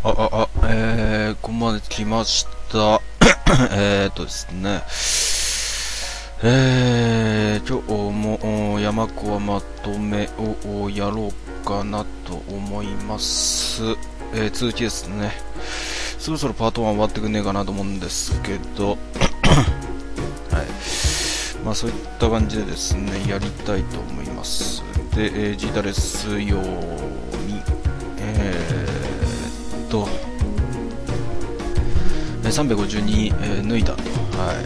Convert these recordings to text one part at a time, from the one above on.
ここまで来ました。ですね。今日も山子はまとめをやろうかなと思います。続きですね。そろそろパート1終わってくんねえかなと思うんですけど、はい。まあそういった感じでですね、やりたいと思います。で、ジータレス用に、352、抜いたと。はい。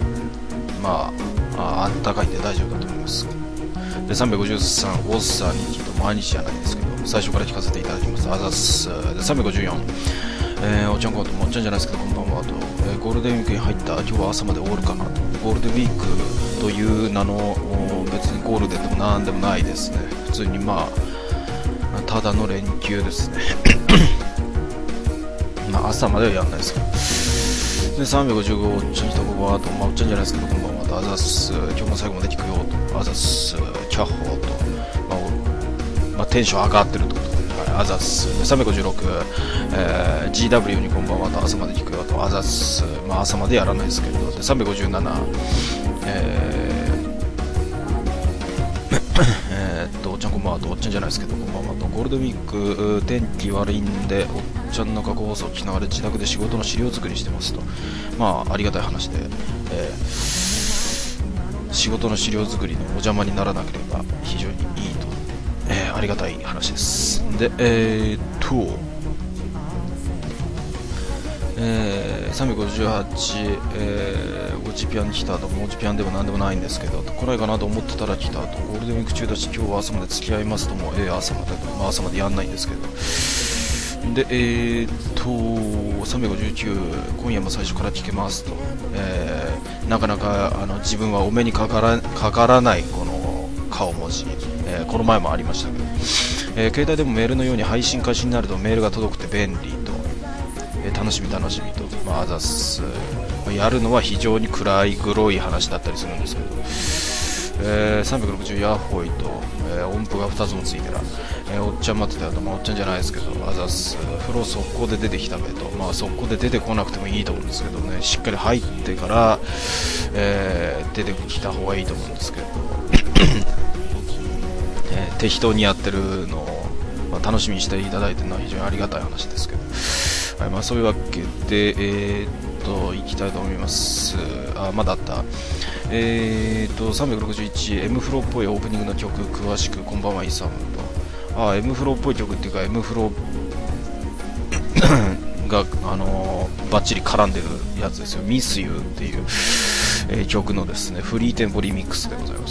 まあ、あったかいんで大丈夫かと思います。で、353、ウォッサーに聞いて毎日じゃないですけど、最初から聞かせていただきます。あざっす。で、354、おちゃんこともおっちゃんじゃないですけど、こんばんはと、ゴールデンウィークに入った。今日は朝まで終わるかなと。ゴールデンウィークという名の、別にゴールデンでもなんでもないですね。普通にただの連休ですね。まあ朝まではやんないですけど。で、355、おっちゃん来たここはと、おっちゃんじゃないですけど、こんばんはと、あざっす。今日も最後まで聞くよと、あざっす。キャッホーと、テンション上がってるってことで、はい、あざっす。356、GW にこんばんはと、朝まで聞くよと、あざっす。朝までやらないですけど、で、357、おっちゃんこんばんはと、おっちゃんじゃないですけど、こんばんはと、ゴールデンウィーク、天気悪いんで、おっちゃんの過去放送を聞きながら自宅で仕事の資料作りしてますと。ありがたい話で、仕事の資料作りのお邪魔にならなければ非常にいいと、ありがたい話です。で、358、オジピアンに来たと、オジピアンでもなんでもないんですけど、来ないかなと思ってたら来たと、ゴールデンウィーク中だし今日は朝まで付き合いますとも、朝までと、朝までやんないんですけど、で、359、今夜も最初から聞けますと、なかなか自分はお目にかからないこの顔文字、この前もありましたけど、携帯でもメールのように配信開始になるとメールが届くって便利と、楽しみと、あざっす。やるのは非常に暗いグロい話だったりするんですけど、360ヤッホイと、音符が2つもついてら、おっちゃん待ってたよと、おっちゃんじゃないですけど、あざっす。風呂速攻で出てきたべと、速攻で出てこなくてもいいと思うんですけどね、しっかり入ってから、出てきた方がいいと思うんですけど、適当にやってるのを、楽しみにしていただいているのは非常にありがたい話ですけど、はい、そういうわけで、いきたいと思います。まだあった。361、M フローっぽいオープニングの曲、詳しく、こんばんは、イサムと。M フローっぽい曲っていうか、M フローが、バッチリ絡んでるやつですよ。ミスユーっていう、曲のですね、フリーテンポリミックスでございます。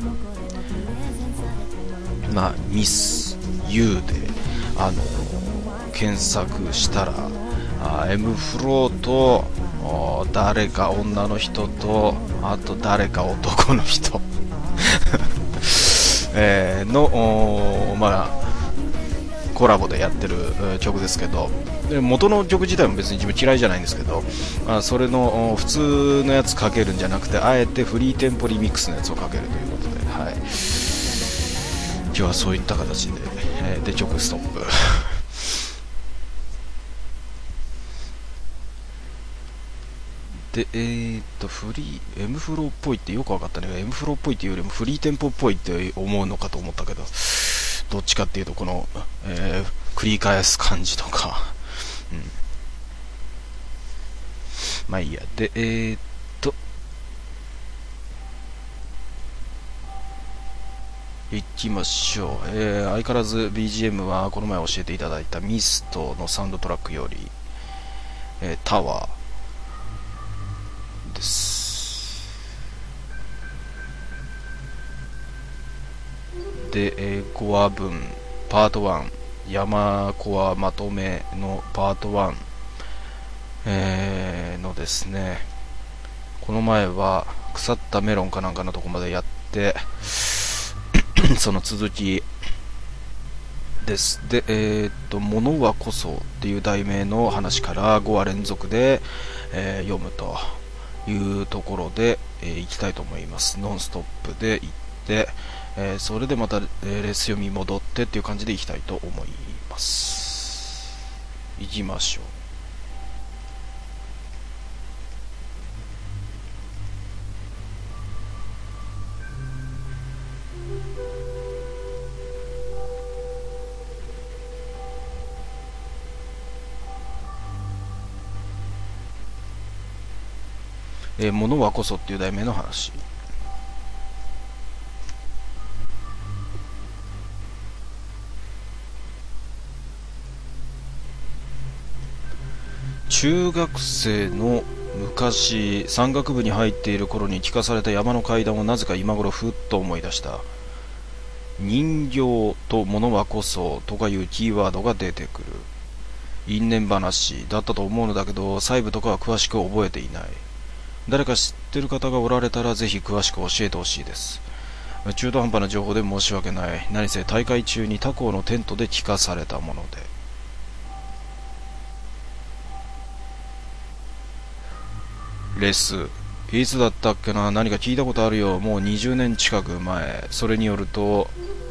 はい。ミスユーで、検索したら、M フローと誰か女の人と、あと誰か男の人のコラボでやってる曲ですけど、で元の曲自体も別に自分嫌いじゃないんですけど、それの普通のやつかけるんじゃなくて、あえてフリーテンポリミックスのやつをかけるということで、はい、今日はそういった形で、で曲ストップで、フリー、M フローっぽいってよく分かったね。M フローっぽいっていうよりもフリーテンポっぽいって思うのかと思ったけど、どっちかっていうとこの、繰り返す感じとか、いいや。で、いきましょう。相変わらず BGM はこの前教えていただいたミストのサウンドトラックより、タワーです。で、5話分パート1、山コアまとめのパート1、のですね、この前は腐ったメロンかなんかのとこまでやってその続きです。で、物はこそっていう題名の話から5話連続で、読むというところで、いきたいと思います。ノンストップで行って、それでまた、レス読み戻ってっていう感じでいきたいと思います。 行きましょう。物はこそっていう題名の話。中学生の昔、山岳部に入っている頃に聞かされた山の階段をなぜか今頃ふっと思い出した。人形と物はこそとかいうキーワードが出てくる。因縁話だったと思うのだけど、細部とかは詳しく覚えていない。誰か知ってる方がおられたらぜひ詳しく教えてほしいです。中途半端な情報で申し訳ない。何せ大会中に他校のテントで聞かされたもので。レス、いつだったっけな。何か聞いたことあるよ。もう20年近く前。それによると、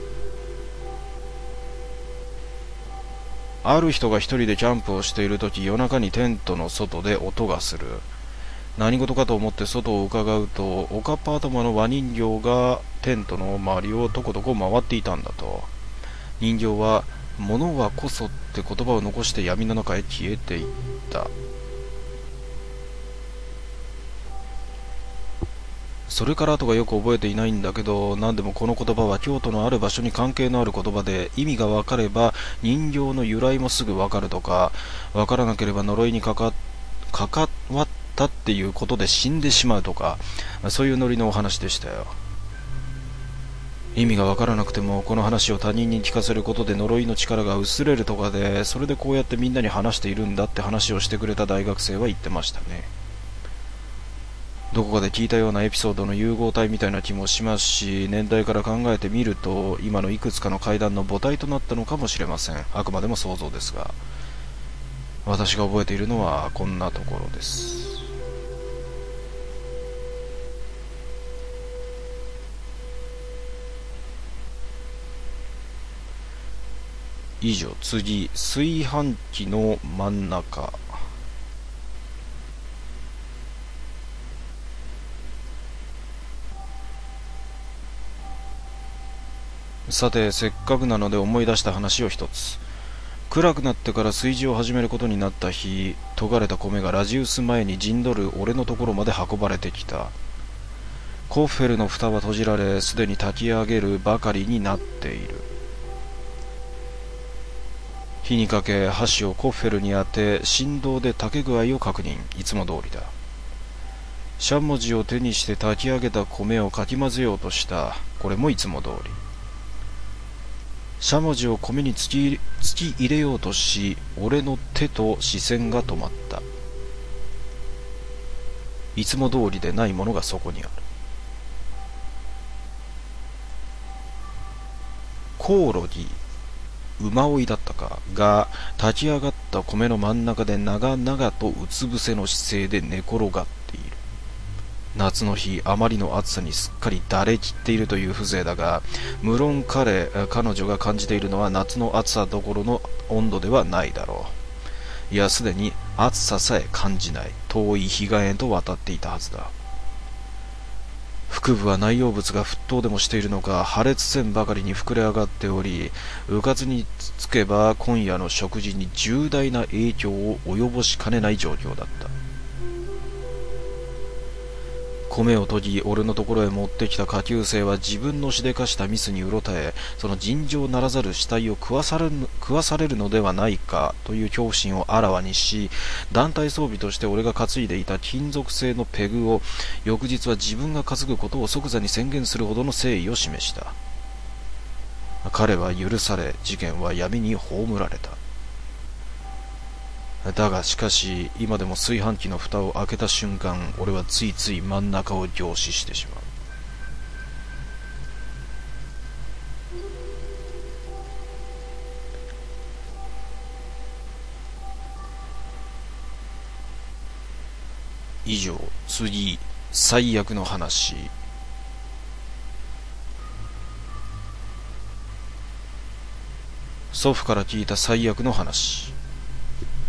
ある人が一人でキャンプをしているとき、夜中にテントの外で音がする。何事かと思って外を伺うと、おかっぱ頭のワ人形がテントの周りをとことこ回っていたんだと。人形は物はこそって言葉を残して闇の中へ消えていった。それから後がよく覚えていないんだけど、何でもこの言葉は京都のある場所に関係のある言葉で、意味がわかれば人形の由来もすぐわかるとか、わからなければ呪いに関わったっていうことで死んでしまうとか、そういうノリのお話でしたよ。意味がわからなくてもこの話を他人に聞かせることで呪いの力が薄れるとかで、それでこうやってみんなに話しているんだって話をしてくれた大学生は言ってましたね。どこかで聞いたようなエピソードの融合体みたいな気もしますし、年代から考えてみると今のいくつかの階段の母体となったのかもしれません。あくまでも想像ですが、私が覚えているのはこんなところです。以上。次、炊飯器の真ん中。さて、せっかくなので思い出した話を一つ。暗くなってから炊事を始めることになった日、研がれた米がラジウス前に陣取る俺のところまで運ばれてきた。コッフェルの蓋は閉じられ、すでに炊き上げるばかりになっている。火にかけ、箸をコッフェルに当て、振動で炊け具合を確認。いつも通りだ。しゃもじを手にして炊き上げた米をかき混ぜようとした。これもいつも通り。しゃもじを米に突き入れようとし、俺の手と視線が止まった。いつも通りでないものがそこにある。コオロギ、馬追いだったかが、炊き上がった米の真ん中で長々とうつ伏せの姿勢で寝転がっている。夏の日、あまりの暑さにすっかりだれきっているという風情だが、無論彼女が感じているのは夏の暑さどころの温度ではないだろう。いや、すでに暑ささえ感じない、遠い彼岸へと渡っていたはずだ。腹部は内容物が沸騰でもしているのか、破裂線ばかりに膨れ上がっており、うかつにつけば今夜の食事に重大な影響を及ぼしかねない状況だった。米を研ぎ、俺のところへ持ってきた下級生は自分のしでかしたミスにうろたえ、その尋常ならざる死体を食わされるのではないかという恐怖心をあらわにし、団体装備として俺が担いでいた金属製のペグを翌日は自分が担ぐことを即座に宣言するほどの誠意を示した。彼は許され、事件は闇に葬られた。だがしかし、今でも炊飯器の蓋を開けた瞬間、俺はついつい真ん中を凝視してしまう。以上。次、最悪の話。祖父から聞いた最悪の話。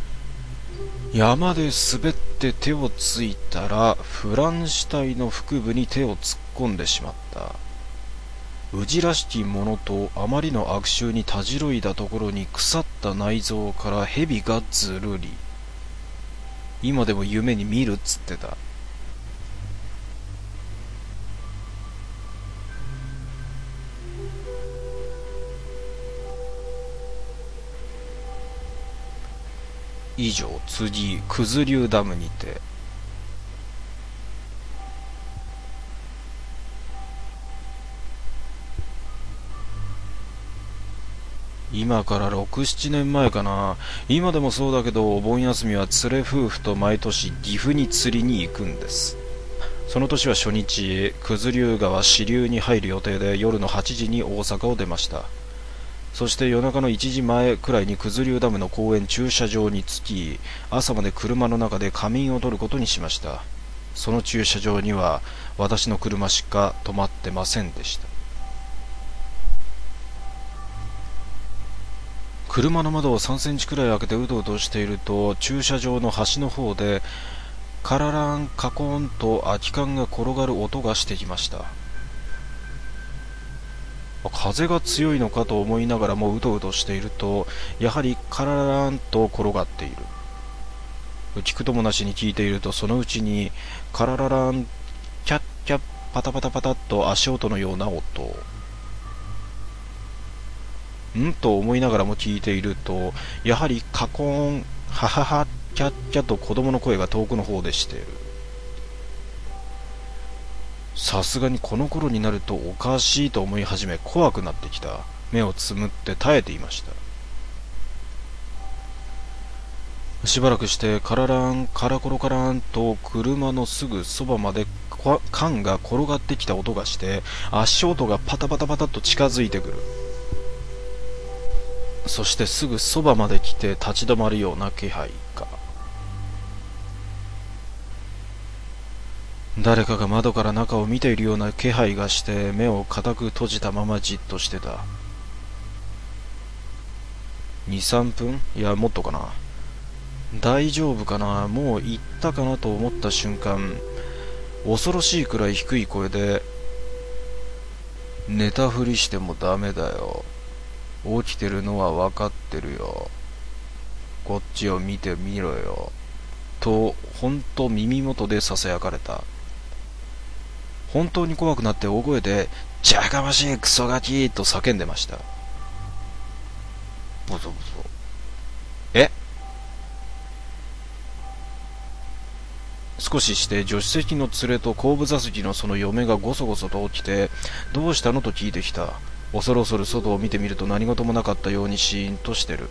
山で滑って手をついたらフランシュタイの腹部に手を突っ込んでしまった。ウジらしきものとあまりの悪臭にたじろいだところに腐った内臓から蛇がずるり。今でも夢に見るっつってた。以上、次、九頭竜ダムにて。今から6、7年前かな。今でもそうだけど、お盆休みは連れ夫婦と毎年岐阜に釣りに行くんです。その年は初日、九頭竜川支流に入る予定で夜の8時に大阪を出ました。そして夜中の1時前くらいに九頭竜ダムの公園駐車場に着き、朝まで車の中で仮眠を取ることにしました。その駐車場には私の車しか止まってませんでした。車の窓を3センチくらい開けてうとうとしていると、駐車場の端の方でカラランカコーンと空き缶が転がる音がしてきました。風が強いのかと思いながらもうとうとしていると、やはりカラランと転がっている。聞くともなしに聞いていると、そのうちにカララランキャッキャッパタパタパタッと足音のような音。と思いながらも聞いていると、やはりカコーンハハハキャッキャと子供の声が遠くの方でしている。さすがにこの頃になるとおかしいと思い始め、怖くなってきた。目をつむって耐えていました。しばらくしてカラランカラコロカランと車のすぐそばまで缶が転がってきた音がして、足音がパタパタパタと近づいてくる。そしてすぐそばまで来て立ち止まるような気配が。誰かが窓から中を見ているような気配がして、目を固く閉じたままじっとしてた。2、3分、いやもっとかな。大丈夫かな、もう行ったかなと思った瞬間、恐ろしいくらい低い声で、寝たふりしてもダメだよ、起きてるのは分かってるよ、こっちを見てみろよと、ほんと耳元で囁かれた。本当に怖くなって大声で、じゃがましいクソガキと叫んでました。ボソボソ。え？少しして助手席の連れと後部座席のその嫁がごそごそと起きて、どうしたのと聞いてきた。恐る恐る外を見てみると何事もなかったようにシーンとしてる。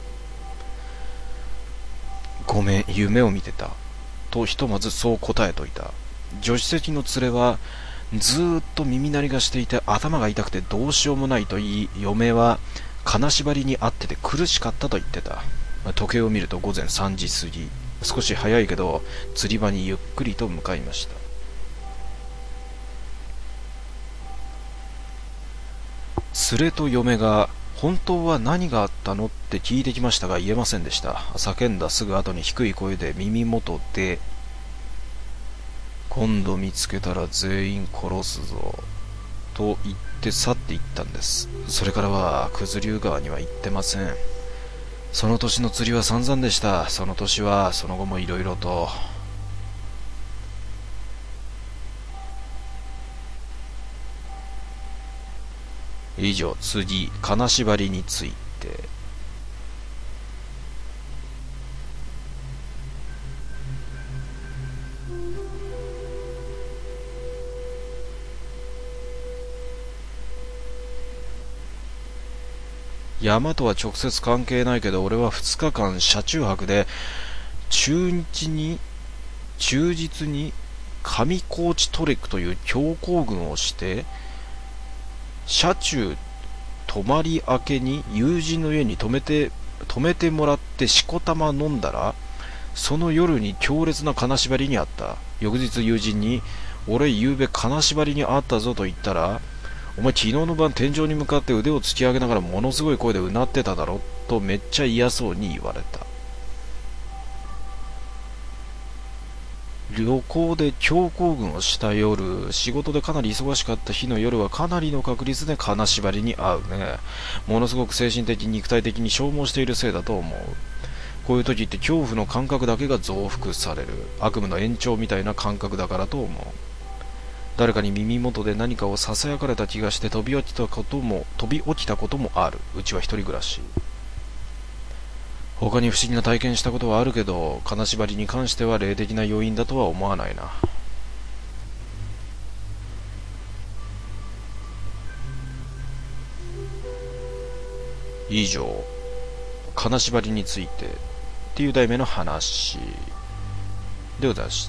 ごめん、夢を見てた。とひとまずそう答えといた。助手席の連れはずーっと耳鳴りがしていて頭が痛くてどうしようもないと言い、嫁は金縛りにあってて苦しかったと言ってた。時計を見ると午前3時過ぎ。少し早いけど釣り場にゆっくりと向かいました。連れと嫁が本当は何があったのって聞いてきましたが言えませんでした。叫んだすぐ後に低い声で耳元で、今度見つけたら全員殺すぞと言って去っていったんです。それからは九頭竜川には行ってません。その年の釣りは散々でした。その年はその後もいろいろと。以上、次、金縛りについて。山とは直接関係ないけど、俺は2日間車中泊で忠実に上高地トレックという強行軍をして、車中泊まり明けに友人の家に泊めてもらってしこたま飲んだら、その夜に強烈な金縛りにあった。翌日友人に、俺夕べ金縛りにあったぞと言ったら、お前昨日の晩天井に向かって腕を突き上げながらものすごい声でうなってただろとめっちゃ嫌そうに言われた。 旅行で強行軍をした夜、仕事でかなり忙しかった日の夜はかなりの確率で金縛りに遭うね。ものすごく精神的肉体的に消耗しているせいだと思う。こういう時って恐怖の感覚だけが増幅される。悪夢の延長みたいな感覚だからと思う。誰かに耳元で何かをささやかれた気がして飛び起きたこともある。うちは一人暮らし。他に不思議な体験したことはあるけど、金縛りに関しては霊的な要因だとは思わないな。以上、金縛りについてっていう題名の話でございました。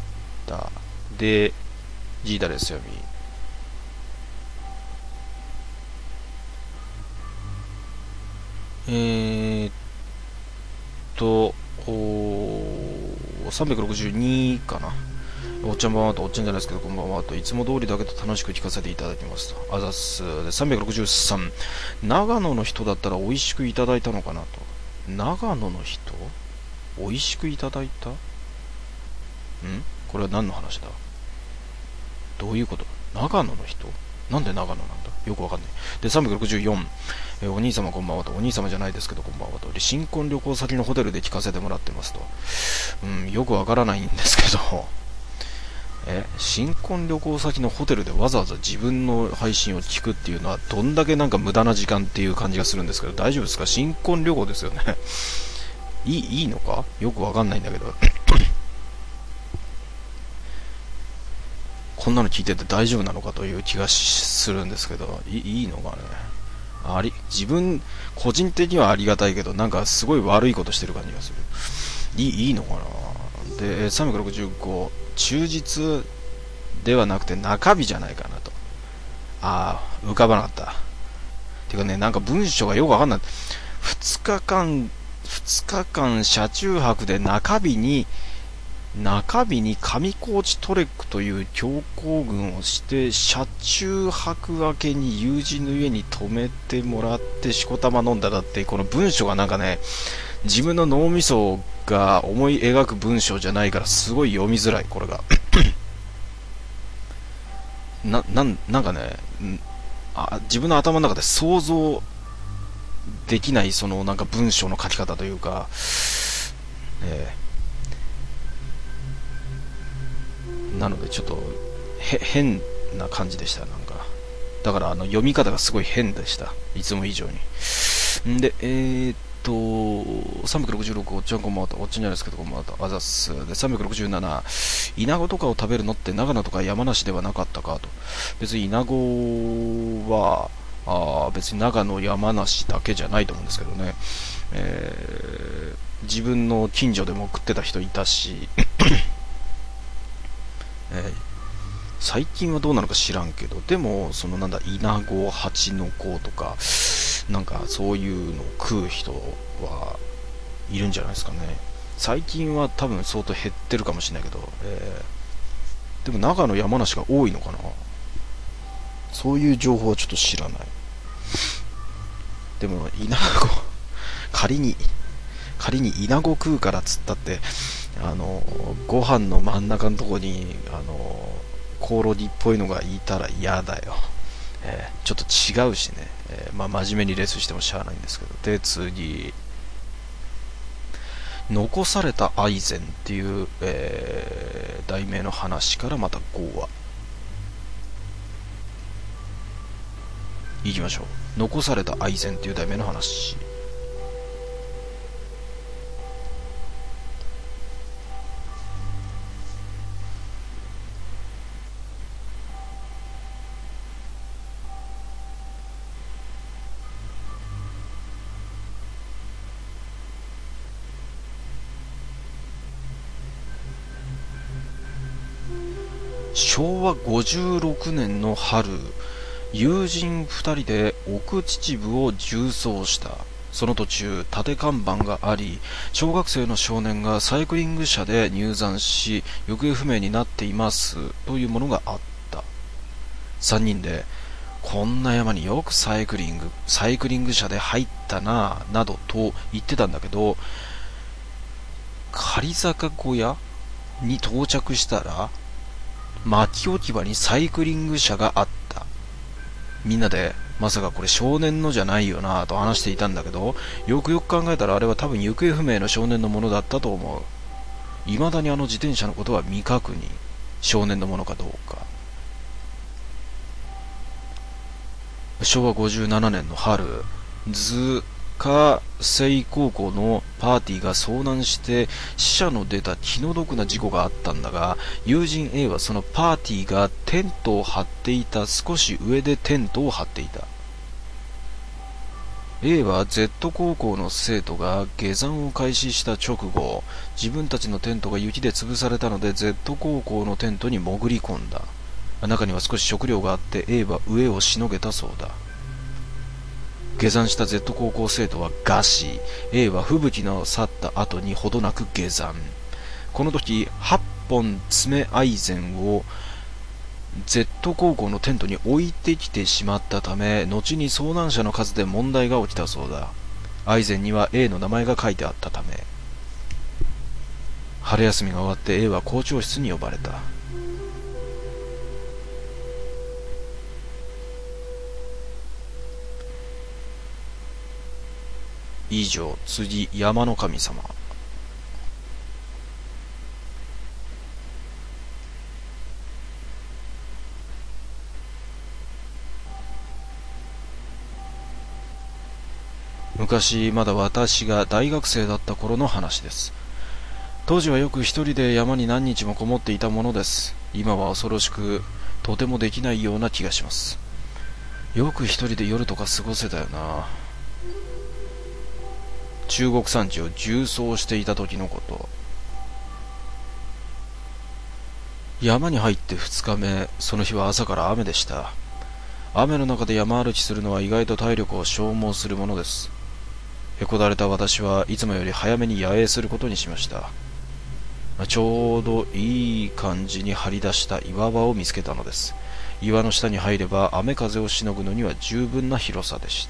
で、ジーダですよみ。362かな。おっちゃんばんはと、おっちゃんじゃないですけど、こんばんはと、いつも通りだけど楽しく聞かせていただきますと。あざっす。で、363。長野の人だったら美味しくいただいたのかなと。長野の人美味しくいただいた？これは何の話だ？どういうこと？長野の人？なんで長野なんだ？よくわかんない。で、364。お兄様こんばんはと。お兄様じゃないですけどこんばんはと。で、新婚旅行先のホテルで聞かせてもらってますと。よくわからないんですけど。新婚旅行先のホテルでわざわざ自分の配信を聞くっていうのはどんだけなんか無駄な時間っていう感じがするんですけど、大丈夫ですか？新婚旅行ですよね。いいのか？よくわかんないんだけど。こんなの聞いてて大丈夫なのかという気がするんですけど、いいのかね。個人的にはありがたいけど、なんかすごい悪いことしてる感じがする。いいのかな。で、365、忠実ではなくて中日じゃないかなと。浮かばなかった。てかね、なんか文章がよくわかんない。2日間車中泊で中日に上高地トレックという強行軍をして、車中泊明けに友人の家に泊めてもらってしこたま飲んだだって、この文章がなんかね、自分の脳みそが思い描く文章じゃないからすごい読みづらい、これが。なんかね、自分の頭の中で想像できないそのなんか文章の書き方というか、なのでちょっと変な感じでした。なんかだから読み方がすごい変でした、いつも以上に。で、366、おっちゃんこんばんはと、おっちゃんじゃないですけどこんばんはと、あざっす。で、367、イナゴとかを食べるのって長野とか山梨ではなかったかと。別にイナゴは別に長野山梨だけじゃないと思うんですけどね。自分の近所でも食ってた人いたし、最近はどうなのか知らんけど、でもそのイナゴ、ハチノコとかなんかそういうのを食う人はいるんじゃないですかね。最近は多分相当減ってるかもしれないけど、でも長野山梨が多いのかな。そういう情報はちょっと知らない。でもイナゴ仮にイナゴ食うからっつったってご飯の真ん中のとこにコオロギっぽいのがいたら嫌だよ。ちょっと違うしね、真面目にレースしてもしゃあないんですけど。で、次、残されたアイゼンっていう、題名の話からまた5話いきましょう。残されたアイゼンっていう題名の話。昭和56年の春、友人2人で奥秩父を縦走した。その途中、立て看板があり、小学生の少年がサイクリング車で入山し、行方不明になっていますというものがあった。3人で、こんな山によくサイクリング車で入ったななどと言ってたんだけど、仮坂小屋に到着したら、薪置き場にサイクリング車があった。みんなで、まさかこれ少年のじゃないよなぁと話していたんだけど、よくよく考えたらあれは多分行方不明の少年のものだったと思う。未だにあの自転車のことは未確認。少年のものかどうか。昭和57年の春、図家西高校のパーティーが遭難して死者の出た気の毒な事故があったんだが、友人 A はそのパーティーがテントを張っていた少し上でテントを張っていた。A は Z 高校の生徒が下山を開始した直後、自分たちのテントが雪で潰されたので Z 高校のテントに潜り込んだ。中には少し食料があって A は上をしのげたそうだ。下山した Z 高校生徒は餓死、A は吹雪の去った後にほどなく下山。この時8本爪アイゼンを Z 高校のテントに置いてきてしまったため、後に遭難者の数で問題が起きたそうだ。アイゼンには A の名前が書いてあったため。春休みが終わって A は校長室に呼ばれた。以上、次、山の神様。昔、まだ私が大学生だった頃の話です。当時はよく一人で山に何日もこもっていたものです。今は恐ろしく、とてもできないような気がします。よく一人で夜とか過ごせたよな。中国山地を縦走していた時のこと。山に入って2日目、その日は朝から雨でした。雨の中で山歩きするのは意外と体力を消耗するものです。へこだれた私はいつもより早めに野営することにしました。ちょうどいい感じに張り出した岩場を見つけたのです。岩の下に入れば雨風をしのぐのには十分な広さでした。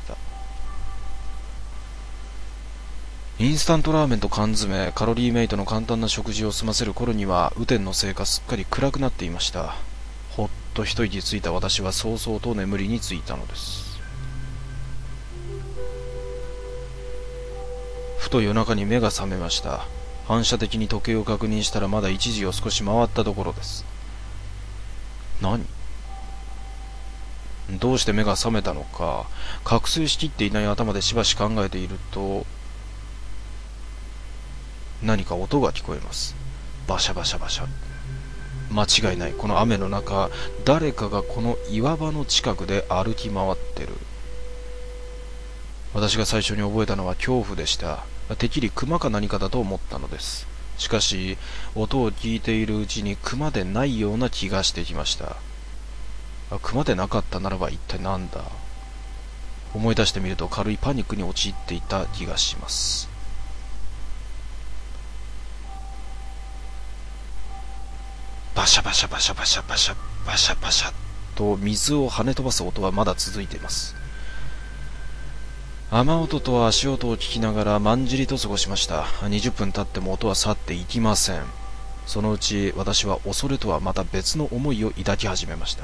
インスタントラーメンと缶詰、カロリーメイトの簡単な食事を済ませる頃には雨天のせいかすっかり暗くなっていました。ほっと一息ついた私は早々と眠りについたのです。ふと夜中に目が覚めました。反射的に時計を確認したらまだ1時を少し回ったところです。何？どうして目が覚めたのか、覚醒しきっていない頭でしばし考えていると、何か音が聞こえます。バシャバシャバシャ。間違いない。この雨の中、誰かがこの岩場の近くで歩き回ってる。私が最初に覚えたのは恐怖でした。てっきり熊か何かだと思ったのです。しかし、音を聞いているうちに熊でないような気がしてきました。熊でなかったならば一体なんだ。思い出してみると軽いパニックに陥っていた気がします。バシャバシャバシャバシャバシャバシャバシャと水を跳ね飛ばす音はまだ続いています。雨音と足音を聞きながらまんじりと過ごしました。20分経っても音は去っていきません。そのうち私は恐れとはまた別の思いを抱き始めました。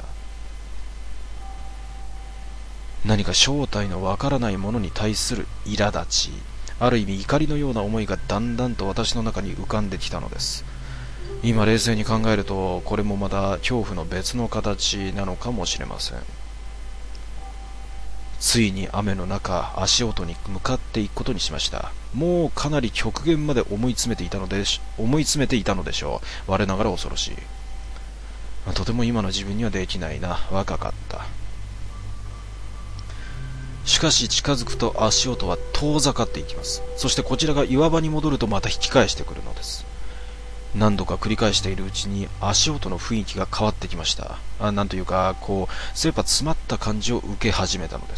何か正体のわからないものに対する苛立ち、ある意味怒りのような思いがだんだんと私の中に浮かんできたのです。今冷静に考えると、これもまた恐怖の別の形なのかもしれません。ついに雨の中、足音に向かっていくことにしました。もうかなり極限まで思い詰めていたのでしょう。我ながら恐ろしい。とても今の自分にはできないな。若かった。しかし近づくと足音は遠ざかっていきます。そしてこちらが岩場に戻るとまた引き返してくるのです。何度か繰り返しているうちに足音の雰囲気が変わってきました。なんというか、切羽詰まった感じを受け始めたのです。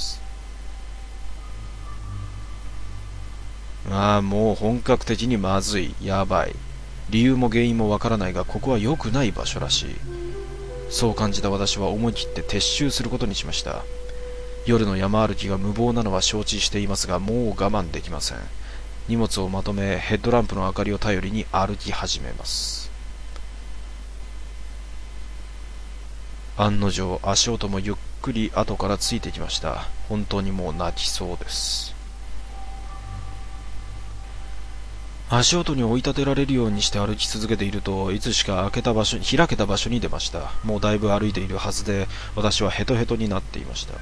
もう本格的にまずい。やばい。理由も原因もわからないが、ここは良くない場所らしい。そう感じた私は思い切って撤収することにしました。夜の山歩きが無謀なのは承知していますが、もう我慢できません。荷物をまとめ、ヘッドランプの明かりを頼りに歩き始めます。 案の定、足音もゆっくり後からついてきました。本当にもう泣きそうです。足音に追い立てられるようにして歩き続けていると、いつしか開けた場所、開けた場所に出ました。もうだいぶ歩いているはずで、私はヘトヘトになっていました。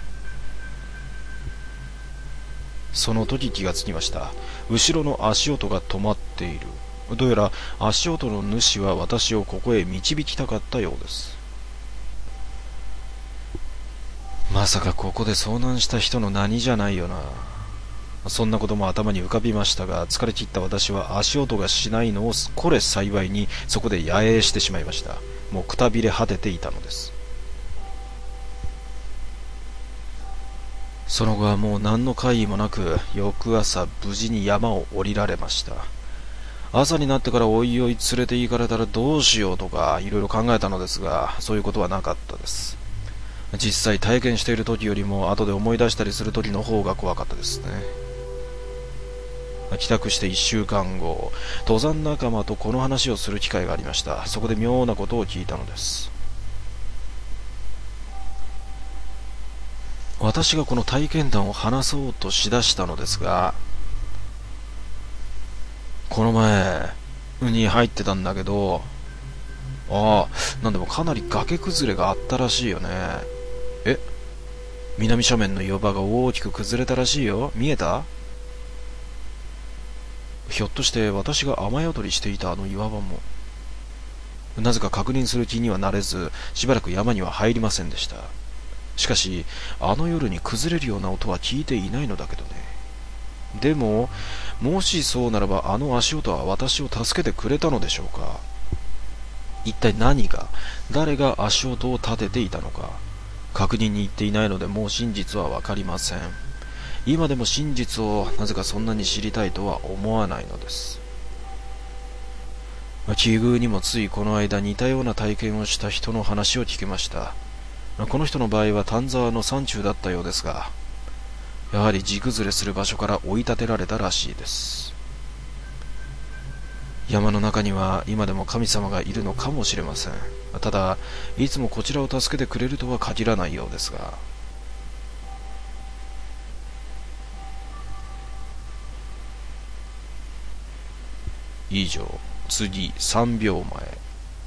その時気がつきました。後ろの足音が止まっている。どうやら足音の主は私をここへ導きたかったようです。まさかここで遭難した人の何じゃないよな。そんなことも頭に浮かびましたが、疲れ切った私は足音がしないのをこれ幸いにそこで野営してしまいました。もうくたびれ果てていたのです。その後はもう何の怪異もなく、翌朝無事に山を降りられました。朝になってからおいおい連れて行かれたらどうしようとかいろいろ考えたのですが、そういうことはなかったです。実際体験している時よりも後で思い出したりする時の方が怖かったですね。帰宅して1週間後、登山仲間とこの話をする機会がありました。そこで妙なことを聞いたのです。私がこの体験談を話そうとしだしたのですが、この前に入ってたんだけど、なんでもかなり崖崩れがあったらしいよね。南斜面の岩場が大きく崩れたらしいよ。見えた？ひょっとして私が雨宿りしていたあの岩場も。なぜか確認する気にはなれず、しばらく山には入りませんでした。しかし、あの夜に崩れるような音は聞いていないのだけどね。でも、もしそうならばあの足音は私を助けてくれたのでしょうか。一体何が、誰が足音を立てていたのか。確認に行っていないのでもう真実はわかりません。今でも真実をなぜかそんなに知りたいとは思わないのです。奇遇にもついこの間似たような体験をした人の話を聞きました。この人の場合は丹沢の山中だったようですが、やはり地崩れする場所から追い立てられたらしいです。山の中には今でも神様がいるのかもしれません。ただ、いつもこちらを助けてくれるとは限らないようですが。以上、次3秒前。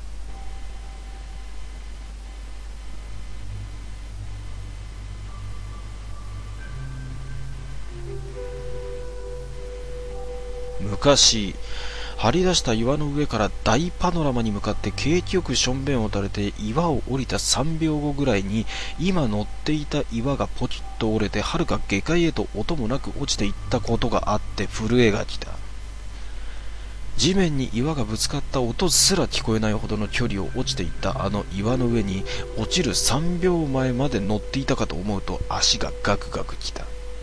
昔、張り出した岩の上から大パノラマに向かって景気よくしょんべんを垂れて岩を降りた3秒後ぐらいに、今乗っていた岩がポキッと折れてはるか下界へと音もなく落ちていったことがあって震えが来た。地面に岩がぶつかった音すら聞こえないほどの距離を落ちていったあの岩の上に落ちる3秒前まで乗っていたかと思うと足がガクガクきた。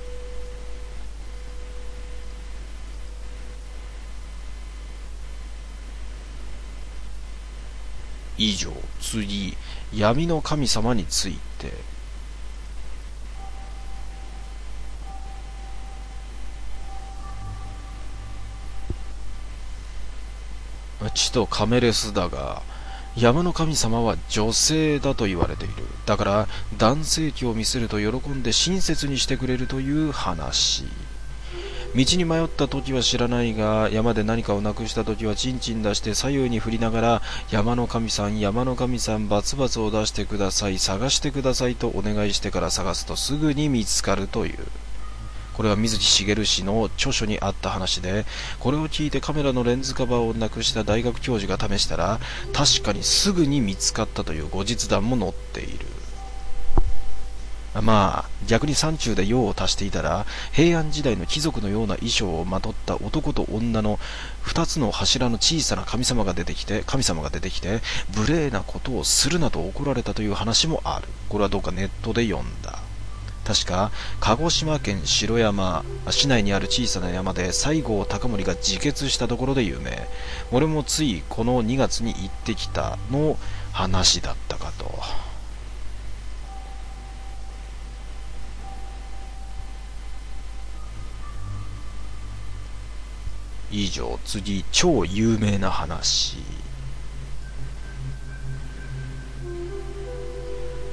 以上、次、闇の神様について。地とカメレスだが、山の神様は女性だと言われている。だから男性器を見せると喜んで親切にしてくれるという話。道に迷った時は知らないが、山で何かをなくした時はチンチン出して左右に振りながら、山の神さん、山の神さん、バツバツを出してください、探してくださいとお願いしてから探すとすぐに見つかるという。これは水木しげる氏の著書にあった話で、これを聞いてカメラのレンズカバーをなくした大学教授が試したら、確かにすぐに見つかったという後日談も載っている。まあ、逆に山中で用を足していたら、平安時代の貴族のような衣装をまとった男と女の二つの柱の小さな神様が出てきて、無礼なことをするなと怒られたという話もある。これはどうかネットで読んだ。確か、鹿児島県城山、市内にある小さな山で西郷隆盛が自決したところで有名。俺もついこの2月に行ってきたの話だったかと。以上、次、超有名な話。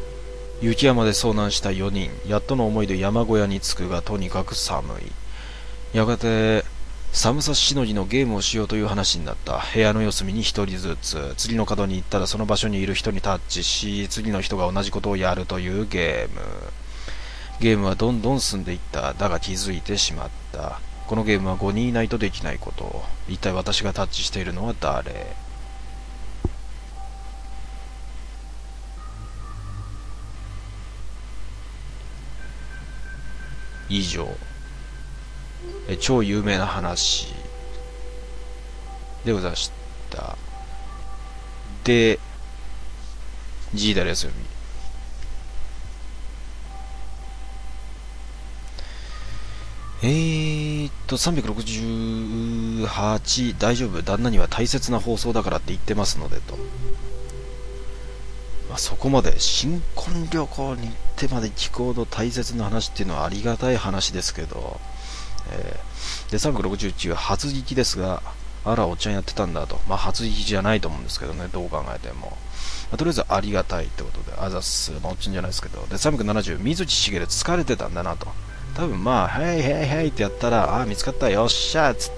雪山で遭難した4人、やっとの思いで山小屋に着くがとにかく寒い。やがて寒さしのぎのゲームをしようという話になった。部屋の四隅に一人ずつ、次の角に行ったらその場所にいる人にタッチし、次の人が同じことをやるというゲーム。ゲームはどんどん進んでいった。だが気づいてしまった。このゲームは5人いないとできないこと。一体私がタッチしているのは誰？以上。超有名な話でございました。で、G ダレス読み。368、大丈夫、旦那には大切な放送だからって言ってますのでと。そこまで新婚旅行に行ってまで聞こうと大切な話っていうのはありがたい話ですけど、で361は初聞きですが、あらおっちゃんやってたんだと。初聞きじゃないと思うんですけどね、どう考えても。とりあえずありがたいってことで、あざっす、おっちゃんじゃないですけど。で370、水木しげる疲れてたんだなと。多分はいはいはいってやったら、見つかった、よっしゃーっつって、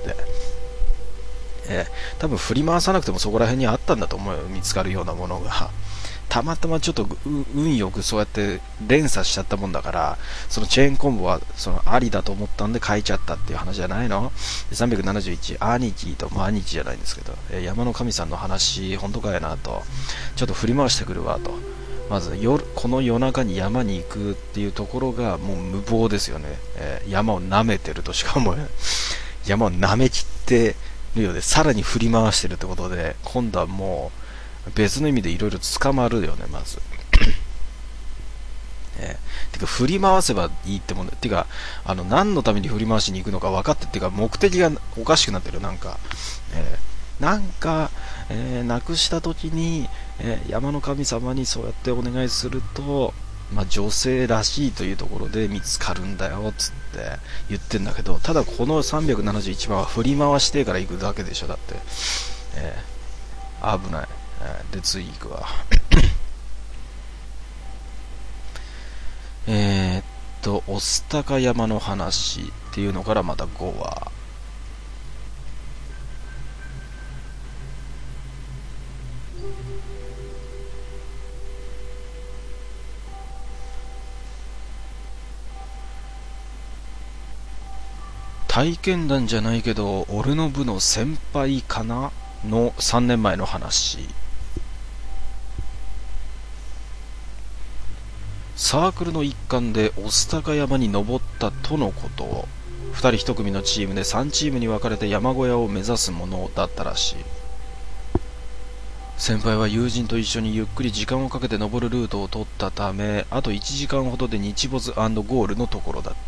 多分振り回さなくてもそこら辺にあったんだと思うよ、見つかるようなものが。たまたまちょっと運よくそうやって連鎖しちゃったもんだから、そのチェーンコンボはそのありだと思ったんで書いちゃったっていう話じゃないの。で371、兄貴と、兄貴じゃないんですけど、山の神さんの話本当かやなと、ちょっと振り回してくるわと。まずこの夜中に山に行くっていうところがもう無謀ですよね。山を舐めてるとしか思えない。山を舐めきってるようで、さらに振り回してるってことで、今度はもう別の意味でいろいろ捕まるよね、まず。てか振り回せばいいってもんだ。てか何のために振り回しに行くのか分かってってか、目的がおかしくなってる。なんか、なくした時に、山の神様にそうやってお願いすると、女性らしいというところで見つかるんだよつって言ってんだけど、ただこの371番は振り回してから行くだけでしょ。だって、危ない。で次行くわ。御巣鷹山の話っていうのからまた5話。体験談じゃないけど俺の部の先輩かなの3年前の話。サークルの一環で御巣鷹山に登ったとのこと。2人1組のチームで3チームに分かれて山小屋を目指すものだったらしい。先輩は友人と一緒にゆっくり時間をかけて登るルートを取ったため、あと1時間ほどで日没&ゴールのところだった。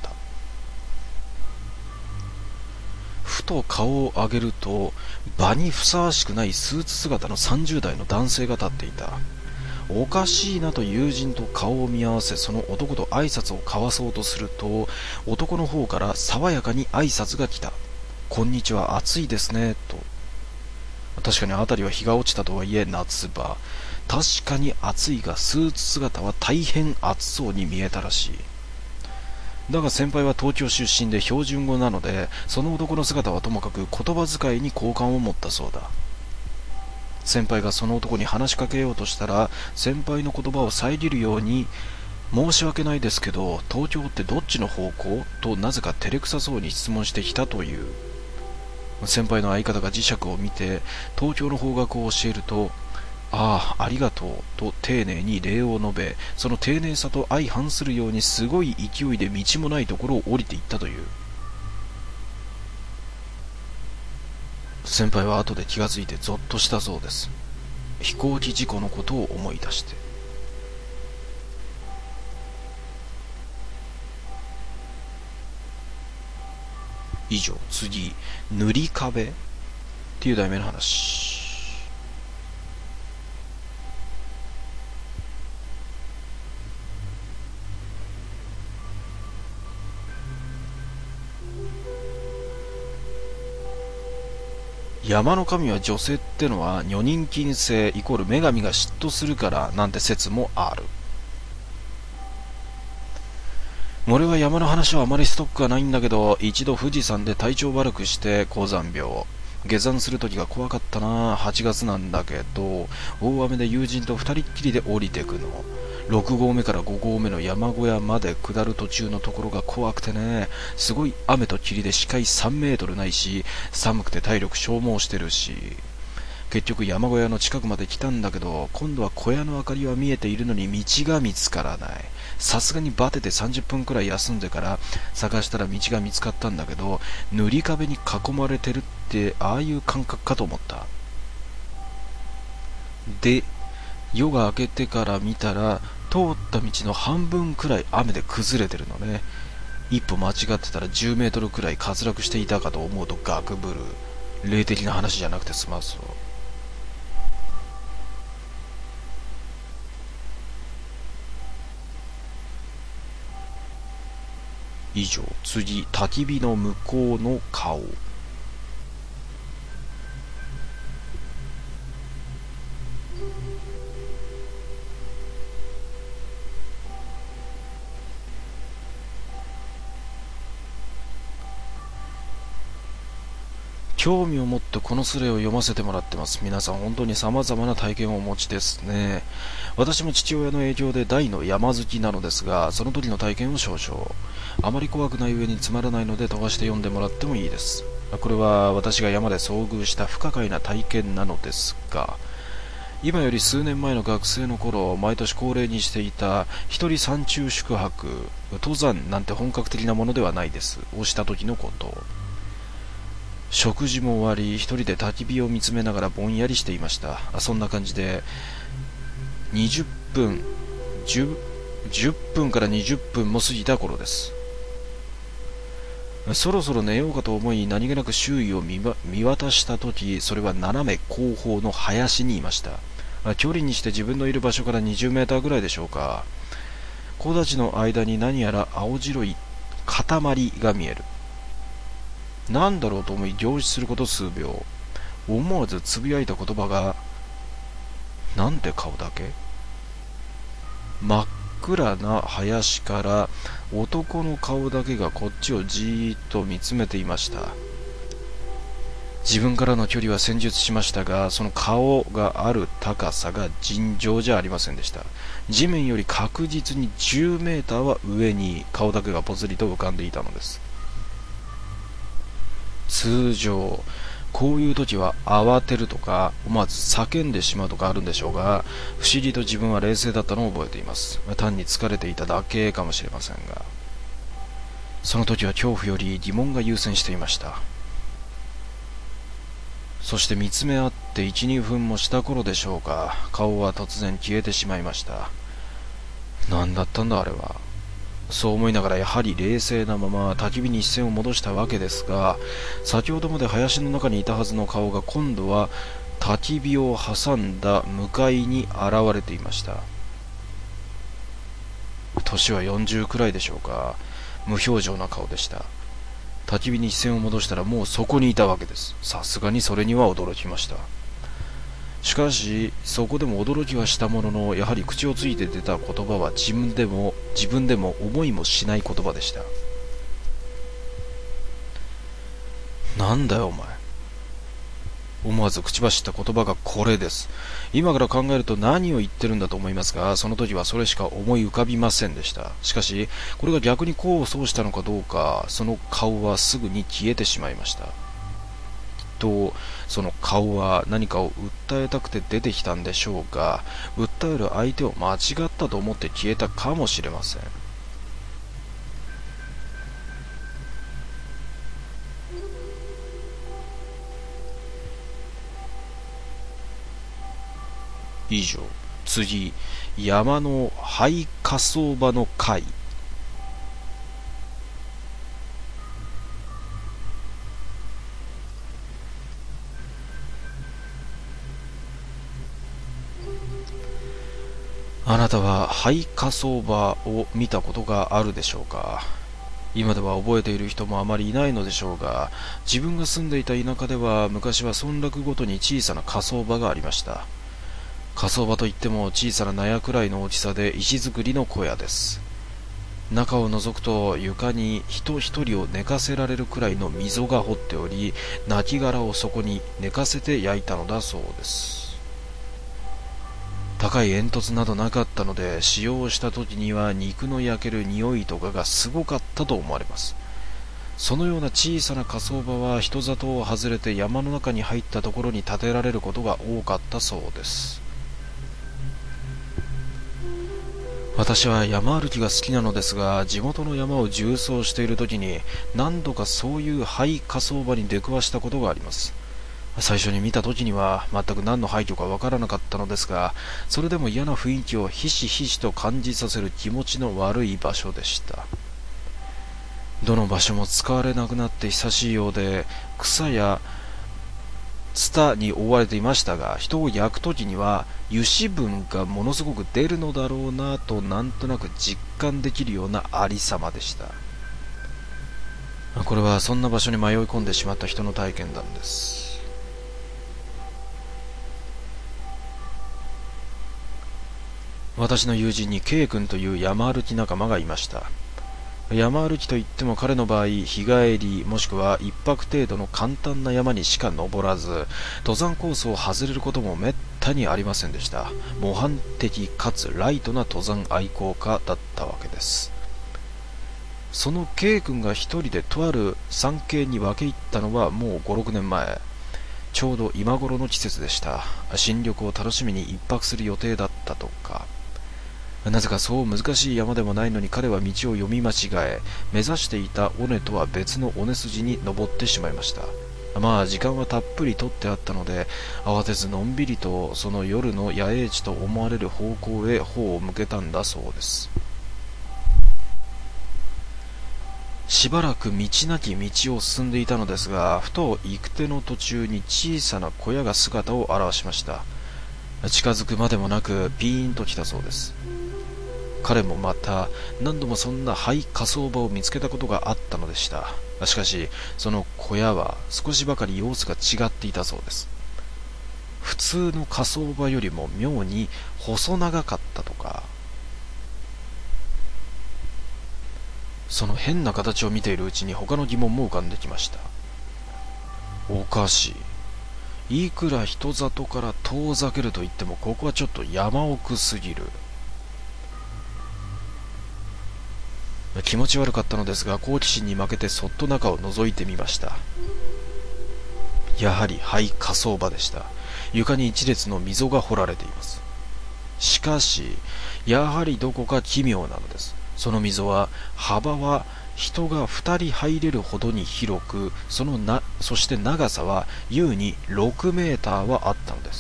ふと顔を上げると、場にふさわしくないスーツ姿の30代の男性が立っていた。おかしいなと友人と顔を見合わせ、その男と挨拶を交わそうとすると、男の方から爽やかに挨拶が来た。こんにちは、暑いですねと。確かに辺りは日が落ちたとはいえ夏場。確かに暑いが、スーツ姿は大変暑そうに見えたらしい。だが先輩は東京出身で標準語なので、その男の姿はともかく言葉遣いに好感を持ったそうだ。先輩がその男に話しかけようとしたら、先輩の言葉を遮るように、申し訳ないですけど東京ってどっちの方向となぜか照れくさそうに質問してきたという。先輩の相方が磁石を見て東京の方角を教えると、ありがとうと丁寧に礼を述べ、その丁寧さと相反するようにすごい勢いで道もないところを降りていったという。先輩は後で気がついてゾッとしたそうです。飛行機事故のことを思い出して。以上。次、塗り壁っていう題名の話。山の神は女性ってのは女人禁制イコール女神が嫉妬するからなんて説もある。 俺は山の話はあまりストックがないんだけど、一度富士山で体調悪くして高山病。下山するときが怖かったな。8月なんだけど、大雨で友人と2人っきりで降りてくの。6合目から5合目の山小屋まで下る途中のところが怖くてね。すごい雨と霧で視界3メートルないし、寒くて体力消耗してるし。結局山小屋の近くまで来たんだけど、今度は小屋の明かりは見えているのに道が見つからない。さすがにバテて30分くらい休んでから探したら道が見つかったんだけど、塗り壁に囲まれてるってああいう感覚かと思った。で、夜が明けてから見たら、通った道の半分くらい雨で崩れてるのね。一歩間違ってたら10メートルくらい滑落していたかと思うとガクブル。霊的な話じゃなくて済ますわ。以上。次、焚き火の向こうの顔。興味を持ってこのスレを読ませてもらってます。皆さん本当に様々な体験をお持ちですね。私も父親の影響で大の山好きなのですが、その時の体験を少々。あまり怖くない上につまらないので飛ばして読んでもらってもいいです。これは私が山で遭遇した不可解な体験なのですが、今より数年前の学生の頃、毎年恒例にしていた一人山中宿泊、登山なんて本格的なものではないです。をした時のこと。食事も終わり、一人で焚き火を見つめながらぼんやりしていました。そんな感じで、20分、10分から20分も過ぎた頃です。そろそろ寝ようかと思い、何気なく周囲を見渡したとき、それは斜め後方の林にいました。距離にして自分のいる場所から20メーターぐらいでしょうか。木立の間に何やら青白い塊が見える。なんだろうと思い凝視すること数秒。思わずつぶやいた言葉が、なんて顔だけ。真っ暗な林から男の顔だけがこっちをじーっと見つめていました。自分からの距離は戦術しましたが、その顔がある高さが尋常じゃありませんでした。地面より確実に10メーターは上に顔だけがぽつりと浮かんでいたのです。通常こういう時は慌てるとか思わず叫んでしまうとかあるんでしょうが、不思議と自分は冷静だったのを覚えています。単に疲れていただけかもしれませんが、その時は恐怖より疑問が優先していました。そして見つめ合って 1,2 分もした頃でしょうか、顔は突然消えてしまいました。何だったんだあれは。そう思いながらやはり冷静なまま焚き火に視線を戻したわけですが、先ほどまで林の中にいたはずの顔が今度は焚き火を挟んだ向かいに現れていました。年は40くらいでしょうか。無表情な顔でした。焚き火に視線を戻したらもうそこにいたわけです。さすがにそれには驚きました。しかしそこでも驚きはしたものの、やはり口をついて出た言葉は自分でも思いもしない言葉でした。なんだよお前。思わず口走った言葉がこれです。今から考えると何を言ってるんだと思いますが、その時はそれしか思い浮かびませんでした。しかしこれが逆に功を奏したのかどうか、その顔はすぐに消えてしまいました。とその顔は何かを訴えたくて出てきたんでしょうが、訴える相手を間違ったと思って消えたかもしれません。以上。次、山の灰火葬場の会。あなたは灰火葬場を見たことがあるでしょうか。今では覚えている人もあまりいないのでしょうが、自分が住んでいた田舎では昔は村落ごとに小さな火葬場がありました。火葬場といっても小さな納屋くらいの大きさで石造りの小屋です。 中を覗くと床に人一人を寝かせられるくらいの溝が掘っており、亡骸をそこに寝かせて焼いたのだそうです。高い煙突などなかったので、使用した時には肉の焼ける匂いとかがすごかったと思われます。そのような小さな火葬場は人里を外れて山の中に入ったところに建てられることが多かったそうです。私は山歩きが好きなのですが、地元の山を縦走している時に何度かそういう廃火葬場に出くわしたことがあります。最初に見た時には全く何の廃墟かわからなかったのですが、それでも嫌な雰囲気をひしひしと感じさせる気持ちの悪い場所でした。どの場所も使われなくなって久しいようで、草やツタに覆われていましたが、人を焼くときには油脂分がものすごく出るのだろうなとなんとなく実感できるようなありさまでした。これはそんな場所に迷い込んでしまった人の体験談です。私の友人に K 君という山歩き仲間がいました。山歩きといっても彼の場合、日帰りもしくは一泊程度の簡単な山にしか登らず、登山コースを外れることもめったにありませんでした。模範的かつライトな登山愛好家だったわけです。その K 君が一人でとある山系に分け入ったのはもう5、6年前。ちょうど今頃の季節でした。新緑を楽しみに一泊する予定だったとか。なぜかそう難しい山でもないのに彼は道を読み間違え、目指していた尾根とは別の尾根筋に登ってしまいました。まあ時間はたっぷりとってあったので、慌てずのんびりとその夜の野営地と思われる方向へ頬を向けたんだそうです。しばらく道なき道を進んでいたのですが、ふと行く手の途中に小さな小屋が姿を現しました。近づくまでもなくピーンと来たそうです。彼もまた何度もそんな廃火葬場を見つけたことがあったのでした。しかしその小屋は少しばかり様子が違っていたそうです。普通の火葬場よりも妙に細長かったとか、その変な形を見ているうちに他の疑問も浮かんできました。おかしい。いくら人里から遠ざけると言ってもここはちょっと山奥すぎる。気持ち悪かったのですが、好奇心に負けてそっと中を覗いてみました。やはり廃火葬場でした。床に一列の溝が掘られています。しかしやはりどこか奇妙なのです。その溝は幅は人が2人入れるほどに広く、そして長さは優に6メーターはあったのです。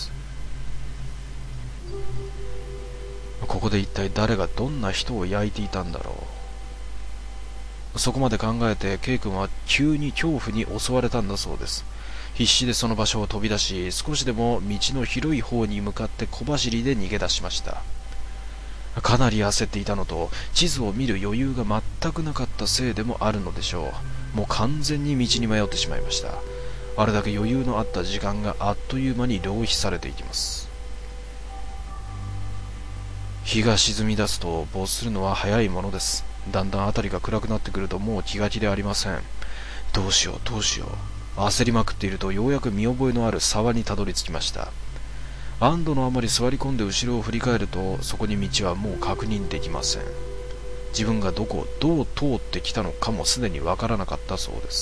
ここで一体誰がどんな人を焼いていたんだろう。そこまで考えて K 君は急に恐怖に襲われたんだそうです。必死でその場所を飛び出し、少しでも道の広い方に向かって小走りで逃げ出しました。かなり焦っていたのと、地図を見る余裕が全くなかったせいでもあるのでしょう。もう完全に道に迷ってしまいました。あれだけ余裕のあった時間があっという間に浪費されていきます。日が沈み出すと没するのは早いものです。だんだん辺りが暗くなってくるともう気が気でありません。どうしようどうしよう。焦りまくっているとようやく見覚えのある沢にたどり着きました。安堵のあまり座り込んで後ろを振り返ると、そこに道はもう確認できません。自分がどう通ってきたのかもすでにわからなかったそうです。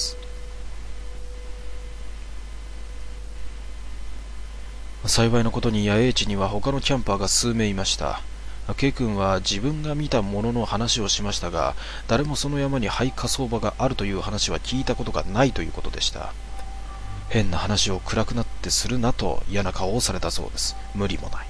幸いなことに野営地には他のキャンパーが数名いました。K 君は自分が見たものの話をしましたが、誰もその山に廃火葬場があるという話は聞いたことがないということでした。変な話を暗くなってするなと嫌な顔をされたそうです。無理もない。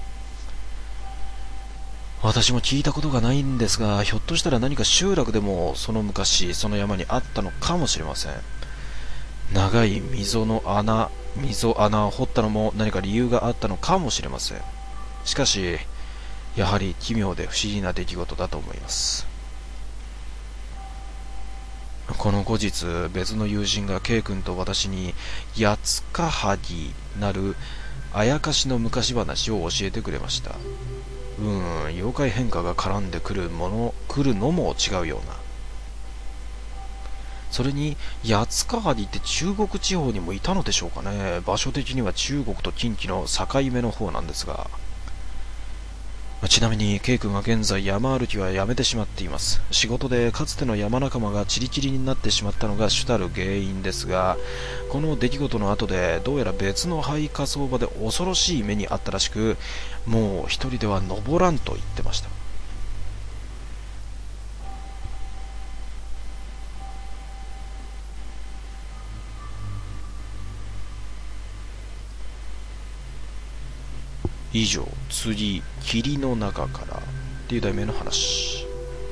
私も聞いたことがないんですが、ひょっとしたら何か集落でもその昔その山にあったのかもしれません。長い溝穴を掘ったのも何か理由があったのかもしれません。しかしやはり奇妙で不思議な出来事だと思います。この後日、別の友人が K 君と私に八つかはぎなるあやかしの昔話を教えてくれました。 妖怪変化が絡んでくるのも違うような。それに八川にって中国地方にもいたのでしょうかね。場所的には中国と近畿の境目の方なんですが、ちなみに K 君は現在山歩きはやめてしまっています。仕事でかつての山仲間がチリチリになってしまったのが主たる原因ですが、この出来事の後でどうやら別の廃火葬場で恐ろしい目にあったらしく、もう一人では登らんと言ってました。以上、次、霧の中からっていう題名の話。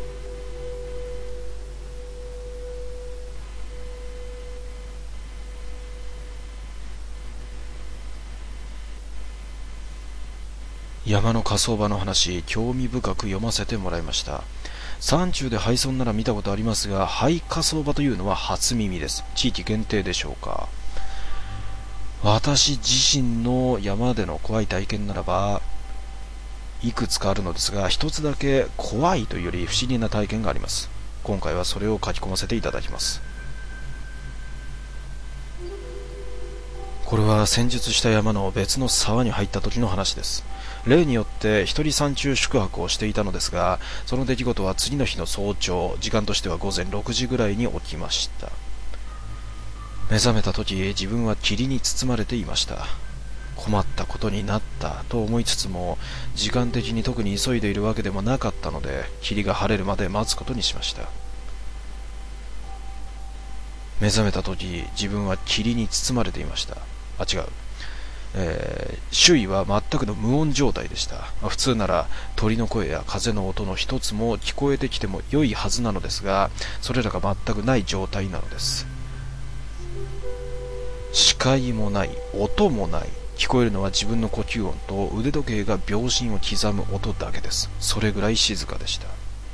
山の火葬場の話、興味深く読ませてもらいました。山中で廃村なら見たことありますが、廃火葬場というのは初耳です。地域限定でしょうか。私自身の山での怖い体験ならばいくつかあるのですが、一つだけ怖いというより不思議な体験があります。今回はそれを書き込ませていただきます。これは戦術した山の別の沢に入った時の話です。例によって一人山中宿泊をしていたのですが、その出来事は次の日の早朝、時間としては午前6時ぐらいに起きました。目覚めた時、自分は霧に包まれていました。困ったことになったと思いつつも、時間的に特に急いでいるわけでもなかったので、霧が晴れるまで待つことにしました。目覚めた時、自分は霧に包まれていました。違う。周囲は全くの無音状態でした。普通なら鳥の声や風の音の一つも聞こえてきても良いはずなのですが、それらが全くない状態なのです。視界もない、音もない。聞こえるのは自分の呼吸音と腕時計が秒針を刻む音だけです。それぐらい静かでした。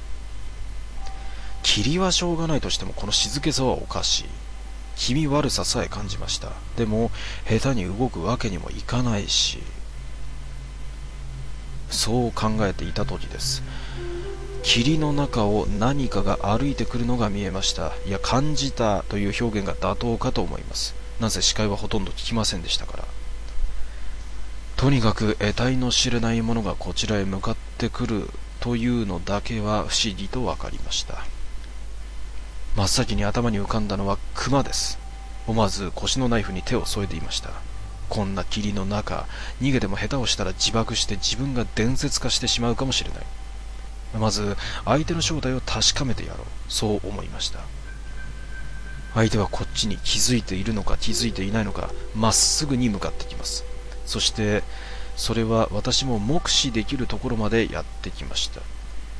霧はしょうがないとしても、この静けさはおかしい。気味悪ささえ感じました。でも下手に動くわけにもいかないし、そう考えていた時です。霧の中を何かが歩いてくるのが見えました。いや、感じたという表現が妥当かと思います。なぜ視界はほとんど聞きませんでしたから。とにかく得体の知れないものがこちらへ向かってくるというのだけは不思議と分かりました。真っ先に頭に浮かんだのは熊です。思わず腰のナイフに手を添えていました。こんな霧の中、逃げても下手をしたら自爆して自分が伝説化してしまうかもしれない。まず相手の正体を確かめてやろう、そう思いました。相手はこっちに気づいているのか気づいていないのか、まっすぐに向かってきます。そしてそれは私も目視できるところまでやってきました。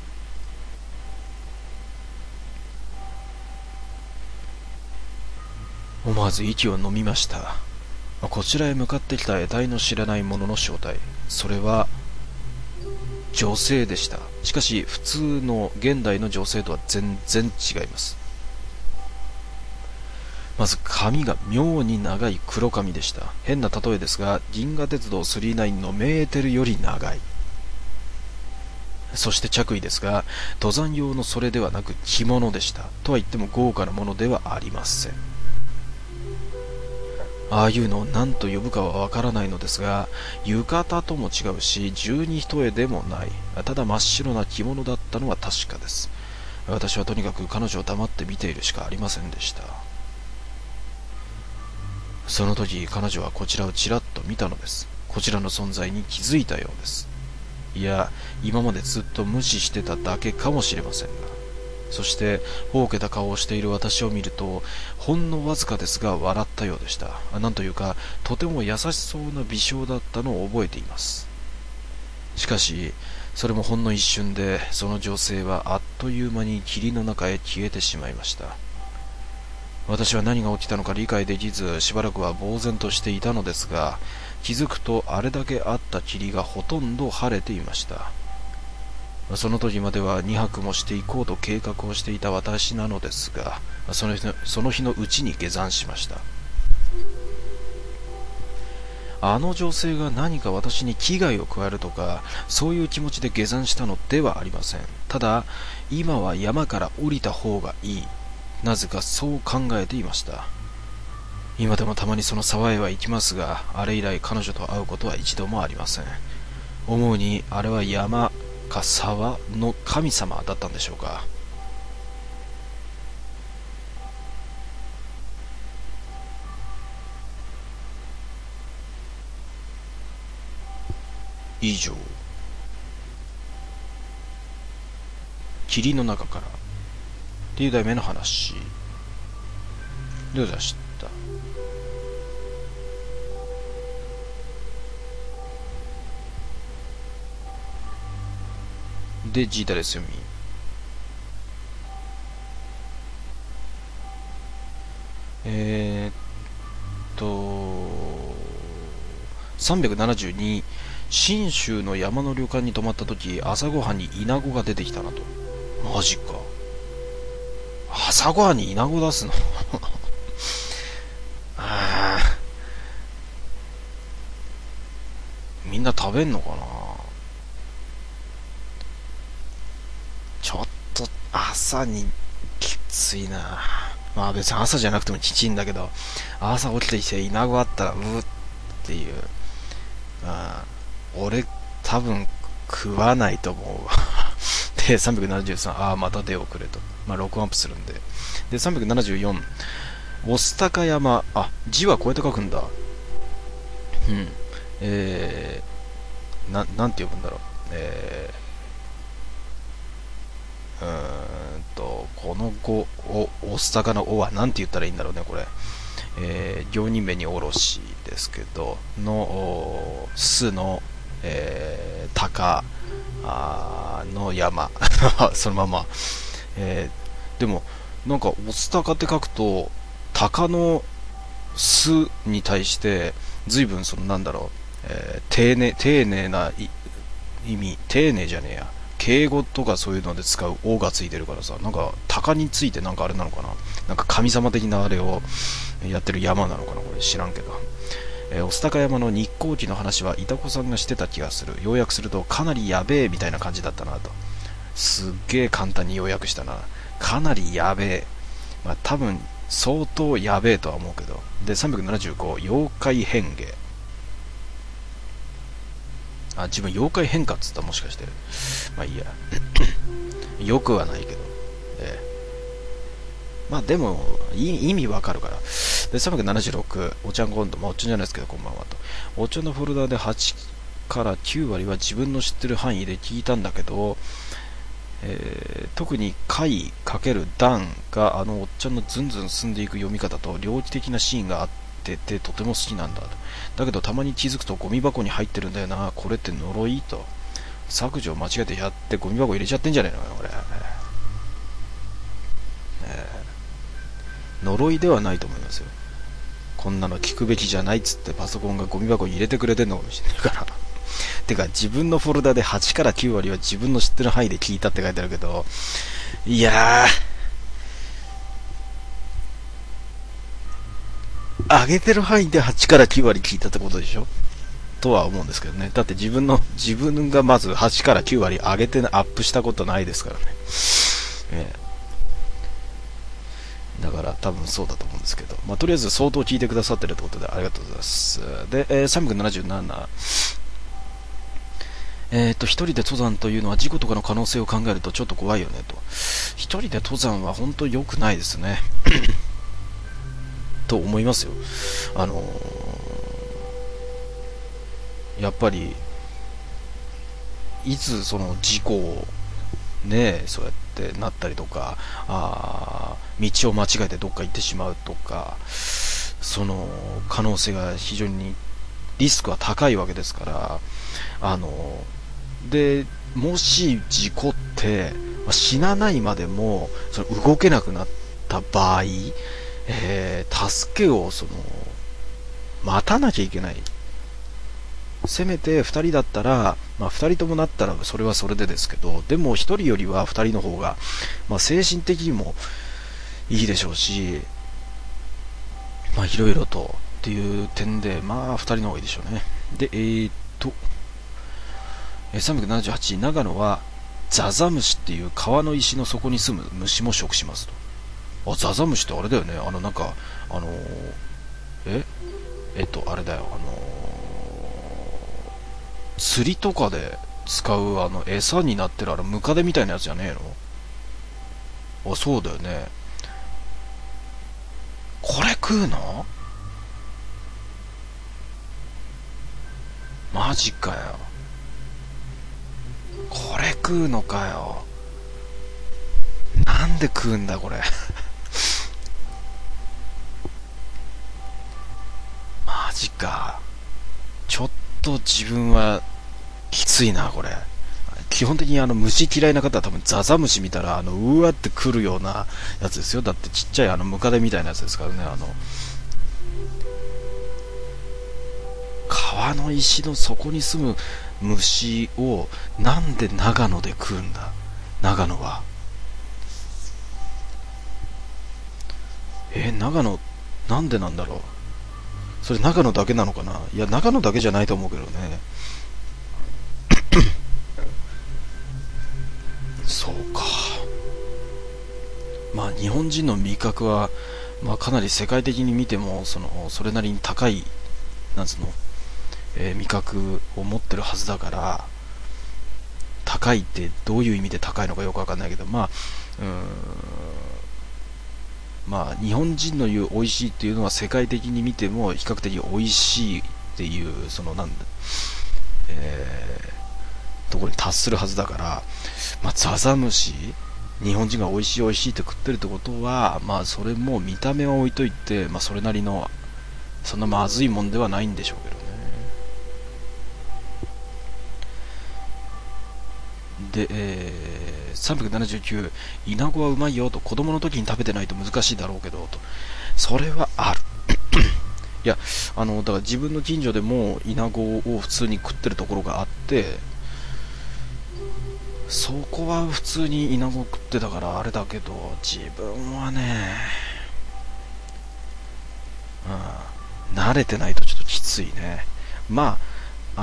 思わず息を飲みました。こちらへ向かってきた得体の知らないものの正体、それは女性でした。しかし普通の現代の女性とは全然違います。まず髪が妙に長い黒髪でした。変な例えですが、銀河鉄道999のメーテルより長い。そして着衣ですが、登山用のそれではなく着物でした。とは言っても豪華なものではありません。ああいうのを何と呼ぶかはわからないのですが、浴衣とも違うし、十二一重でもない。ただ真っ白な着物だったのは確かです。私はとにかく彼女を黙って見ているしかありませんでした。その時、彼女はこちらをちらっと見たのです。こちらの存在に気づいたようです。いや、今までずっと無視してただけかもしれませんが。そして、ほうけた顔をしている私を見ると、ほんのわずかですが笑ったようでした。なんというか、とても優しそうな微笑だったのを覚えています。しかし、それもほんの一瞬で、その女性はあっという間に霧の中へ消えてしまいました。私は何が起きたのか理解できず、しばらくは呆然としていたのですが、気づくとあれだけあった霧がほとんど晴れていました。その時までは2泊もしていこうと計画をしていた私なのですが、その日のうちに下山しました。 あの女性が何か私に危害を加えるとか、そういう気持ちで下山したのではありません。ただ、今は山から降りた方がいい。なぜかそう考えていました。今でもたまにその沢へは行きますが、あれ以来彼女と会うことは一度もありません。思うに、あれは山か沢の神様だったんでしょうか。以上、霧の中からっていう題名の話でございました。で、ジータですよみ。372、信州の山の旅館に泊まった時、朝ごはんにイナゴが出てきたなと。マジか。朝ごはんにイナゴ出すのあー、みんな食べんのかな。ちょっと朝にきついな。まあ別に朝じゃなくてもきちいんだけど、朝起きてきてイナゴあったらうーっていう。俺多分食わないと思うわで、373、ああまた出をくれと、まあ6アップするんで。で、374、御巣鷹山、あ、字はこうやって書くんだ。うん。なんて呼ぶんだろう。この語、御巣鷹の「お」はなんて言ったらいいんだろうね、これ。行人目におろしですけど、の、巣の、鷹の山そのまま、でもなんかオスタカって書くと鷹の巣に対して随分そのなんだろう、丁寧な意味、丁寧じゃねえや、敬語とかそういうので使う「お」がついてるからさ、なんか鷹についてなんかあれなのかな、なんか神様的なあれをやってる山なのかな、これ知らんけど。御巣鷹山の日航機の話はイタコさんがしてた気がする。要約するとかなりやべえみたいな感じだったなと。すっげえ簡単に要約したな。かなりやべえ、まあ多分相当やべえとは思うけど。で、375、妖怪変化。あ、自分妖怪変化っつった、もしかして。まあいいやよくはないけど、まあでも意味わかるから。で、376、お茶ん今度、まあおっちゃんじゃないですけど、こんばんはと。お茶のフォルダで8から9割は自分の知ってる範囲で聞いたんだけど、特に回×段があのおっちゃんのズンズン進んでいく読み方と猟奇的なシーンがあっててとても好きなんだと。だけどたまに気づくとゴミ箱に入ってるんだよな、これって呪いと。削除間違えてやってゴミ箱入れちゃってんじゃねえのよこれ。呪いではないと思いますよ。こんなの聞くべきじゃないっつってパソコンがゴミ箱に入れてくれてんのかもしれないからてか自分のフォルダで8から9割は自分の知ってる範囲で聞いたって書いてあるけど、いやー、上げてる範囲で8から9割聞いたってことでしょとは思うんですけどね。だって自分がまず8から9割上げてアップしたことないですからね。だから多分そうだと思うんですけど、まあ、とりあえず相当聞いてくださってるってことでありがとうございます。で、377、一人で登山というのは事故とかの可能性を考えるとちょっと怖いよねと。一人で登山は本当に良くないですねと思いますよ。やっぱりいつその事故をね、そうやってなったりとか、道を間違えてどっか行ってしまうとか、その可能性が非常にリスクは高いわけですから、でもし事故って死なないまでもその動けなくなった場合、助けを待たなきゃいけない。せめて2人だったら、まあ、2人ともなったらそれはそれでですけど、でも1人よりは2人の方が、まあ、精神的にもいいでしょうし、まあいろいろとっていう点で、まあ2人の方がいいでしょうね。で、378、長野はザザムシっていう川の石の底に住む虫も食しますと。あ、ザザムシってあれだよね、なんか、あのーあれだよ、釣りとかで使う餌になってるムカデみたいなやつじゃねえの？あ、そうだよね。これ食うの？マジかよ。これ食うのかよ。なんで食うんだこれ。マジか。ちょっと自分はきついなこれ。基本的に虫嫌いな方は多分ザザムシ見たらうわってくるようなやつですよ。だってちっちゃいムカデみたいなやつですからね。川の石の底に住む虫をなんで長野で食うんだ。長野は長野なんでなんだろう。それ長野だけなのかな。いや長野だけじゃないと思うけどね。そうか。まあ日本人の味覚は、まあ、かなり世界的に見てもそれなりに高いなんつうの、味覚を持ってるはずだから、高いってどういう意味で高いのかよくわかんないけど、まあまあ日本人の言う美味しいっていうのは世界的に見ても比較的美味しいっていうなんだ、ところに達するはずだから、まあ、ザザムシ日本人が美味しい美味しいって食ってるってことは、まあそれも見た目は置いといて、まあそれなりのそんなまずいもんではないんでしょうけどね。で、379、イナゴはうまいよと。子供の時に食べてないと難しいだろうけどと。それはある。いや、だから自分の近所でもイナゴを普通に食ってるところがあって、そこは普通にイナゴ食ってたからあれだけど、自分はね、慣れてないとちょっときついね。まあ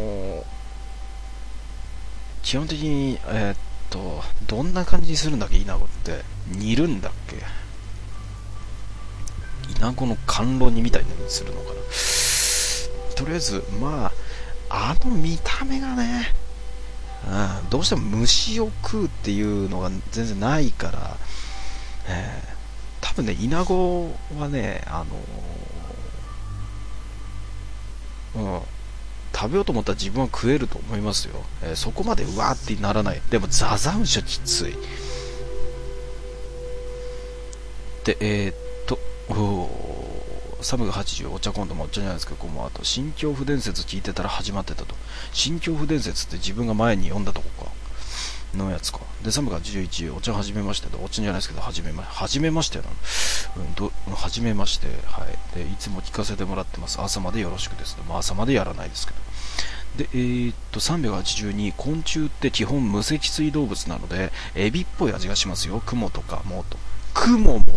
基本的にどんな感じにするんだっけ、イナゴって。煮るんだっけ。イナゴの甘露煮みたいにするのかな。とりあえずまあ見た目がね、どうしても虫を食うっていうのが全然ないから、多分ねイナゴはね食べようと思ったら自分は食えると思いますよ。そこまでうわーってならない。でもザザムシはきつい。でサムが80、お茶今度もお茶じゃないですか。この後新恐怖伝説聞いてたら始まってたと。新恐怖伝説って自分が前に読んだとこかのやつか。でサムが81、お茶始めまして、お茶じゃないですけど始めましてな、始めまして、はい。でいつも聞かせてもらってます。朝までよろしくですと。まあ朝までやらないですけど。で382、昆虫って基本無脊椎動物なのでエビっぽい味がしますよ。クモとかもと。クモも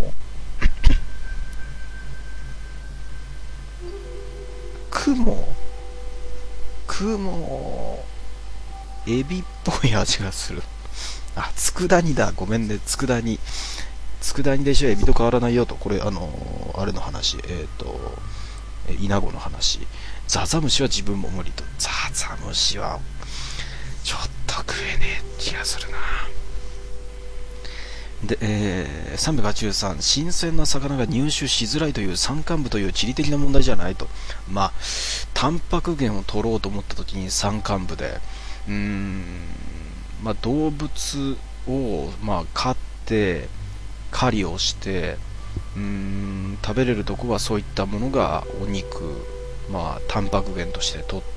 雲エビっぽい味がする。あ、佃煮だ。ごめんね、佃煮でしょ。エビと変わらないよと。これあれの話、イナゴの話。ザザムシは自分も無理と。ザザムシはちょっと食えねえ気がするな。で、383、新鮮な魚が入手しづらいという山間部という地理的な問題じゃないと。まあタンパク源を取ろうと思った時に山間部でまあ動物を飼って狩りをして食べれるとこはそういったものがお肉、タンパク源として取って、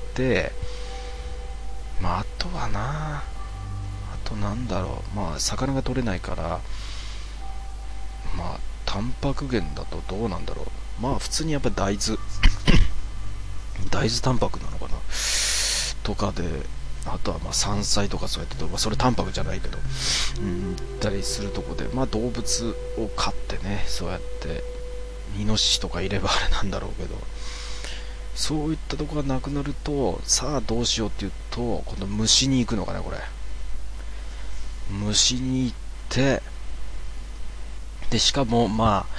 あとはな、なんだろう、魚が取れないから、タンパク源だとどうなんだろう。普通にやっぱり大豆タンパクなのかなとかで、あとは山菜とかそうやって、それタンパクじゃないけどたりするとこで、動物を飼ってね、そうやってイノシシとかいればあれなんだろうけど、そういったとこがなくなると、さあどうしようって言うと、今度虫に行くのかね、これ。虫に行って、で、しかも、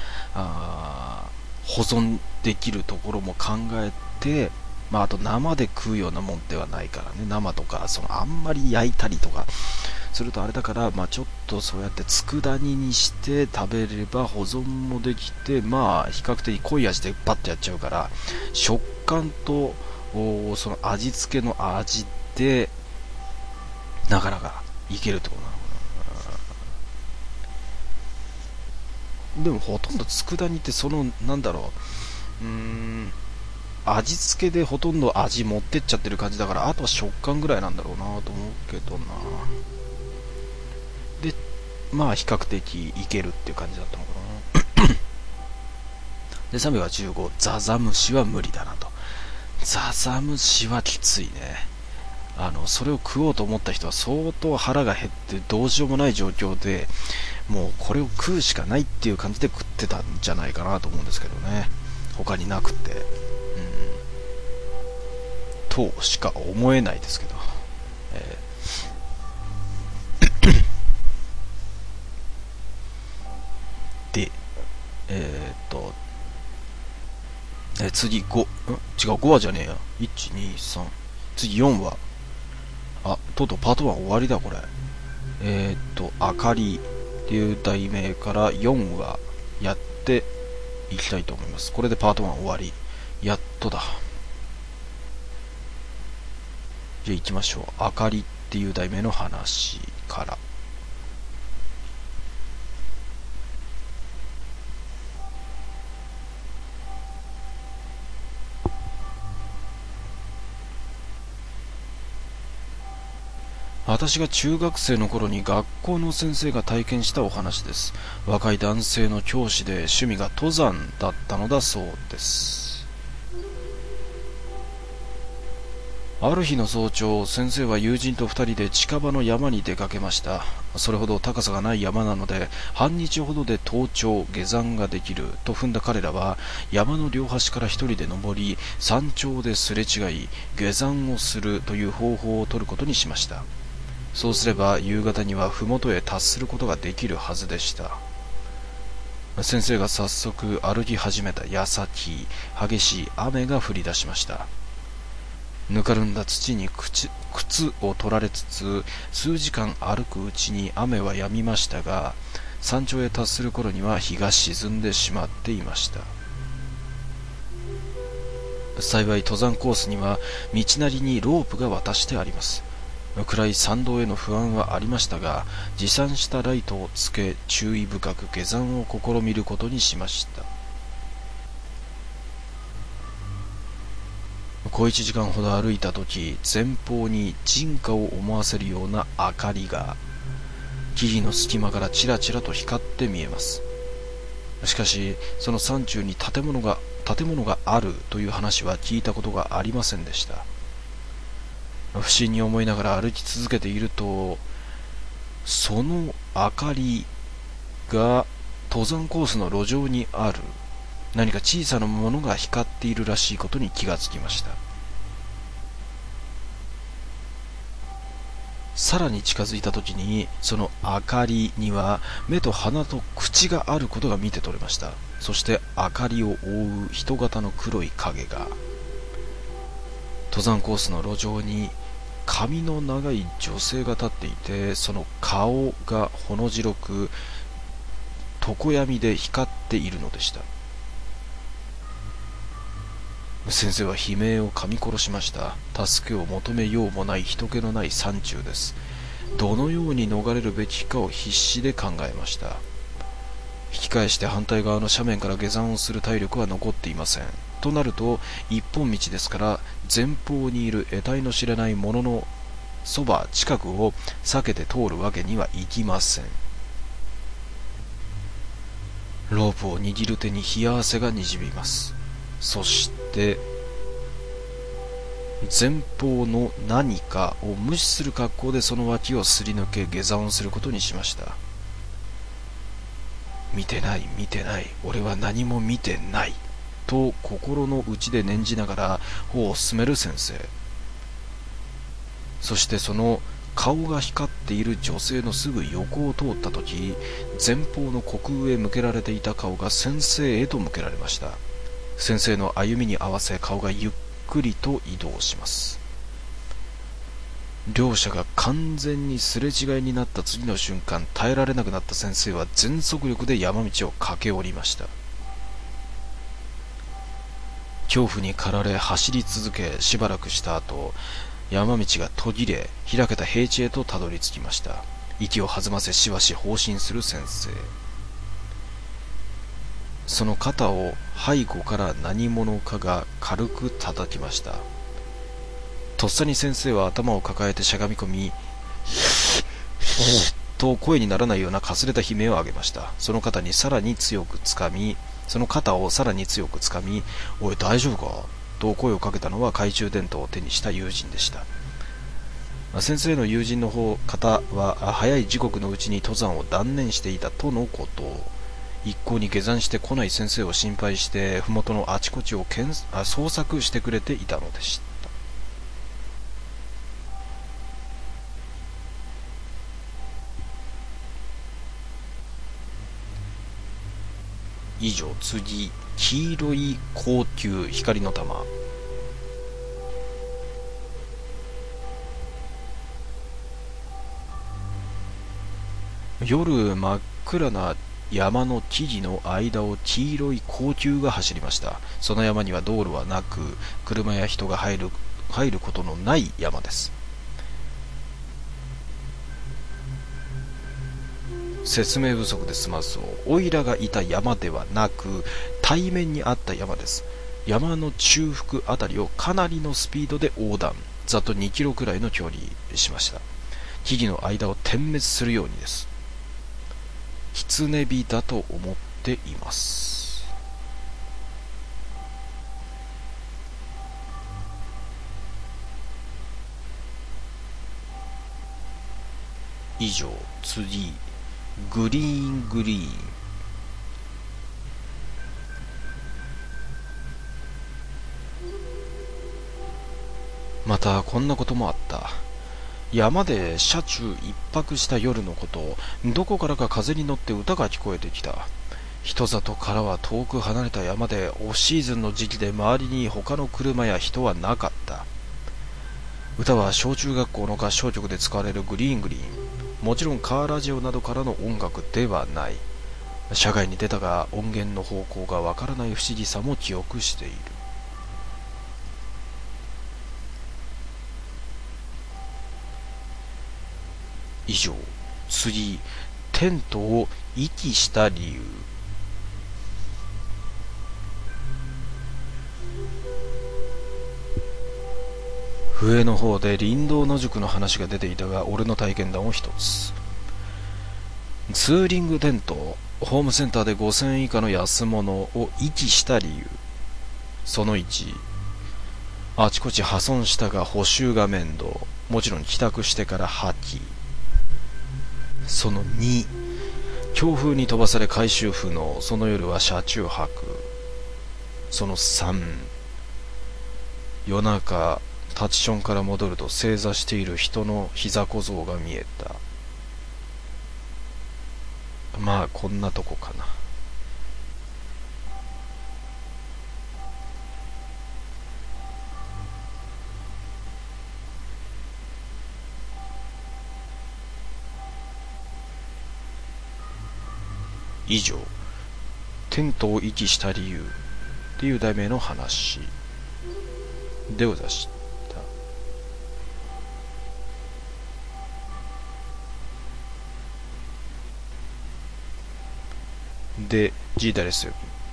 保存できるところも考えて、あと生で食うようなもんではないからね、生とか、あんまり焼いたりとかするとあれだから、ちょっとそうやって佃煮にして食べれば保存もできて、比較的濃い味でパッとやっちゃうから、食感と、その味付けの味で、なかなかいけるってことなのかな。でもほとんど佃煮って味付けでほとんど味持ってっちゃってる感じだから、あとは食感ぐらいなんだろうなと思うけどな。で、比較的いけるっていう感じだったのかな。で、315、ザザムシは無理だなと。ザザムシはきついね。それを食おうと思った人は相当腹が減ってどうしようもない状況で、もうこれを食うしかないっていう感じで食ってたんじゃないかなと思うんですけどね。他になくて。としか思えないですけど。で、次5、違う、5話じゃねえや。1、2、3。次4話。とうとうパート1終わりだ、これ。あかりっていう題名から4話やっていきたいと思います。これでパート1終わり。やっとだ。じゃあ行きましょう。あかりっていう題名の話から。私が中学生の頃に学校の先生が体験したお話です。若い男性の教師で趣味が登山だったのだそうです。ある日の早朝、先生は友人と二人で近場の山に出かけました。それほど高さがない山なので、半日ほどで登頂、下山ができると踏んだ彼らは、山の両端から一人で登り、山頂ですれ違い、下山をするという方法を取ることにしました。そうすれば夕方には麓へ達することができるはずでした。先生が早速歩き始めた矢先、激しい雨が降り出しました。ぬかるんだ土に靴を取られつつ、数時間歩くうちに雨は止みましたが、山頂へ達する頃には日が沈んでしまっていました。幸い登山コースには道なりにロープが渡してあります。暗い山道への不安はありましたが、持参したライトをつけ注意深く下山を試みることにしました。小1時間ほど歩いた時、前方に人家を思わせるような明かりが木々の隙間からちらちらと光って見えます。しかしその山中に建物があるという話は聞いたことがありませんでした。不審に思いながら歩き続けていると、その明かりが登山コースの路上にある何か小さなものが光っているらしいことに気がつきました。さらに近づいた時に、その明かりには目と鼻と口があることが見て取れました。そして明かりを覆う人型の黒い影が、登山コースの路上に髪の長い女性が立っていて、その顔がほの白く常闇で光っているのでした。先生は悲鳴を噛み殺しました。助けを求めようもない人気のない山中です。どのように逃れるべきかを必死で考えました。引き返して反対側の斜面から下山をする体力は残っていません。となると一本道ですから、前方にいる得体の知れないもののそば近くを避けて通るわけにはいきません。ロープを握る手に冷や汗がにじみます。そして前方の何かを無視する格好でその脇をすり抜け下山をすることにしました。 見てない見てない、俺は何も見てないと心の内で念じながら歩を進める先生。そしてその顔が光っている女性のすぐ横を通った時、前方の虚空へ向けられていた顔が先生へと向けられました。先生の歩みに合わせ顔がゆっくりと移動します。両者が完全にすれ違いになった次の瞬間、耐えられなくなった先生は全速力で山道を駆け下りました。恐怖に駆られ走り続け、しばらくした後、山道が途切れ開けた平地へとたどり着きました。息を弾ませしばし放心する先生。その肩を背後から何者かが軽く叩きました。とっさに先生は頭を抱えてしゃがみ込み、と声にならないようなかすれた悲鳴を上げました。その肩をさらに強くつかみ、おい大丈夫かと声をかけたのは懐中電灯を手にした友人でした。先生の友人の方は早い時刻のうちに登山を断念していたとのこと。一向に下山してこない先生を心配して麓のあちこちを捜索してくれていたのでした。以上。次、黄色い高級光の玉。夜真っ暗な山の木々の間を黄色い高級が走りました。その山には道路はなく、車や人が入ることのない山です。説明不足で済ますを。オイラがいた山ではなく、対面にあった山です。山の中腹あたりをかなりのスピードで横断、ざっと2キロくらいの距離しました。木々の間を点滅するようにです。狐火だと思っています。以上。次、グリーングリーン。またこんなこともあった。山で車中一泊した夜のこと、どこからか風に乗って歌が聞こえてきた。人里からは遠く離れた山でオフシーズンの時期で周りに他の車や人はなかった。歌は小中学校の合唱曲で使われるグリーングリーン。もちろんカーラジオなどからの音楽ではない。車外に出たが音源の方向がわからない不思議さも記憶している。以上。次、テントを遺棄した理由。上の方で林道野宿の話が出ていたが、俺の体験談を一つ。ツーリングテント、ホームセンターで5000円以下の安物を遺棄した理由。その1、あちこち破損したが補修が面倒、もちろん帰宅してから破棄。その2、強風に飛ばされ回収不能、その夜は車中泊。その3、夜中タチションから戻ると正座している人の膝小僧が見えた。まあこんなとこかな。以上。テントを遺棄した理由っていう題名の話でございました。で、G ダレスよ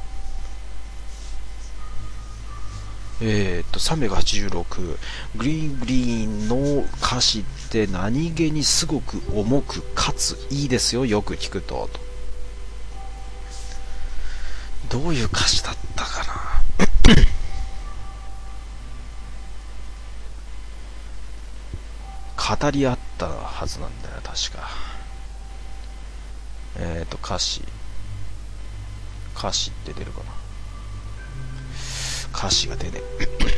り。386。グリーングリーンの歌詞って何気にすごく重くかついいですよ。よく聞くと。どういう歌詞だったかな。語り合ったはずなんだよ、確か。歌詞。 歌詞って出るかな。歌詞が出ね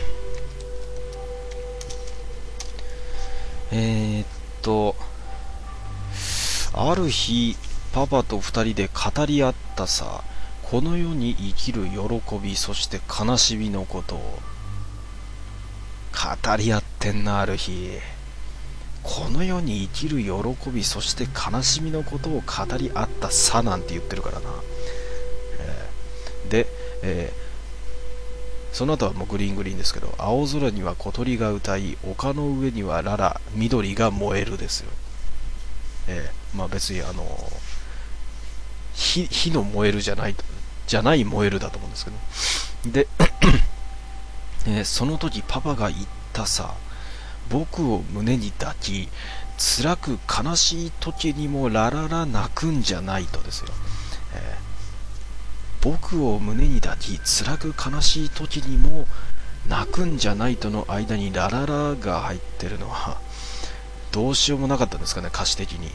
ある日パパと二人で語り合ったさ、この世に生きる喜びそして悲しみのことを。語り合ってんな。ある日この世に生きる喜びそして悲しみのことを語り合ったさなんて言ってるからな。で、その後はもうグリーングリーンですけど、青空には小鳥が歌い、丘の上にはララ、緑が燃えるですよ。まあ別に火の燃えるじゃない燃えるだと思うんですけど。で、その時パパが言ったさ、僕を胸に抱き、辛く悲しい時にもラララ泣くんじゃないとですよ。僕を胸に抱き、辛く悲しい時にも泣くんじゃないとの間にラララが入ってるのはどうしようもなかったんですかね、歌詞的に。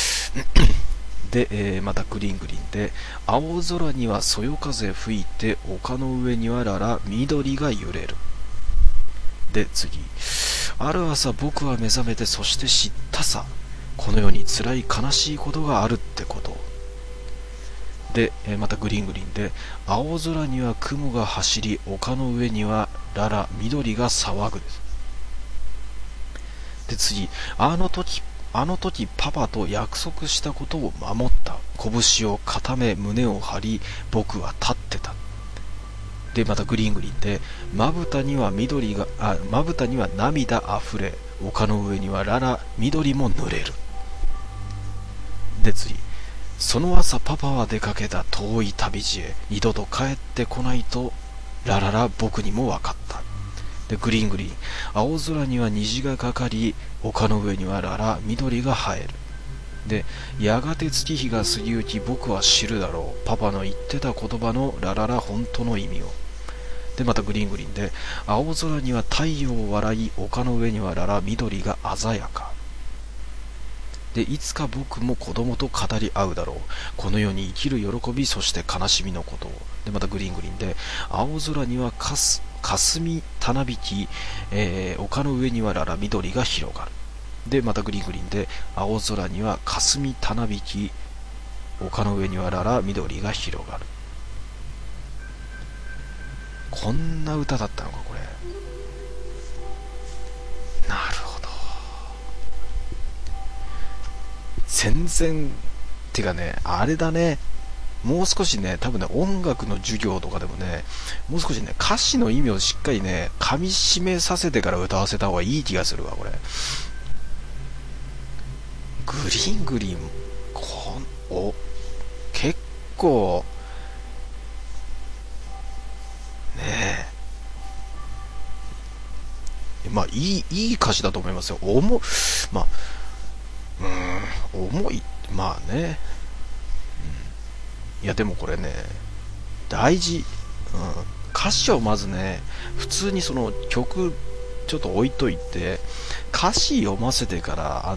で、またグリーングリーンで、青空にはそよ風吹いて、丘の上にはララ、緑が揺れる。で次、ある朝僕は目覚めて、そして知ったさ、この世に辛い悲しいことがあるってことで、またグリーングリーンで、青空には雲が走り、丘の上にはララ、緑が騒ぐです。で次、あの時パパと約束したことを守った。拳を固め胸を張り、僕は立ってた。でまたグリーングリーンで、まぶたには涙あふれ、丘の上にはララ、緑も濡れる。で次、その朝パパは出かけた遠い旅路へ、二度と帰ってこないとラララ僕にも分かった。でグリーングリーン、青空には虹がかかり、丘の上にはララ、緑が生える。でやがて月日が過ぎゆき、僕は知るだろう、パパの言ってた言葉のラララ本当の意味を。でまたグリーングリーンで、青空には太陽を笑い、丘の上にはララ、緑が鮮やか。でいつか僕も子供と語り合うだろう、この世に生きる喜びそして悲しみのことを。でまたグリーングリーンで、青空には霞たなびき、丘の上にはララ、緑が広がる。でまたグリーングリーンで、青空には霞たなびき、丘の上にはララ、緑が広がる。こんな歌だったのかこれ。なるほど。全然てかね、あれだね、もう少しね、多分ね、音楽の授業とかでもね、もう少しね、歌詞の意味をしっかりね、噛み締めさせてから歌わせた方がいい気がするわこれ。グリーングリーン結構ねえ、まあいい歌詞だと思いますよ。まあ重い、まあね、いやでもこれね大事、歌詞をまずね、普通にその曲ちょっと置いといて、歌詞読ませてから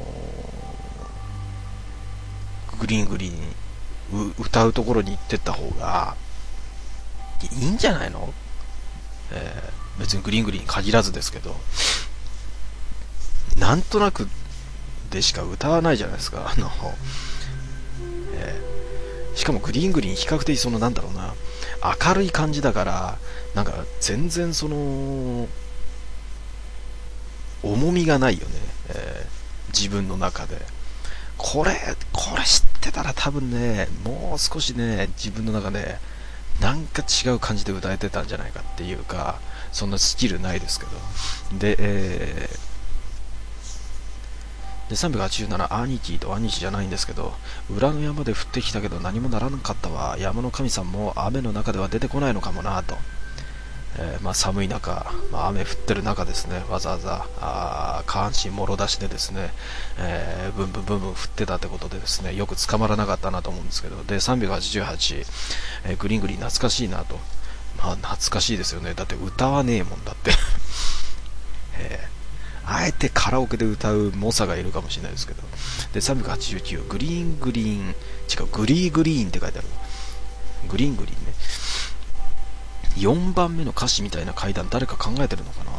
グリーングリーン歌うところに行ってった方がいいんじゃないの。別にグリーングリーンに限らずですけど、なんとなくでしか歌わないじゃないですか。しかもグリーングリーン比較的そのなんだろうな、明るい感じだから、なんか全然その重みがないよね、自分の中で。これ知ってたら多分ね、もう少しね、自分の中でなんか違う感じで歌えてたんじゃないかっていうか、そんなスキルないですけど。で、387、アニキとアニキじゃないんですけど、裏の山で降ってきたけど何もならなかったわ、山の神さんも雨の中では出てこないのかもなと。まあ、寒い中、雨降ってる中ですね、わざわざ下半身もろ出しでですね、ブンブンブンブン降ってたってことでですね、よく捕まらなかったなと思うんですけど。で388、グリーングリーン懐かしいなと。まあ懐かしいですよね、だって歌わねえもんだってあえてカラオケで歌う猛者がいるかもしれないですけど。で389、グリーングリーン、違う、グリーグリーンって書いてある。 グリーングリーンね。4番目の歌詞みたいな階段誰か考えてるのかなと。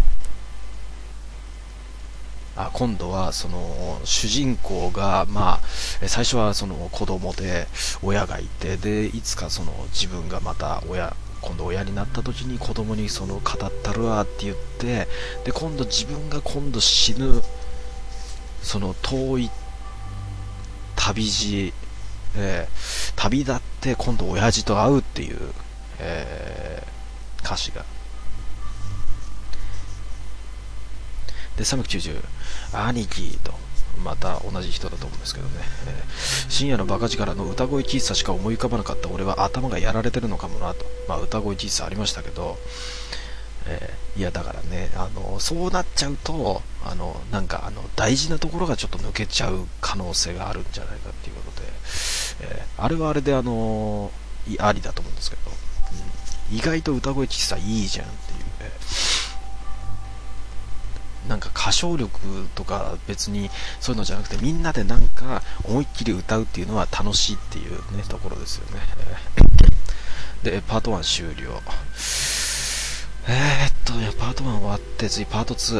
今度はその主人公が、最初はその子供で親がいて、でいつかその自分がまた今度親になった時に子供にその語ったるわって言って、で今度自分が今度死ぬその遠い旅路、旅立って今度親父と会うっていう、歌詞がで、390兄貴とまた同じ人だと思うんですけどね、深夜のバカ力の歌声喫茶しか思い浮かばなかった俺は頭がやられてるのかもなと。歌声喫茶ありましたけど、いやだからね、そうなっちゃうとなんか大事なところがちょっと抜けちゃう可能性があるんじゃないかっていうことで、あれはあれでありだと思うんですけど、意外と歌声喫茶いいじゃんっていうね。なんか歌唱力とか別にそういうのじゃなくて、みんなでなんか思いっきり歌うっていうのは楽しいっていうねところですよね。でパート1終了。パート1終わって次パート2。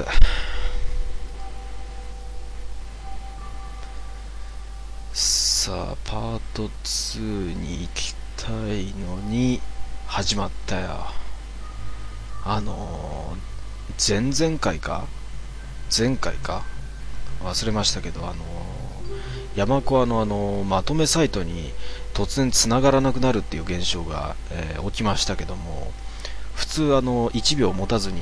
さあパート2に行きたいのに始まったよ。前々回か前回か忘れましたけど、山コアのまとめサイトに突然繋がらなくなるっていう現象が、起きましたけども、普通1秒持たずに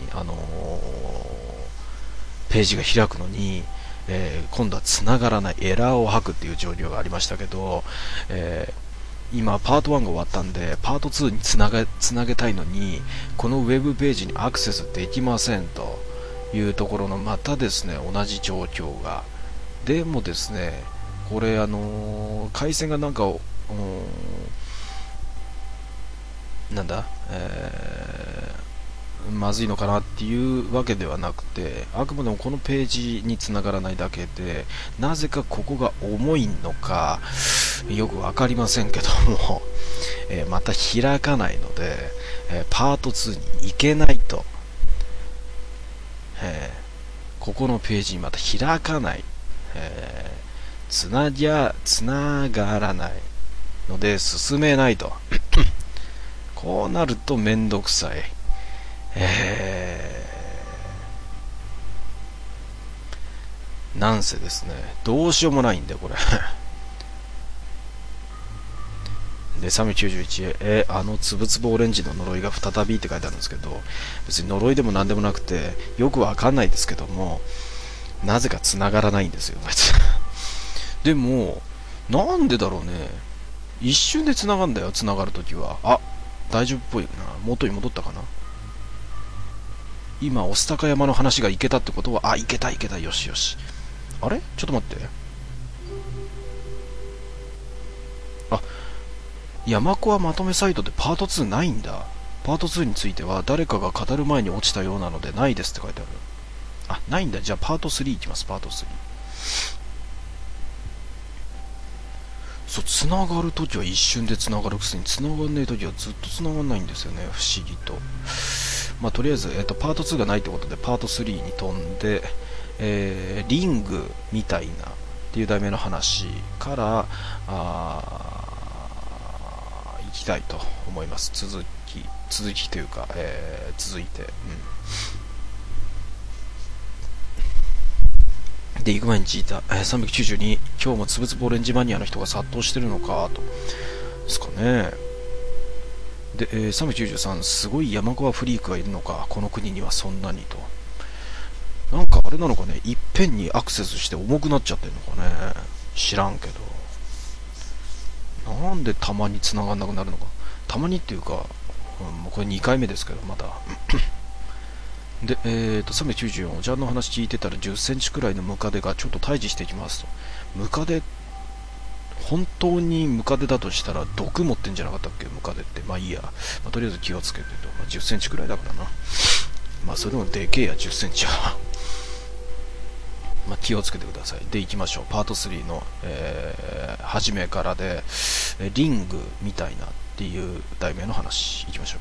ページが開くのに、今度は繋がらないエラーを吐くっていう状況がありましたけど、今パート1が終わったんでパート2につなげたいのに、このウェブページにアクセスできませんというところのまたですね同じ状況が。でもですねこれ回線がなんかなんだ、まずいのかなっていうわけではなくて、あくまでもこのページに繋がらないだけで、なぜかここが重いのかよくわかりませんけども、また開かないので、パート2に行けないと、ここのページにまた開かない、つながらないので進めないとこうなるとめんどくさい。なんせですね、どうしようもないんでこれで391つぶつぶオレンジの呪いが再びって書いてあるんですけど、別に呪いでも何でもなくてよくわかんないですけども、なぜか繋がらないんですよでもなんでだろうね、一瞬で繋がんだよ。繋がるときは大丈夫っぽいな。元に戻ったかな。今御巣鷹山の話がいけたってことは、いけたよしよし。あれちょっと待って、山コアまとめサイトでパート2ないんだ。パート2については誰かが語る前に落ちたようなのでないですって書いてある。ないんだ。じゃあパート3いきます。パート3。そう、つながるときは一瞬でつながるくせに、つながんないときはずっとつながんないんですよね。不思議と。とりあえず、パート2がないってことでパート3に飛んで、リングみたいなっていう題名の話からいきたいと思います。続きというか、続いて、で行く前に聞いた、392、今日もつぶつぶオレンジマニアの人が殺到してるのかとですかね。で、393、すごい山コアフリークがいるのか、この国にはそんなにと。なんかあれなのかね、いっぺんにアクセスして重くなっちゃってるのかね、知らんけど。なんでたまに繋がんなくなるのか。たまにっていうか、もうこれ2回目ですけど、まだで、394、おじゃんの話聞いてたら10センチくらいのムカデがちょっと退治してきますと。ムカデ、本当にムカデだとしたら毒持ってんじゃなかったっけ、ムカデって。いいや、とりあえず気をつけてと。10センチくらいだからな。それでもでけえや、10センチは気をつけてください。で、行きましょう。パート3の、初めからで、リングみたいなっっていう題名の話いきましょう。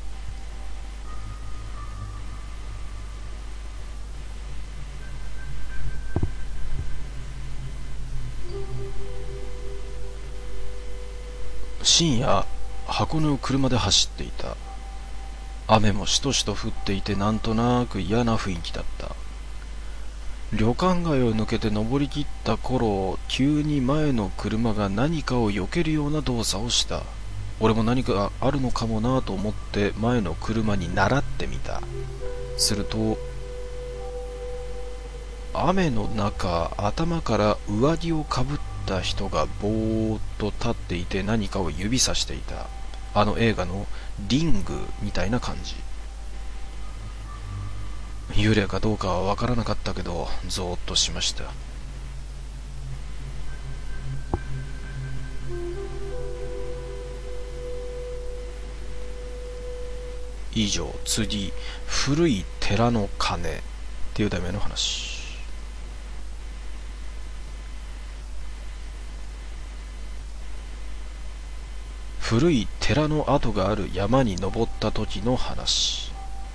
深夜、箱根を車で走っていた。雨もしとしと降っていて、なんとなく嫌な雰囲気だった。旅館街を抜けて登りきった頃、急に前の車が何かを避けるような動作をした。俺も何かあるのかもなと思って前の車に倣ってみた。すると、雨の中、頭から上着をかぶった人がぼーっと立っていて何かを指さしていた。あの映画のリングみたいな感じ。幽霊かどうかはわからなかったけど、ゾーッとしました。以上、次、古い寺の鐘っていう題名の話。古い寺の跡がある山に登った時の話。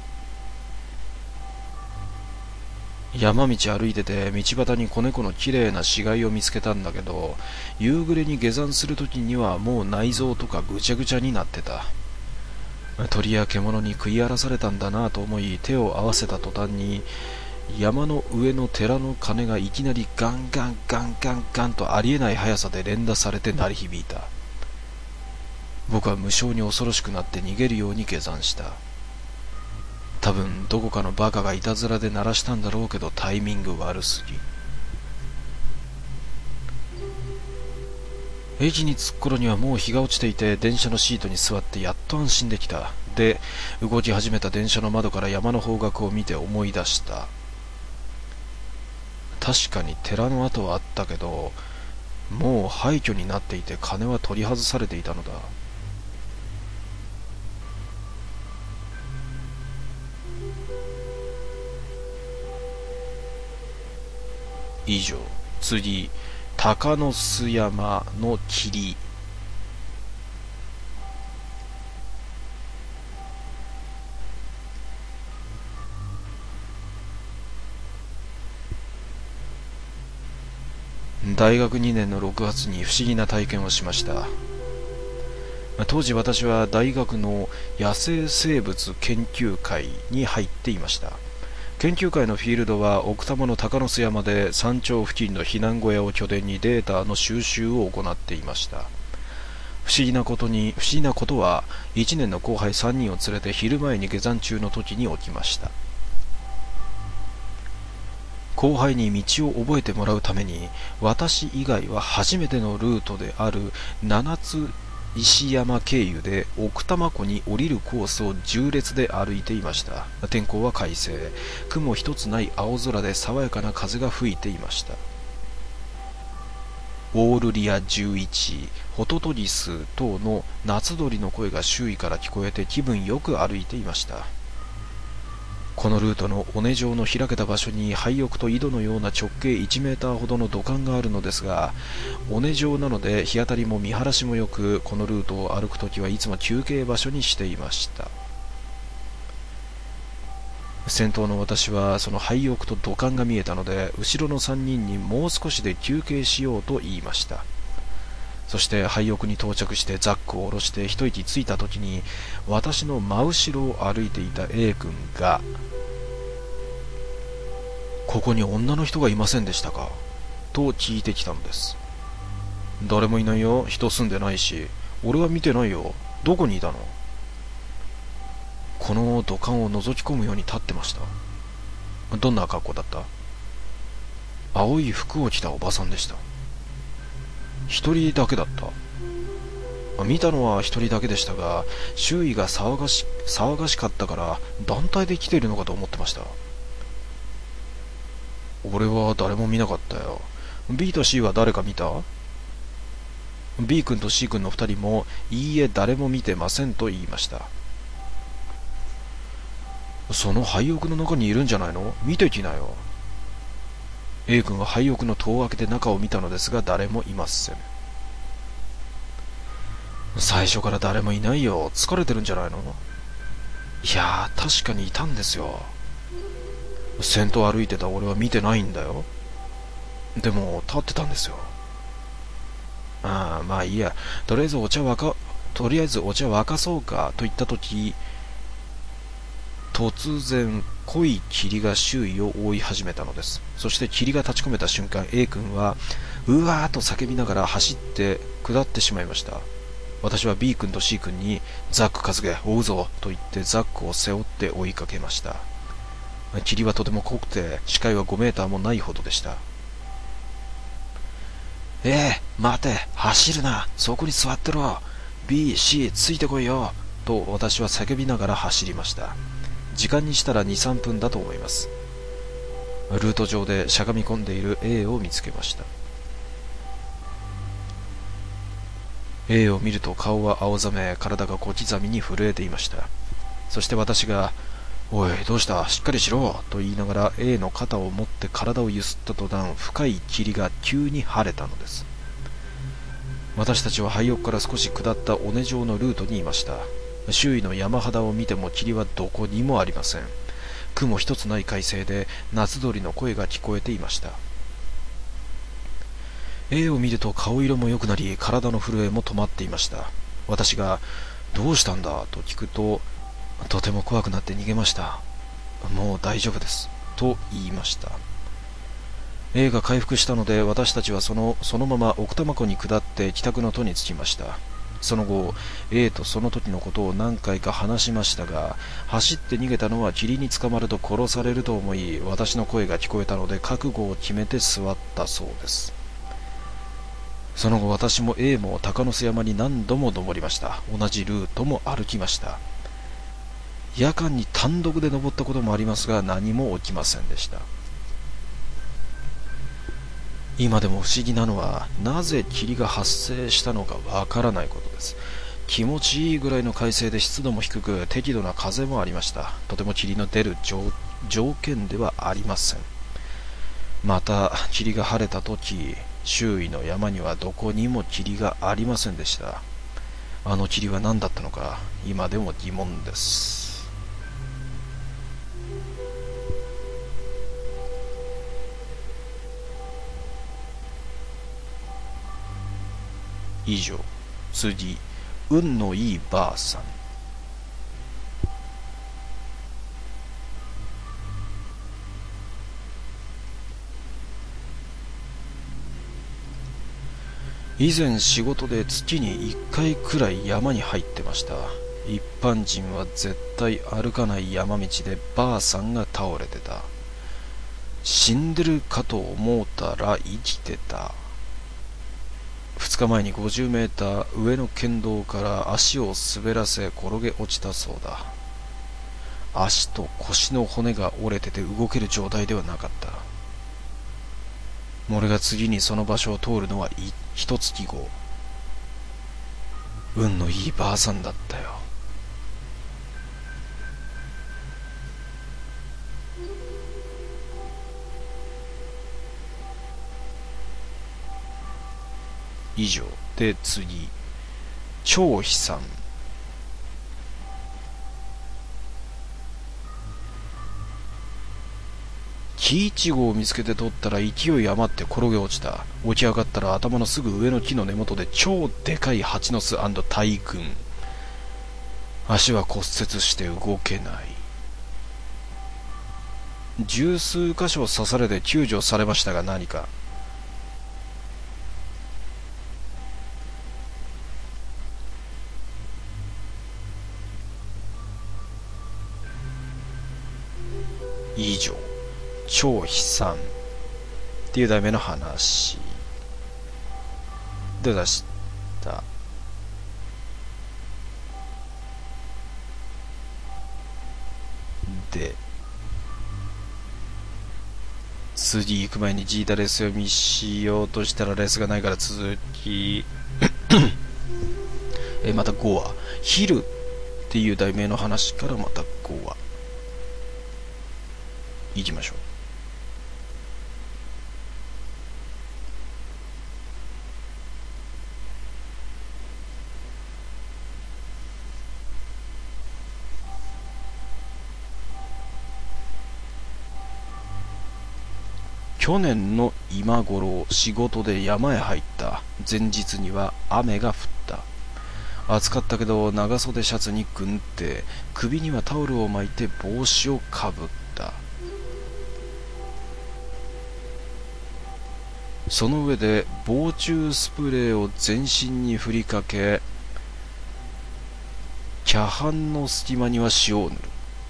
山道歩いてて道端に子猫のきれいな死骸を見つけたんだけど、夕暮れに下山する時にはもう内臓とかぐちゃぐちゃになってた。鳥や獣に食い荒らされたんだなと思い手を合わせた途端に、山の上の寺の鐘がいきなりガンガンガンガンガンとありえない速さで連打されて鳴り響いた。僕は無性に恐ろしくなって逃げるように下山した。多分どこかのバカがいたずらで鳴らしたんだろうけど、タイミング悪すぎ。駅に着く頃にはもう日が落ちていて、電車のシートに座ってやっと安心できた。で、動き始めた電車の窓から山の方角を見て思い出した。確かに寺の跡はあったけど、もう廃墟になっていて鐘は取り外されていたのだ。以上、次、鷹の巣山の霧。大学2年の6月に不思議な体験をしました。当時私は大学の野生生物研究会に入っていました。研究会のフィールドは奥多摩の鷹の巣山で山頂付近の避難小屋を拠点にデータの収集を行っていました。不思議なことは1年の後輩3人を連れて昼前に下山中の時に起きました。後輩に道を覚えてもらうために、私以外は初めてのルートである七津石山経由で奥多摩湖に降りるコースを縦列で歩いていました。天候は快晴、雲一つない青空で爽やかな風が吹いていました。オールリア11、ホトトギス等の夏鳥の声が周囲から聞こえて気分よく歩いていました。このルートの尾根状の開けた場所に廃屋と井戸のような直径1メーターほどの土管があるのですが、尾根状なので日当たりも見晴らしもよく、このルートを歩くときはいつも休憩場所にしていました。先頭の私はその廃屋と土管が見えたので、後ろの3人にもう少しで休憩しようと言いました。そして廃屋に到着してザックを下ろして一息ついた時に、私の真後ろを歩いていた A 君が、ここに女の人がいませんでしたかと聞いてきたのです。誰もいないよ、人住んでないし。俺は見てないよ、どこにいたの？この土管を覗き込むように立ってました。どんな格好だった？青い服を着たおばさんでした。一人だけだった。見たのは一人だけでしたが、周囲が騒がしかったから団体で来ているのかと思ってました。俺は誰も見なかったよ。B と C は誰か見た？ B 君と C 君の2人もいいえ、誰も見てませんと言いました。その廃屋の中にいるんじゃないの？見てきなよ。A 君は廃屋の戸を開けて中を見たのですが、誰もいません。 最初から誰もいないよ。疲れてるんじゃないの？いやー、確かにいたんですよ。先頭歩いてた俺は見てないんだよ。でも、立ってたんですよ。ああ、まあいいや。とりあえずお茶沸かそうか、と言ったとき、突然、濃い霧が周囲を覆い始めたのです。そして霧が立ち込めた瞬間、A 君は、うわーと叫びながら走って下ってしまいました。私は B 君と C 君に、ザック担げ、追うぞ、と言ってザックを背負って追いかけました。霧はとても濃くて、視界は5メーターもないほどでした。待て、走るな、そこに座ってろ。B、C、ついてこいよ。と私は叫びながら走りました。時間にしたら2、3分だと思います。ルート上でしゃがみ込んでいる A を見つけました。A を見ると顔は青ざめ、体が小刻みに震えていました。そして私が、おい、どうした、しっかりしろ、と言いながら A の肩を持って体をゆすった途端、深い霧が急に晴れたのです。私たちは廃屋から少し下った尾根状のルートにいました。周囲の山肌を見ても霧はどこにもありません。雲一つない快晴で夏鳥の声が聞こえていました。A を見ると顔色も良くなり、体の震えも止まっていました。私が、どうしたんだと聞くと、とても怖くなって逃げました。もう大丈夫です。と言いました。A が回復したので、私たちはそのまま奥多摩湖に下って帰宅の途に着きました。その後、A とその時のことを何回か話しましたが、走って逃げたのは霧に捕まると殺されると思い、私の声が聞こえたので覚悟を決めて座ったそうです。その後、私も A も鷹ノ巣山に何度も登りました。同じルートも歩きました。夜間に単独で登ったこともありますが、何も起きませんでした。今でも不思議なのは、なぜ霧が発生したのかわからないことです。気持ちいいぐらいの快晴で湿度も低く、適度な風もありました。とても霧の出る条件ではありません。また霧が晴れた時、周囲の山にはどこにも霧がありませんでした。あの霧は何だったのか、今でも疑問です。以上、次、運のいいばあさん。以前仕事で月に1回くらい山に入ってました。一般人は絶対歩かない山道でばあさんが倒れてた。死んでるかと思うたら生きてた。2日前に50メーター上の県道から足を滑らせ転げ落ちたそうだ。足と腰の骨が折れてて動ける状態ではなかった。俺が次にその場所を通るのは一月後。運のいいばあさんだったよ。以上で次、張飛さん。木イチゴを見つけて取ったら勢い余って転げ落ちた。起き上がったら頭のすぐ上の木の根元で超でかい蜂の巣&大群。足は骨折して動けない。十数箇所刺されて救助されましたが何か。以上、超悲惨っていう題名の話で出した。で、次行く前にジータレス読みしようとしたらレスがないから続きまた5話、昼っていう題名の話からまた5話行きましょう。 去年の今頃仕事で山へ入った。前日には雨が降った。暑かったけど長袖シャツに軍手、首にはタオルを巻いて帽子をかぶった。その上で防虫スプレーを全身に振りかけ、茶飯の隙間には塩を塗る。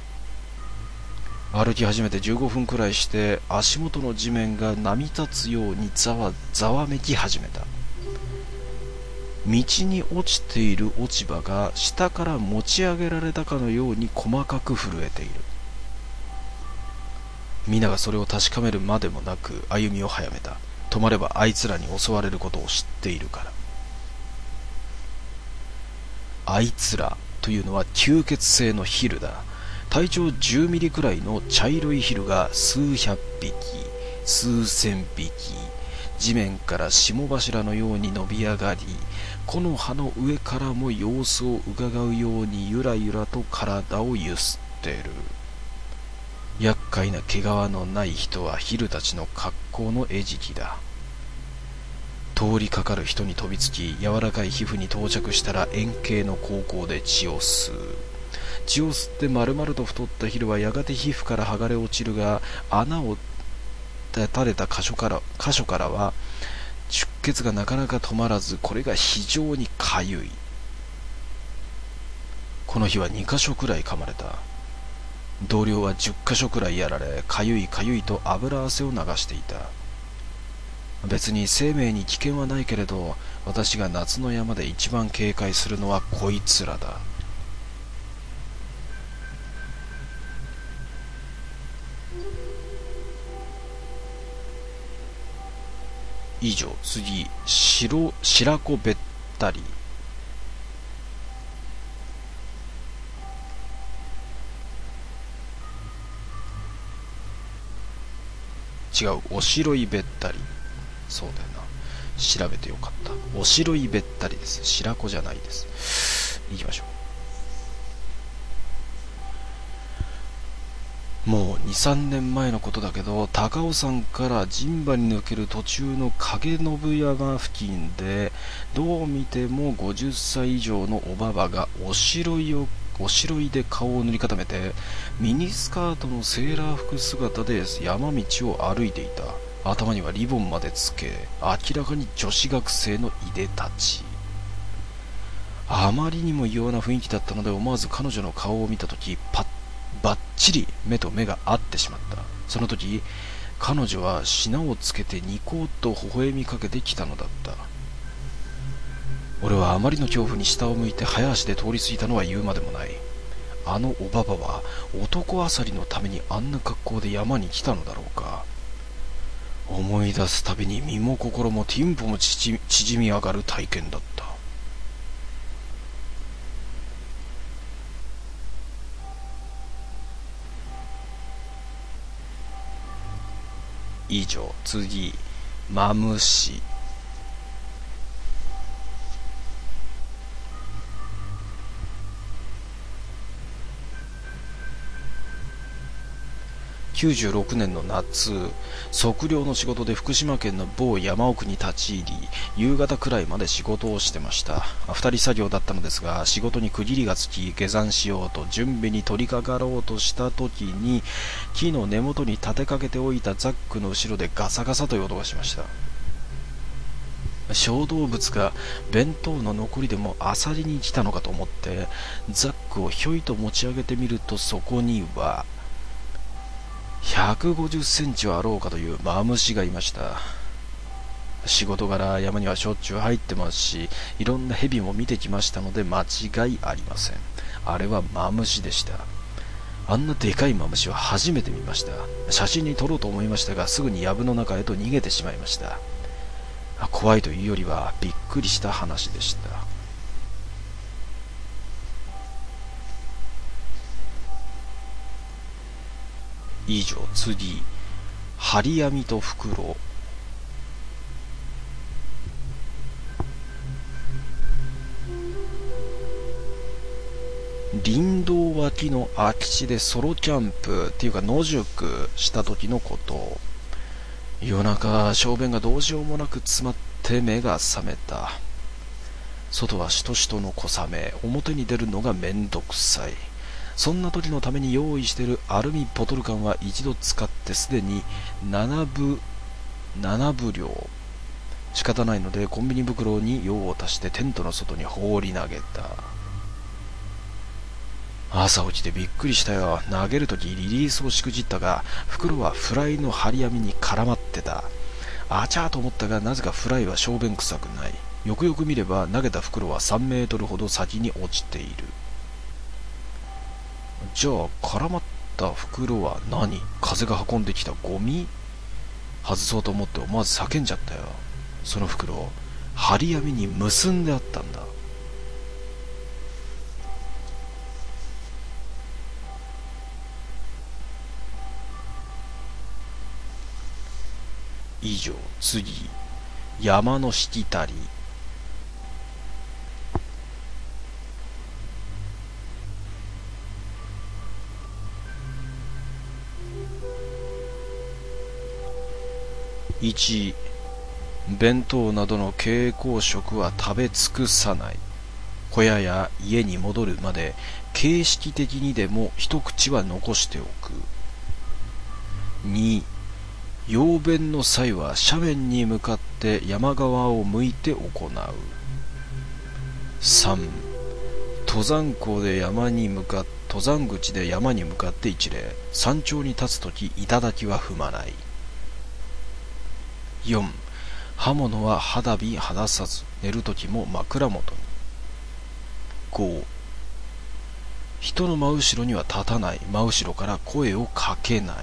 歩き始めて15分くらいして足元の地面が波立つようにざわめき始めた。道に落ちている落ち葉が下から持ち上げられたかのように細かく震えている。皆がそれを確かめるまでもなく歩みを早めた。止まればあいつらに襲われることを知っているから。あいつらというのは吸血性のヒルだ。体長10ミリくらいの茶色いヒルが数百匹、数千匹、地面から霜柱のように伸び上がり、木の葉の上からも様子をうかがうようにゆらゆらと体をゆすってる。厄介な毛皮のない人はヒルたちの格好の餌食だ。通りかかる人に飛びつき、柔らかい皮膚に到着したら円形の口角で血を吸う。血を吸って丸々と太ったヒルはやがて皮膚から剥がれ落ちるが、穴を垂れた箇所からは出血がなかなか止まらず、これが非常にかゆい。この日は2箇所くらい噛まれた。同僚は10箇所くらいやられ、かゆいかゆいと油汗を流していた。別に生命に危険はないけれど、私が夏の山で一番警戒するのはこいつらだ。以上。次、白子べったり。違う、おしろいべったり。そうだよな、調べてよかった。おしろいべったりです。白子じゃないです。行きましょう。もう 2,3 年前のことだけど、高尾山から陣馬に抜ける途中の影信山付近で、どう見ても50歳以上のおばばがおしろいで顔を塗り固めて、ミニスカートのセーラー服姿で山道を歩いていた。頭にはリボンまでつけ、明らかに女子学生のいでたち。あまりにも異様な雰囲気だったので、思わず彼女の顔を見たとき、ばっちり目と目が合ってしまった。その時、彼女は品をつけてニコッと微笑みかけてきたのだった。俺はあまりの恐怖に下を向いて早足で通り過ぎたのは言うまでもない。あのおばばは男あさりのためにあんな格好で山に来たのだろうか。思い出すたびに身も心もティンポも縮み上がる体験だった。以上。次、マムシ。96年の夏、測量の仕事で福島県の某山奥に立ち入り、夕方くらいまで仕事をしてました。2人作業だったのですが、仕事に区切りがつき、下山しようと準備に取り掛かろうとした時に、木の根元に立てかけておいたザックの後ろでガサガサという音がしました。小動物が弁当の残りでもあさりに来たのかと思って、ザックをひょいと持ち上げてみると、そこには150センチはあろうかというマムシがいました。仕事柄山にはしょっちゅう入ってますし、いろんな蛇も見てきましたので間違いありません。あれはマムシでした。あんなでかいマムシは初めて見ました。写真に撮ろうと思いましたが、すぐに藪の中へと逃げてしまいました。怖いというよりはびっくりした話でした。以上。次、針網と袋。林道脇の空き地でソロキャンプっていうか野宿した時のこと。 夜中、小便がどうしようもなく詰まって目が覚めた。外はしとしとの小雨、表に出るのがめんどくさい。そんな時のために用意しているアルミボトル缶は一度使ってすでに7分量。仕方ないのでコンビニ袋に用を足してテントの外に放り投げた。朝起きてびっくりしたよ。投げるときリリースをしくじったが、袋はフライの針網に絡まってた。あちゃーと思ったが、なぜかフライは小便臭くない。よくよく見れば投げた袋は3メートルほど先に落ちている。じゃあ絡まった袋は何？風が運んできたゴミ？外そうと思って思わず叫んじゃったよ。その袋、針網に結んであったんだ。以上。次、山のしきたり。1、弁当などの蛍光食は食べ尽くさない。小屋や家に戻るまで形式的にでも一口は残しておく。2、養便の際は斜面に向かって山側を向いて行う。3、登山口で登山口で山に向かって一礼。山頂に立つとき頂は踏まない。4、刃物は肌身離さず、寝るときも枕元に。5、人の真後ろには立たない。真後ろから声をかけない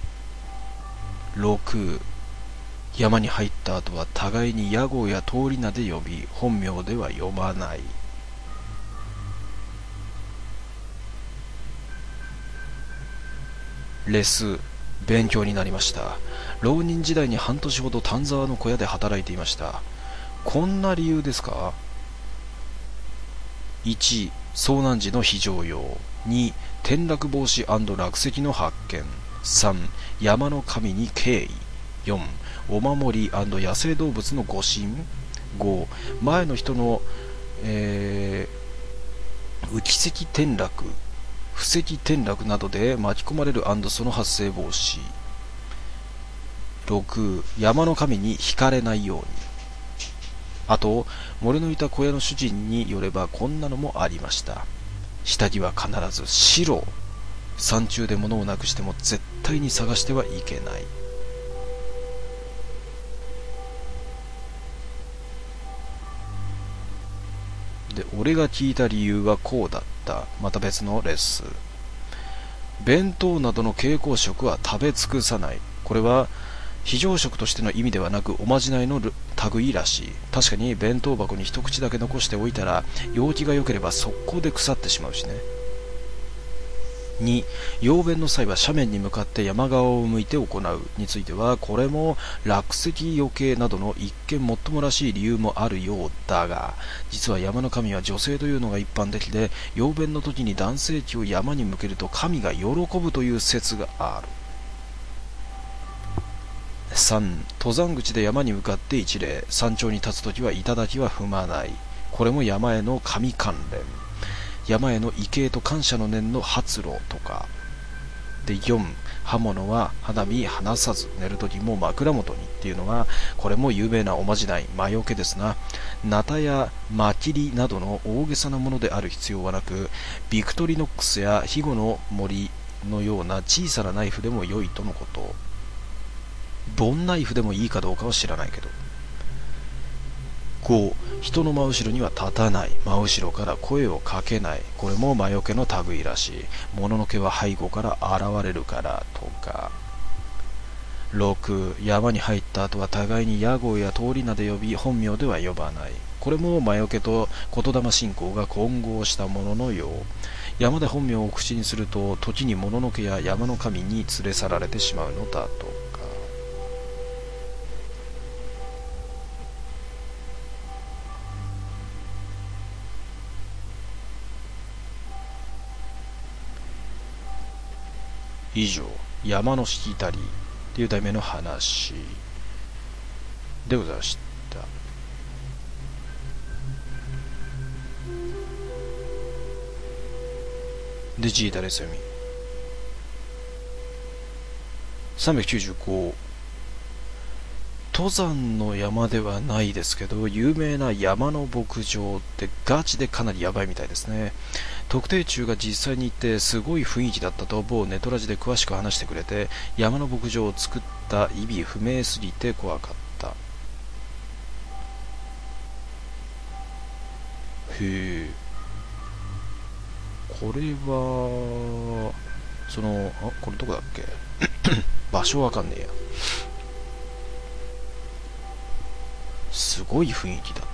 。6、山に入った後は互いに屋号や通り名で呼び、本名では呼ばない。レス、勉強になりました。浪人時代に半年ほど丹沢の小屋で働いていました。こんな理由ですか？ 1、遭難時の非常用。2、転落防止&落石の発見。3、山の神に敬意。4、お守り&野生動物の護身。5、前の人の、浮石転落、不石転落などで巻き込まれる&その発生防止。6、山の神に惹かれないように。あと、漏れのいた小屋の主人によればこんなのもありました。下着は必ず白。山中で物をなくしても絶対に探してはいけない。で、俺が聞いた理由はこうだった。また別のレッスン。弁当などの蛍光食は食べ尽くさない。これは非常食としての意味ではなくおまじないの類らしい。確かに弁当箱に一口だけ残しておいたら陽気が良ければ速攻で腐ってしまうしね。2、養便の際は斜面に向かって山側を向いて行うについては、これも落石余計などの一見もっともらしい理由もあるようだが、実は山の神は女性というのが一般的で、養便の時に男性器を山に向けると神が喜ぶという説がある。3、登山口で山に向かって一礼。山頂に立つときは頂は踏まない。これも山への神関連。山への畏敬と感謝の念の発露とか。で、4、刃物は肌身離さず、寝るときも枕元にっていうのが、これも有名なおまじない、魔除けですな。ナタやマキリなどの大げさなものである必要はなく、ビクトリノックスやヒゴの森のような小さなナイフでも良いとのこと。ボンナイフでもいいかどうかは知らないけど。5、人の真後ろには立たない。真後ろから声をかけない。これも魔除けの類らしい。物のけは背後から現れるからとか。6、山に入った後は互いに屋号や通り名で呼び、本名では呼ばない。これも魔除けと言霊信仰が混合したもののよう。山で本名を口にすると、時に物のけや山の神に連れ去られてしまうのだとか。以上、山のしきたりいう題名の話でございました。で、G ダレセミ395、登山の山ではないですけど有名な山の牧場ってガチでかなりやばいみたいですね。特定中が実際に行ってすごい雰囲気だったと某ネトラジで詳しく話してくれて、山の牧場を作った意味不明すぎて怖かった。へえ、これはこれどこだっけ場所わかんねえや。すごい雰囲気だった。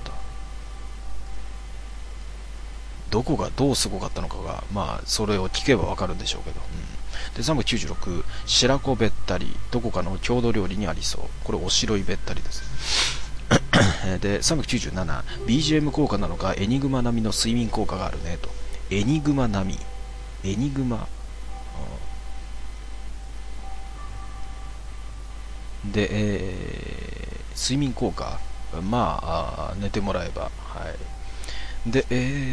どこがどうすごかったのかが、まあそれを聞けばわかるんでしょうけど、で396、白子べったり、どこかの郷土料理にありそう。これお白いべったりですで397、 BGM 効果なのかエニグマ並みの睡眠効果があるねと。エニグマ並み、エニグマで、睡眠効果、まあ寝てもらえば、はい。で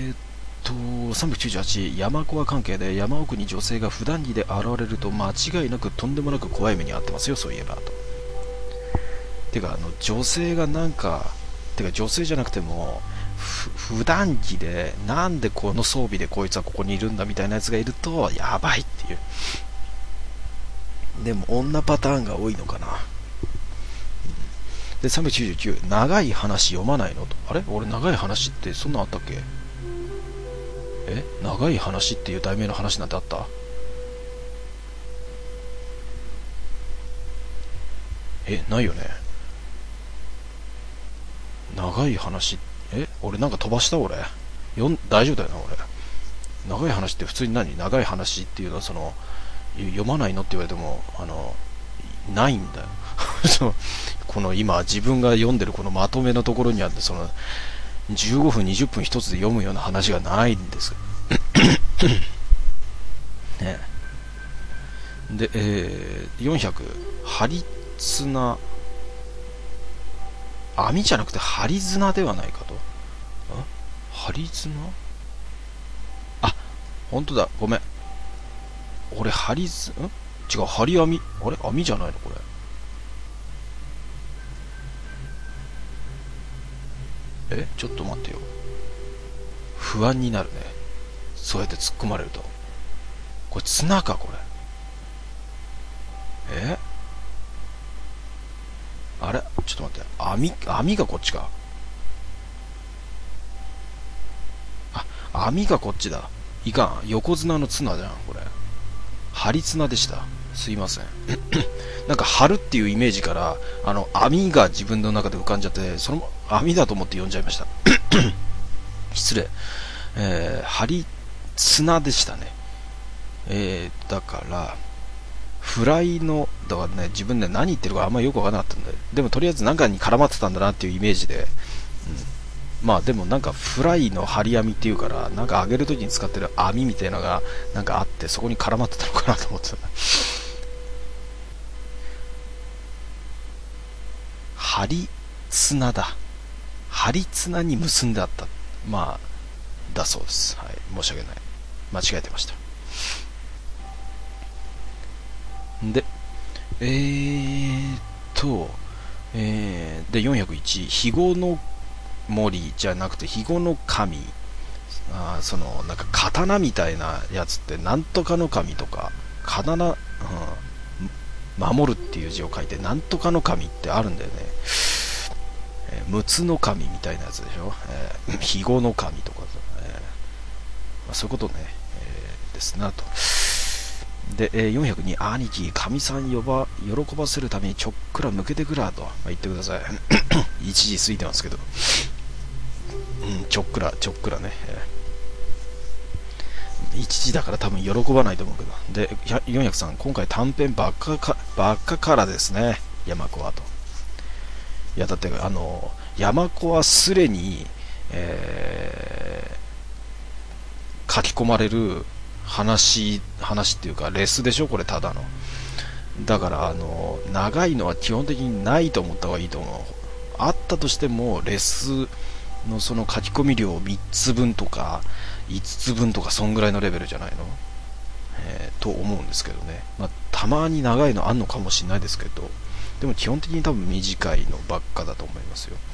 398、山コア関係で山奥に女性が普段着で現れると間違いなくとんでもなく怖い目に遭ってますよ、そういえばと。てか女性が女性じゃなくても普段着でなんでこの装備でこいつはここにいるんだみたいなやつがいるとやばいっていう。でも女パターンが多いのかな。で399、長い話読まないのと。あれ、俺長い話ってそんなんあったっけ。長い話っていう題名の話なんてあった。ないよね。長い話、俺なんか飛ばした。俺大丈夫だよな。俺長い話って普通に長い話っていうのは読まないのって言われてもないんだよこの今自分が読んでるこのまとめのところにあって15分20分一つで読むような話がないんですね。で、400、針綱、網じゃなくて針綱ではないかと。針綱、あ、本当だ、ごめん。俺針綱、違う、針網、あれ網じゃないのこれ。ちょっと待ってよ。不安になるね、そうやって突っ込まれると。これ綱かこれ。あれちょっと待って、網がこっちか。網がこっちだ。いかん、横綱の綱じゃんこれ。針綱でした、すいませんなんか針っていうイメージから網が自分の中で浮かんじゃって、その網だと思って呼んじゃいました失礼。針綱でしたね。だからフライの、だからね、自分で何言ってるかあんまりよくわからなかったんで、でもとりあえず何かに絡まってたんだなっていうイメージで、まあでもなんかフライの針網っていうから、なんか揚げるときに使ってる網みたいなのがなんかあって、そこに絡まってたのかなと思ってた。針綱だ。針綱に結んであった。まあ、だそうです。はい。申し訳ない。間違えてました。で、で、401、肥後の森じゃなくて肥後の神。なんか刀みたいなやつって、なんとかの神とか、刀、守るっていう字を書いて、なんとかの神ってあるんだよね。陸奥の神みたいなやつでしょ。肥後の神とか、そういうことね、ですなと。で、402、兄貴、神さん喜ばせるためにちょっくら向けてくらと、言ってください。1時過ぎてますけど、ちょっくらね、1時だから多分喜ばないと思うけど。で、403、今回短編ばっかからですね、山子はと。いやだって山子はすでに、書き込まれる話っていうかレスでしょこれ、ただのだから長いのは基本的にないと思った方がいいと思う。あったとしてもレスのその書き込み量3つ分とか5つ分とかそんぐらいのレベルじゃないの、と思うんですけどね。たまに長いのあんのかもしれないですけど、でも基本的に多分短いのばっかだと思いますよ。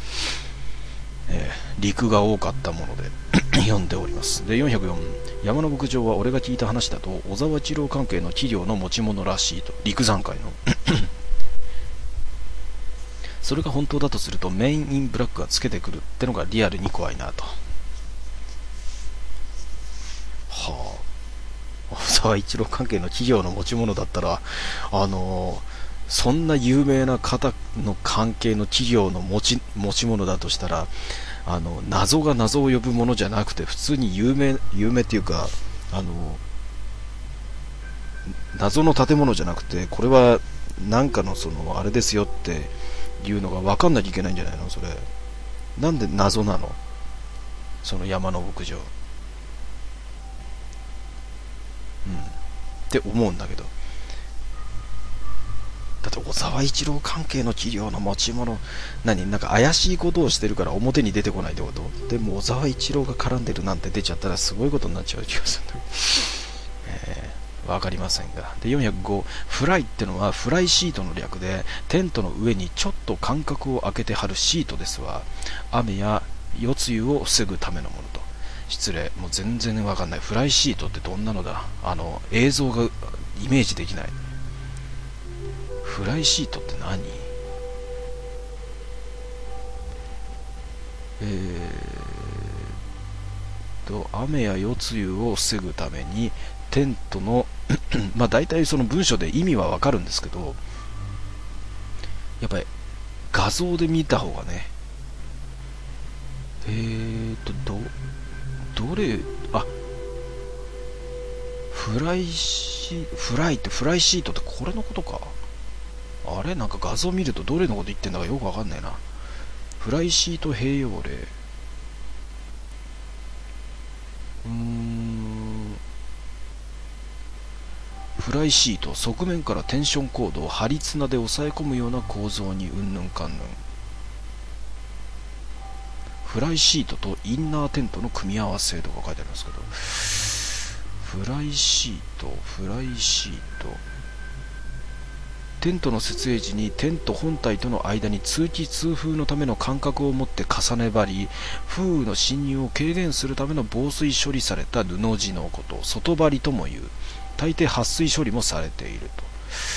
陸が多かったもので読んでおります。で、404、山の牧場は俺が聞いた話だと小沢一郎関係の企業の持ち物らしいと。陸山界のそれが本当だとするとメインインブラックがつけてくるってのがリアルに怖いなと。はあ、小沢一郎関係の企業の持ち物だったらそんな有名な方の関係の企業の持ち物だとしたら、謎が謎を呼ぶものじゃなくて、普通に有名っていうか、謎の建物じゃなくて、これはなんかのあれですよっていうのが分かんなきゃいけないんじゃないのそれ。なんで謎なのその山の牧場。って思うんだけど。だって小沢一郎関係の企業の持ち物、なんか怪しいことをしてるから表に出てこないってこと？でも小沢一郎が絡んでるなんて出ちゃったらすごいことになっちゃう気がするんだけど、わかりませんが。で、405、フライってのはフライシートの略で、テントの上にちょっと間隔を空けて貼るシートですわ。雨や夜露を防ぐためのものと。失礼、もう全然わかんない。フライシートってどんなのだ？映像がイメージできない。フライシートって何？雨や夜露を防ぐためにテントの大体その文章で意味はわかるんですけど、やっぱり画像で見た方がね、どれ、フライってフライシートってこれのことか。あれなんか画像見るとどれのこと言ってんだかよくわかんないな。フライシート併用例。フライシート、側面からテンションコードを針綱で押さえ込むような構造にうんぬんかんぬん。フライシートとインナーテントの組み合わせとか書いてありますけど、フライシート、テントの設営時にテント本体との間に通気通風のための間隔を持って重ね張り、風雨の侵入を軽減するための防水処理された布地のこと、外張りともいう。大抵撥水処理もされていると。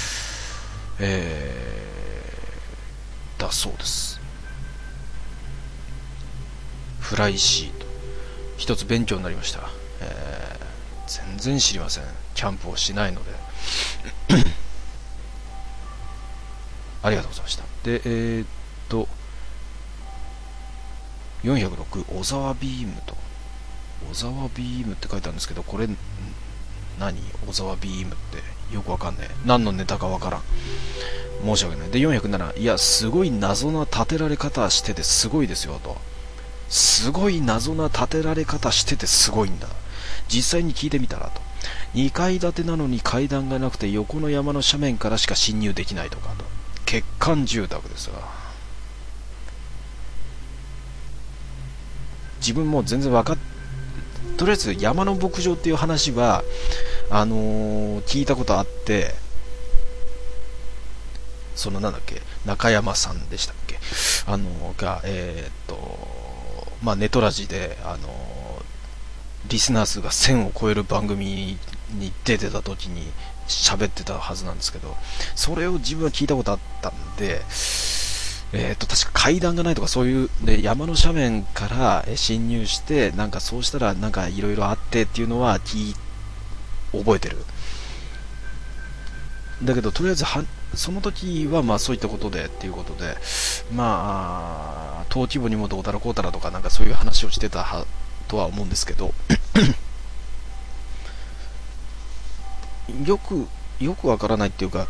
だそうです。フライシート。一つ勉強になりました。全然知りません。キャンプをしないので。ありがとうございました。で、406、小沢ビームと。小沢ビームって書いてあるんですけど、これ、何？小沢ビームってよくわかんねえ。何のネタかわからん。申し訳ない。で、407、いや、すごい謎な建てられ方しててすごいですよと。すごい謎な建てられ方しててすごいんだ。実際に聞いてみたらと。2階建てなのに階段がなくて横の山の斜面からしか侵入できないとかと。欠陥住宅ですが、自分も全然とりあえず山の牧場っていう話は聞いたことあって、なんだっけ、中山さんでしたっけ、がネトラジでリスナー数が1000を超える番組に出てた時に喋ってたはずなんですけど、それを自分は聞いたことあったんで、確か階段がないとかそういうで山の斜面から侵入して、なんかそうしたらなんかいろいろあってっていうのは覚えてる。だけどとりあえずその時はまあそういったことでっていうことで、登記簿にもどうたらこうたらとかなんかそういう話をしてたとは思うんですけどよくわからないっていうか、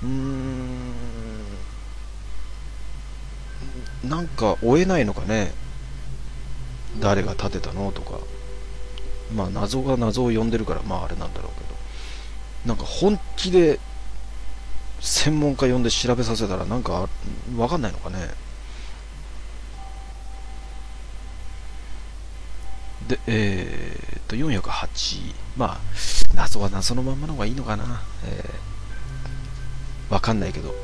なんか追えないのかね、誰が建てたのとか。謎が謎を呼んでるからあれなんだろうけど、なんか本気で専門家呼んで調べさせたらなんかわかんないのかね。で、408。まあ、謎は謎のまんまの方がいいのかな。わかんないけど。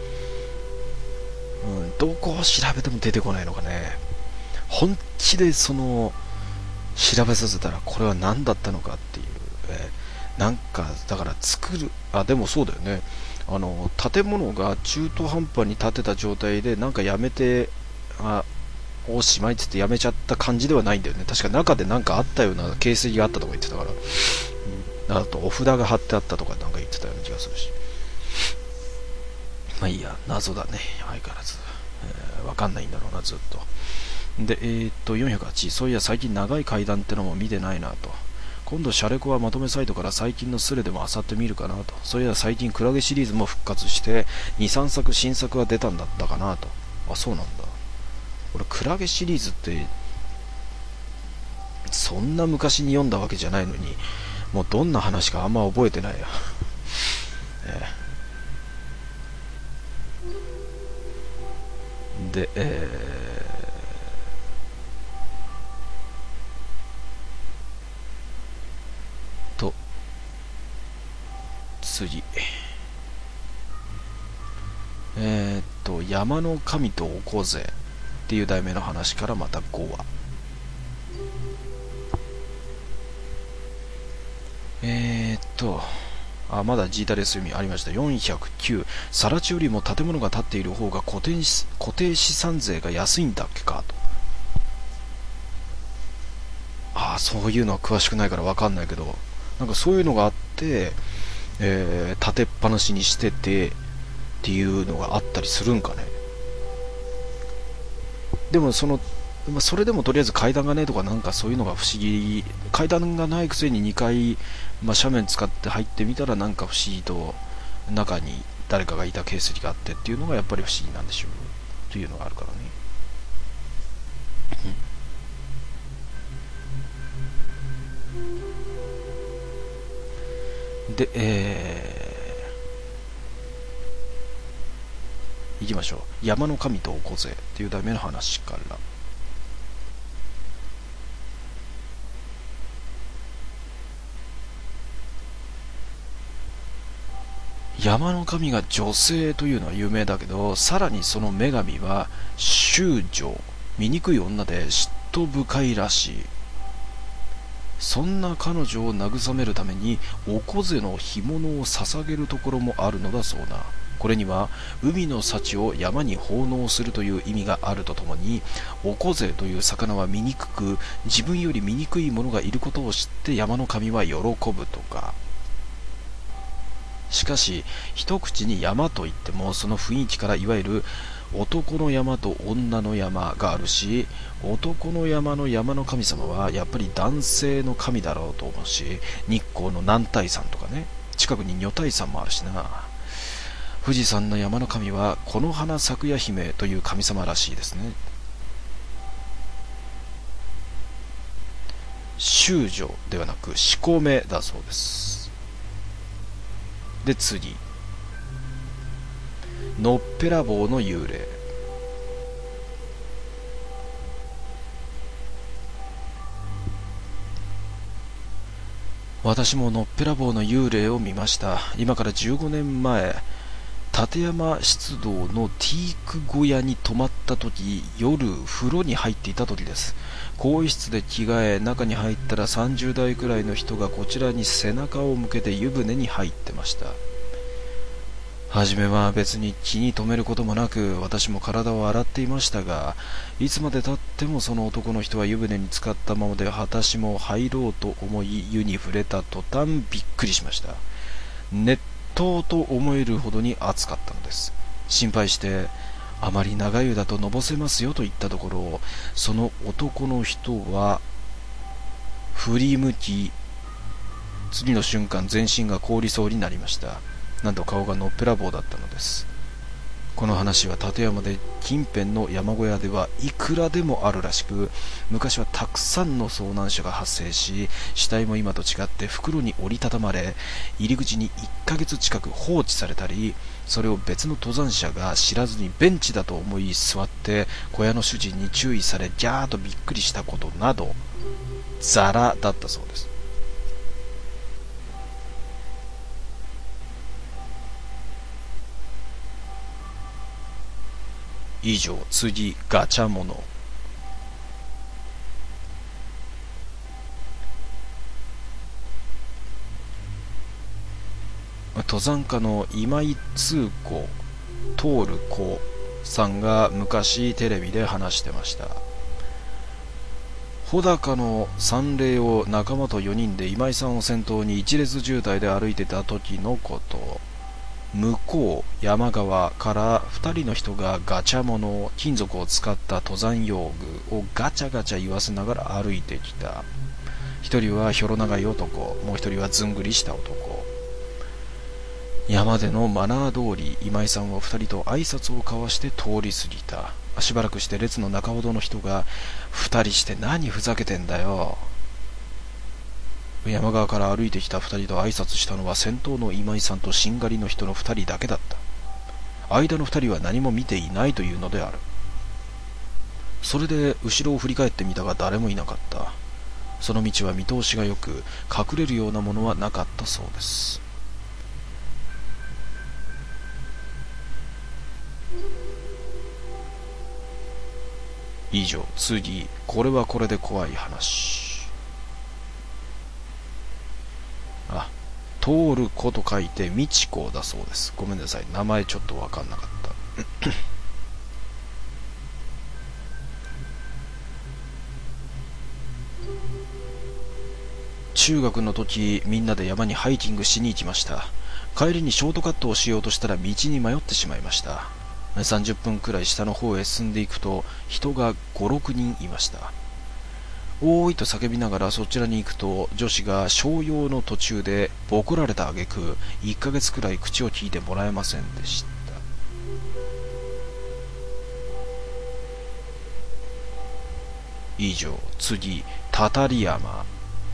どこを調べても出てこないのかね。本気で調べさせたらこれは何だったのかっていう。なんか、だからでもそうだよね。建物が中途半端に建てた状態で、なんかやめて、おしまいっつってやめちゃった感じではないんだよね。確か中でなんかあったような形跡があったとか言ってたから。あとお札が貼ってあったとかなんか言ってたような気がするし。まあいいや、謎だね、相変わらず。わかんないんだろうな、ずっと。で、408、そういや最近長い階段ってのも見てないなと。今度シャレコはまとめサイトから最近のスレでも漁ってみるかなと。そういや最近クラゲシリーズも復活して2、3作新作が出たんだったかなと。あ、そうなんだ。俺クラゲシリーズってそんな昔に読んだわけじゃないのに、もうどんな話かあんま覚えてないよ。で、次。山の神とおこぜっていう題名の話からまた5話。まだジータレス読みありました。409、更地よりも建物が建っている方が固定資産税が安いんだっけかと。そういうのは詳しくないから分かんないけど、なんかそういうのがあって、建てっぱなしにしててっていうのがあったりするんかね。でもそれでもとりあえず階段がねとかなんかそういうのが不思議。階段がないくせに2階、斜面使って入ってみたらなんか不思議と中に誰かがいた形跡があってっていうのがやっぱり不思議なんでしょうというのがあるからね。で、行きましょう。山の神とおこぜっていう題名の話から。山の神が女性というのは有名だけど、さらにその女神は醜女、醜い女で嫉妬深いらしい。そんな彼女を慰めるためにおこぜの干物を捧げるところもあるのだそうな。これには海の幸を山に奉納するという意味があるとともに、おこぜという魚は醜く、自分より醜いものがいることを知って山の神は喜ぶとか。しかし一口に山といってもその雰囲気からいわゆる男の山と女の山があるし、男の山の山の神様はやっぱり男性の神だろうと思うし、日光の男体山とかね、近くに女体山もあるしな。富士山の山の神はこの花咲夜姫という神様らしいですね。修女ではなく四股目だそうです。で次、のっぺらぼうの幽霊。私ものっぺらぼうの幽霊を見ました。今から15年前、立山出動のティーク小屋に泊まった時、夜風呂に入っていた時です。更衣室で着替え、中に入ったら30代くらいの人がこちらに背中を向けて湯船に入ってました。はじめは別に気に留めることもなく、私も体を洗っていましたが、いつまでたってもその男の人は湯船に浸かったままで、私も入ろうと思い湯に触れた途端びっくりしました。熱湯と思えるほどに熱かったのです。心配して、あまり長湯だとのぼせますよと言ったところ、その男の人は振り向き、次の瞬間全身が凍りそうになりました。なんと顔がのっぺらぼうだったのです。 この話は立山で近辺の山小屋ではいくらでもあるらしく、昔はたくさんの遭難者が発生し、死体も今と違って袋に折りたたまれ、入り口に1ヶ月近く放置されたり、それを別の登山者が知らずにベンチだと思い座って小屋の主人に注意されギャーとびっくりしたことなどザラだったそうです。以上、次ガチャモノ。登山家の今井通子徹子さんが昔テレビで話してました。穂高の山嶺を仲間と4人で今井さんを先頭に一列渋滞で歩いてた時のこと。向こう山側から2人の人がガチャモノ、金属を使った登山用具をガチャガチャ言わせながら歩いてきた。1人はひょろ長い男、もう1人はずんぐりした男。山でのマナー通り今井さんは2人と挨拶を交わして通り過ぎた。しばらくして列の中ほどの人が、2人して何ふざけてんだよ。山側から歩いてきた2人と挨拶したのは先頭の今井さんとしんがりの人の2人だけだった。間の2人は何も見ていないというのである。それで後ろを振り返ってみたが誰もいなかった。その道は見通しがよく、隠れるようなものはなかったそうです。以上、次、これはこれで怖い話。通る子と書いてみちこだそうです。ごめんなさい、名前ちょっと分かんなかった中学の時、みんなで山にハイキングしに行きました。帰りにショートカットをしようとしたら道に迷ってしまいました。30分くらい下の方へ進んでいくと人が5、6人いました。おーいと叫びながらそちらに行くと、女子が商用の途中でボコられた挙句1ヶ月くらい口を聞いてもらえませんでした。以上、次、たたり山。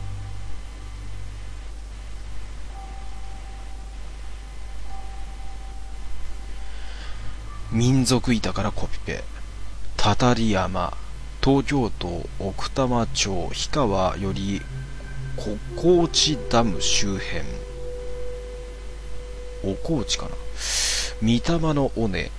民族板からコピペ。たたり山、東京都奥多摩町氷川より高知ダム周辺。お高知かな。御霊の尾根。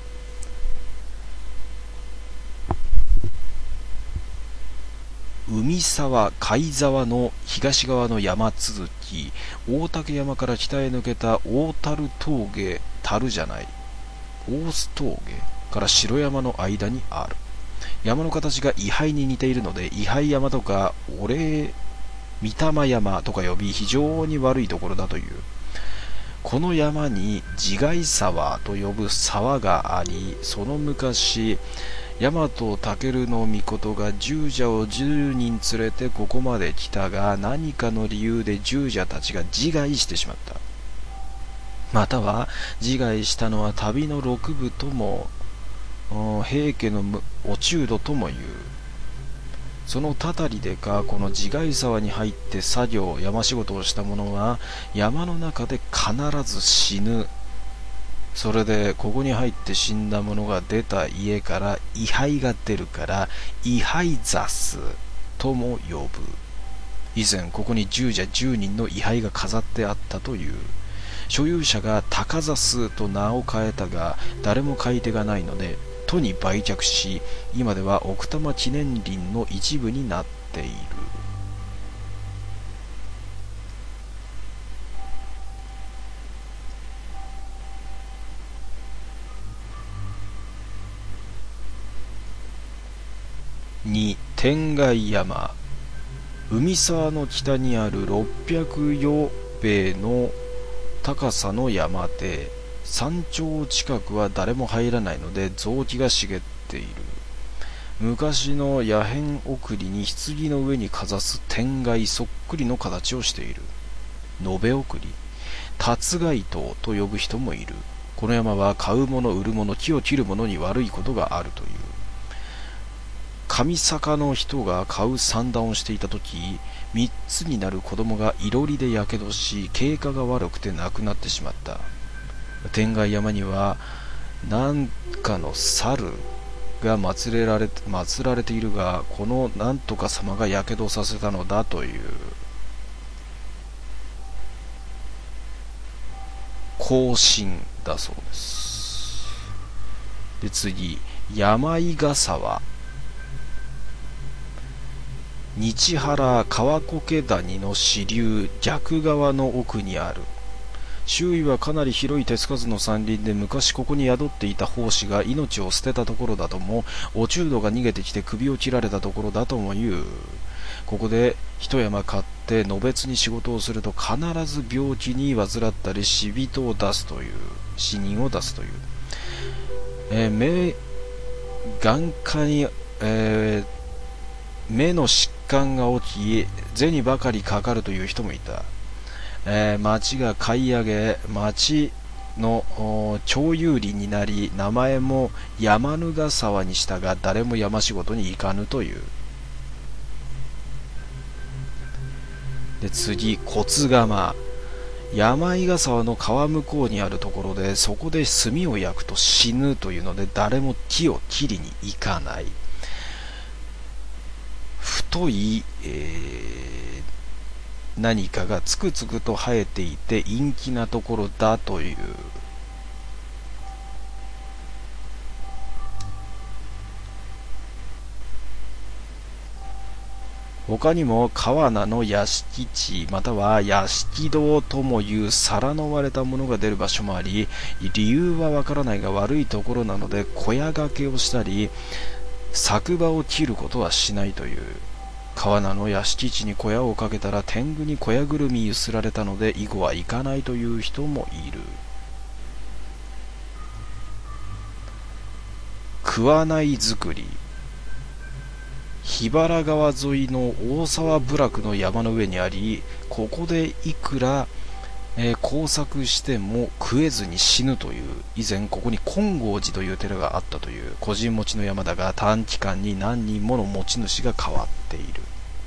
海沢貝沢の東側の山続き、大岳山から北へ抜けた大樽峠、樽じゃない、大須峠から白山の間にある。山の形が位牌に似ているので、位牌山とか御霊御霊山とか呼び、非常に悪いところだという。この山に自害沢と呼ぶ沢があり、その昔大和武尊が従者を10人連れてここまで来たが、何かの理由で従者たちが自害してしまった。または自害したのは旅の六部とも平家の落人ともいう。そのたたりでか、この自害沢に入って作業山仕事をした者は山の中で必ず死ぬ。それでここに入って死んだ者が出た家から位牌が出るから位牌ザスとも呼ぶ。以前ここに従者10人の位牌が飾ってあったという。所有者が高ザスと名を変えたが、誰も買い手がないので都に売却し、今では奥多摩記念林の一部になっている。2、天外山。海沢の北にある600余米の高さの山で、山頂近くは誰も入らないので雑木が茂っている。昔の野辺送りに棺の上にかざす天蓋そっくりの形をしている。延べ送り、龍街刀と呼ぶ人もいる。 この山は買うもの売るもの木を切るものに悪いことがあるという。上坂の人が買う算段をしていた時、3つになる子供がいろりでやけどし、経過が悪くて亡くなってしまった。天外山には何かの猿が祀られているが、このなんとか様がやけどさせたのだという。行進だそうです。で次、山井ヶ沢。日原川苔谷の支流逆側の奥にある。周囲はかなり広い手つかずの山林で、昔ここに宿っていた法師が命を捨てたところだとも、お中道が逃げてきて首を切られたところだとも言う。ここで一山買って野別に仕事をすると、必ず病気に患ったり死人を出すという、死人を出すという、眼科に、目の疾患が起き銭ばかりかかるという人もいた。町が買い上げ、町の町有林になり、名前も山ぬが沢にしたが、誰も山仕事に行かぬという。で次、骨釜。山井ヶ沢の川向こうにあるところで、そこで炭を焼くと死ぬというので、誰も木を切りに行かない。太い、何かがつくつくと生えていて陰気なところだという。他にも川名の屋敷地または屋敷堂ともいう皿の割れたものが出る場所もあり、理由はわからないが悪いところなので小屋掛けをしたり作場を切ることはしないという。川名の屋敷地に小屋をかけたら天狗に小屋ぐるみゆすられたので以後は行かないという人もいる。桑内作り。桧原川沿いの大沢部落の山の上にあり、ここでいくら、工作しても食えずに死ぬという。以前ここに金剛寺という寺があったという。個人持ちの山だが短期間に何人もの持ち主が変わっている。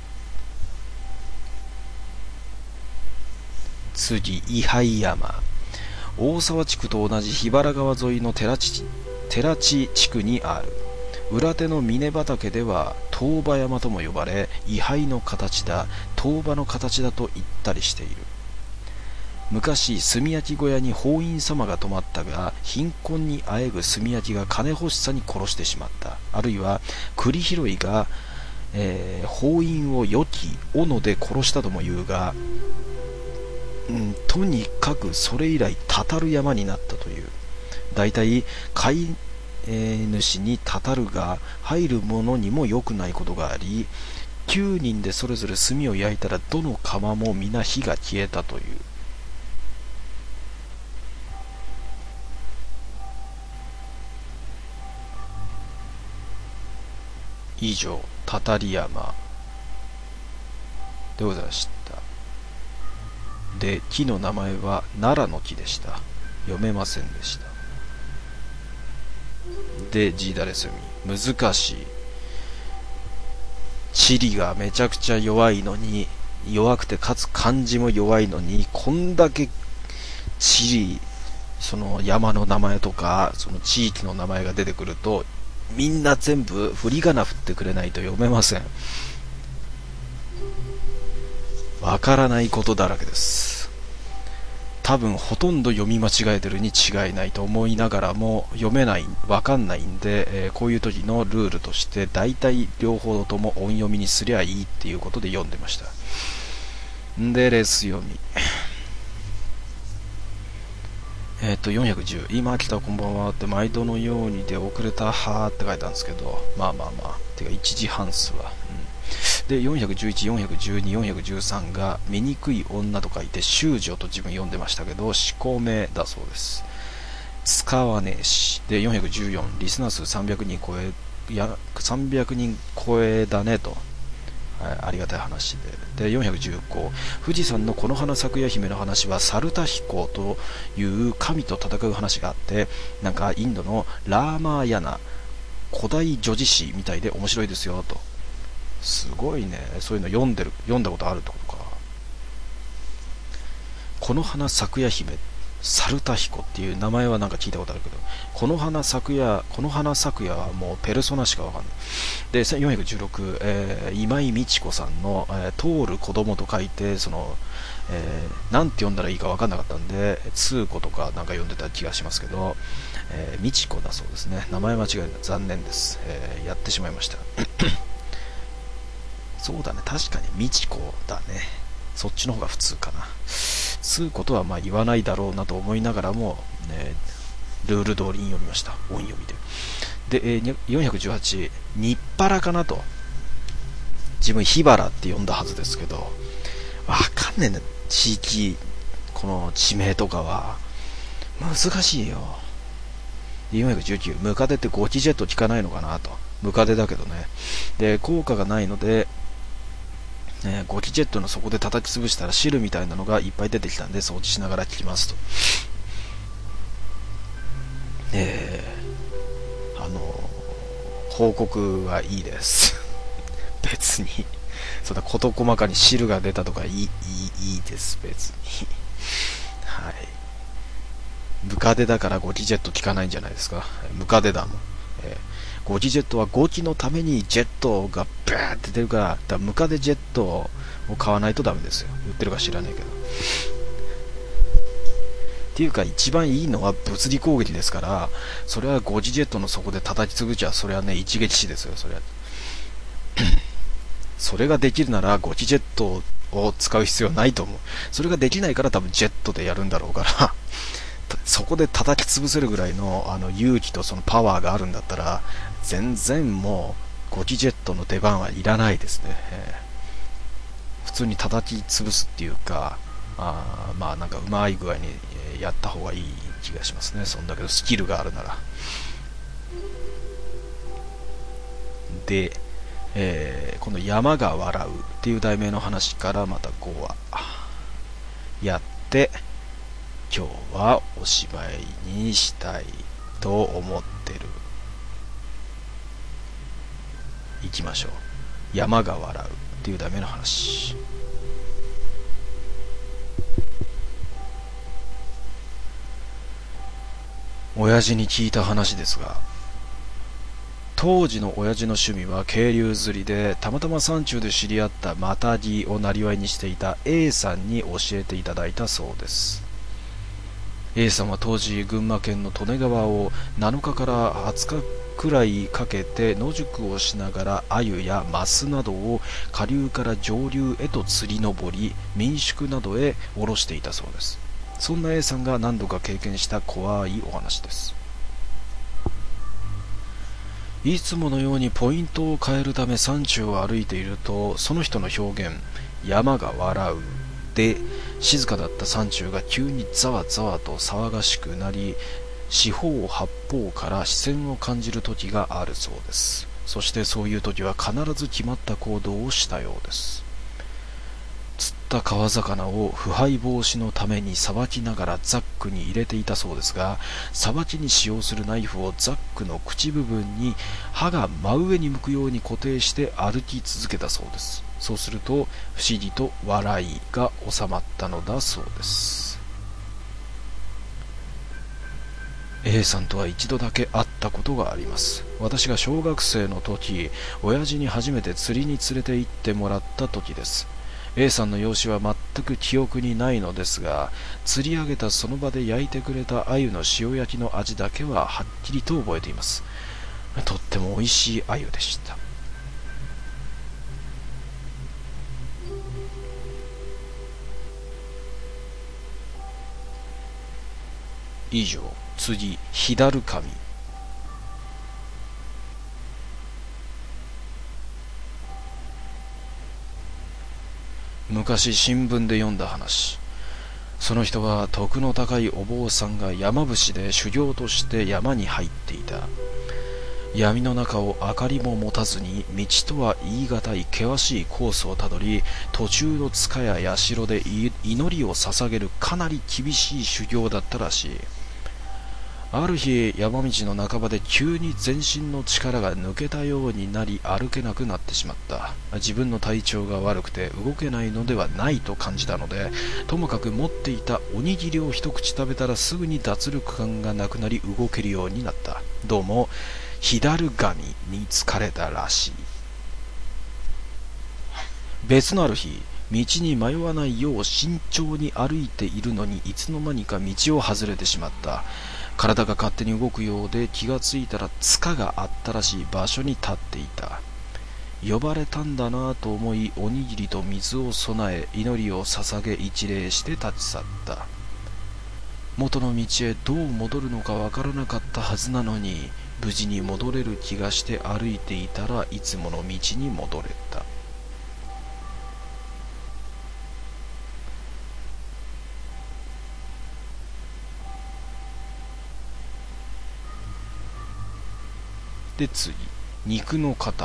次、伊灰山。大沢地区と同じ桧原川沿いの寺地地区にある。裏手の峰畑では東場山とも呼ばれ、位牌の形だ、東場の形だと言ったりしている。昔炭焼き小屋に法院様が泊まったが、貧困にあえぐ炭焼きが金欲しさに殺してしまった。あるいは栗拾いが、法院を良き斧で殺したとも言うが、とにかくそれ以来たたる山になったという。だいたい飼い主にたたるが入るものにも良くないことがあり、9人でそれぞれ炭を焼いたらどの窯も皆火が消えたという。以上、たたり山でございました。で、木の名前は奈良の木でした。読めませんでした。で、ジーダレスミ難しい。地理がめちゃくちゃ弱いのに、弱くてかつ漢字も弱いのに、こんだけ地理、その山の名前とかその地域の名前が出てくると、みんな全部振り仮名振ってくれないと読めません。わからないことだらけです。多分ほとんど読み間違えてるに違いないと思いながらも読めない、わかんないんで、こういう時のルールとして大体両方とも音読みにすりゃいいっていうことで読んでました。んでレス読み。410今来たこんばんはって毎度のようにで遅れたはーって書いたんですけど、まあてか1時半っすわ、で411、412、413が醜い女と書いて修女と自分読んでましたけど、思考名だそうです。使わねえし。で414リスナー数300人超えだねと。 ありがたい話で。で、410項、富士山のこの花咲夜姫の話はサルタヒコという神と戦う話があって、なんかインドのラーマーヤナ古代女子誌みたいで面白いですよと。すごいね、そういうの読んだことあるってことか。この花咲夜姫サルタヒコっていう名前はなんか聞いたことあるけど、この花咲夜はもうペルソナしかわかんない。で、416、今井美智子さんの、通る子供と書いて、なんて読んだらいいかわかんなかったんで、通子とかなんか読んでた気がしますけど、美智子だそうですね。名前間違えた。残念です。やってしまいました。そうだね、確かに美智子だね。そっちの方が普通かな。通子とはまあ言わないだろうなと思いながらも、ルール通りに読みました。音読みで。で、418、日原かなと。自分、日原って呼んだはずですけど、わかんねえな、地域、この地名とかは。難しいよ。で、419、ムカデってゴキジェット効かないのかなと。ムカデだけどね。で、効果がないので、ゴキジェットの底で叩き潰したら汁みたいなのがいっぱい出てきたんで掃除しながら聞きますと。報告はいいです別にそんな事細かに汁が出たとかいいです別にはい。ムカデだからゴキジェット効かないんじゃないですか。ムカデだもん。ゴキジェットはゴキのためにジェットがバーって出るから、だからムカデジェットを買わないとダメですよ。売ってるか知らないけど。っていうか一番いいのは物理攻撃ですから、それはゴキジェットの底で叩き潰しゃ、それはね、一撃死ですよ、それは。それができるならゴキジェットを使う必要ないと思う。それができないから多分ジェットでやるんだろうからそこで叩き潰せるぐらいの勇気とそのパワーがあるんだったら、全然もうゴキジェットの出番はいらないですね。普通に叩き潰すっていうか、まあなんかうまい具合にやった方がいい気がしますね。そんだけどスキルがあるなら。で、この山が笑うっていう題名の話からまた5話やって、今日はおしまいにしたいと思ってる。行きましょう。山が笑うっていう題名の話。親父に聞いた話ですが、当時の親父の趣味は渓流釣りで、たまたま山中で知り合ったマタギをなりわいにしていた A さんに教えていただいたそうです。A さんは当時群馬県の利根川を7日から20日くらいかけて野宿をしながら鮎やマスなどを下流から上流へと釣り上り、民宿などへ下ろしていたそうです。そんな A さんが何度か経験した怖いお話です。いつものようにポイントを変えるため山中を歩いていると、その人の表現、山が笑うで静かだった山中が急にざわざわと騒がしくなり、四方八方から視線を感じる時があるそうです。そしてそういう時は必ず決まった行動をしたようです。釣った川魚を腐敗防止のためにさばきながらザックに入れていたそうですが、さばきに使用するナイフをザックの口部分に刃が真上に向くように固定して歩き続けたそうです。そうすると不思議と笑いが収まったのだそうです。 A さんとは一度だけ会ったことがあります。私が小学生の時、親父に初めて釣りに連れて行ってもらった時です。A さんの容姿は全く記憶にないのですが、釣り上げたその場で焼いてくれた鮎の塩焼きの味だけははっきりと覚えています。とっても美味しい鮎でした。以上、次、ひだる神。昔新聞で読んだ話。その人は徳の高いお坊さんが山伏で修行として山に入っていた。 闇の中を明かりも持たずに道とは言い難い険しいコースをたどり、途中の塚や社で祈りを捧げるかなり厳しい修行だったらしい。ある日、山道の半ばで急に全身の力が抜けたようになり歩けなくなってしまった。自分の体調が悪くて動けないのではないと感じたので、ともかく持っていたおにぎりを一口食べたらすぐに脱力感がなくなり動けるようになった。どうもヒダル神に疲れたらしい。別のある日、道に迷わないよう慎重に歩いているのにいつの間にか道を外れてしまった。体が勝手に動くようで気がついたら塚があったらしい場所に立っていた。呼ばれたんだなぁと思い、おにぎりと水を備え祈りを捧げ一礼して立ち去った。元の道へどう戻るのかわからなかったはずなのに、無事に戻れる気がして歩いていたらいつもの道に戻れた。で次、肉の塊。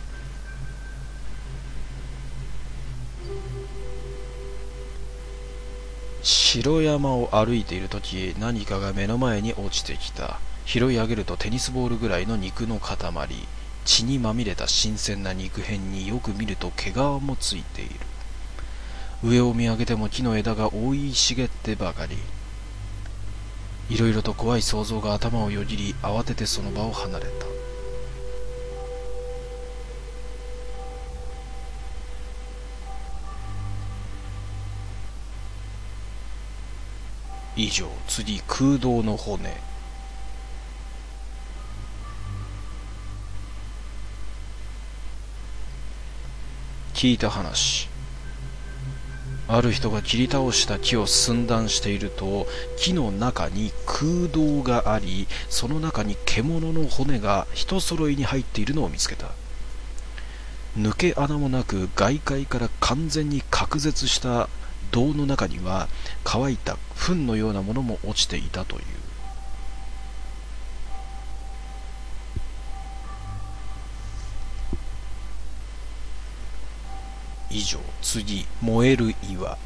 白山を歩いているとき、何かが目の前に落ちてきた。拾い上げるとテニスボールぐらいの肉の塊。血にまみれた新鮮な肉片によく見ると毛皮もついている。上を見上げても木の枝が生い茂ってばかり。いろいろと怖い想像が頭をよぎり、慌ててその場を離れた。以上。次、空洞の骨。聞いた話。ある人が切り倒した木を寸断していると、木の中に空洞があり、その中に獣の骨が一揃いに入っているのを見つけた。抜け穴もなく外界から完全に隔絶した洞の中には乾いた糞のようなものも落ちていたという。以上。次、燃える岩。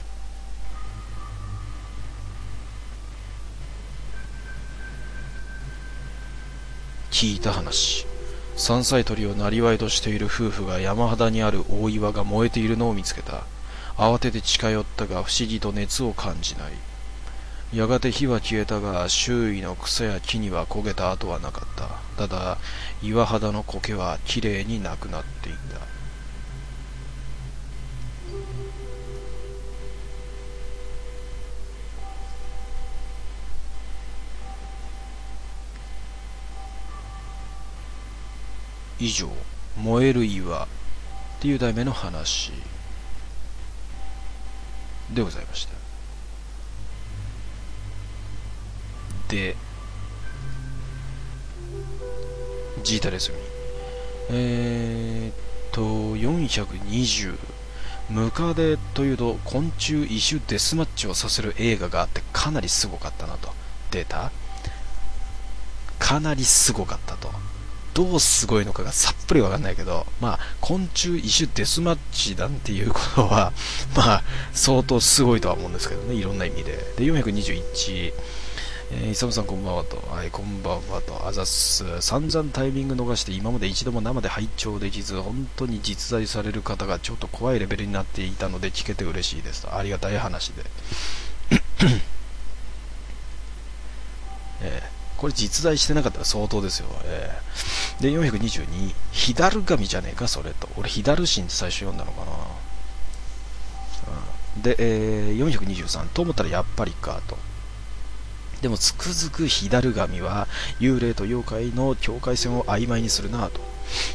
聞いた話。山菜採りをなりわいとしている夫婦が山肌にある大岩が燃えているのを見つけた。慌てて近寄ったが不思議と熱を感じない。やがて火は消えたが、周囲の草や木には焦げた跡はなかった。ただ岩肌の苔はきれいになくなっていた。以上、燃える岩っていう題名の話でございました。で、ジータレスミ420、ムカデというと昆虫異種デスマッチをさせる映画があって、かなりすごかったなと。データかなりすごかったと。どうすごいのかがさっぷりわかんないけど、まあ昆虫異種デスマッチなんていうことはまあ相当すごいとは思うんですけどね、いろんな意味で。で、421、イサムさんこんばんはと。はい、こんばんはと。あざっす。散々タイミング逃して今まで一度も生で拝聴できず、本当に実在される方がちょっと怖いレベルになっていたので聞けて嬉しいですと。ありがたい話で。これ実在してなかったら相当ですよ。で、422、ヒダル神じゃねえかそれと。俺ヒダル神って最初読んだのかな。で、423と思ったらやっぱりかと。でもつくづくヒダル神は幽霊と妖怪の境界線を曖昧にするなと。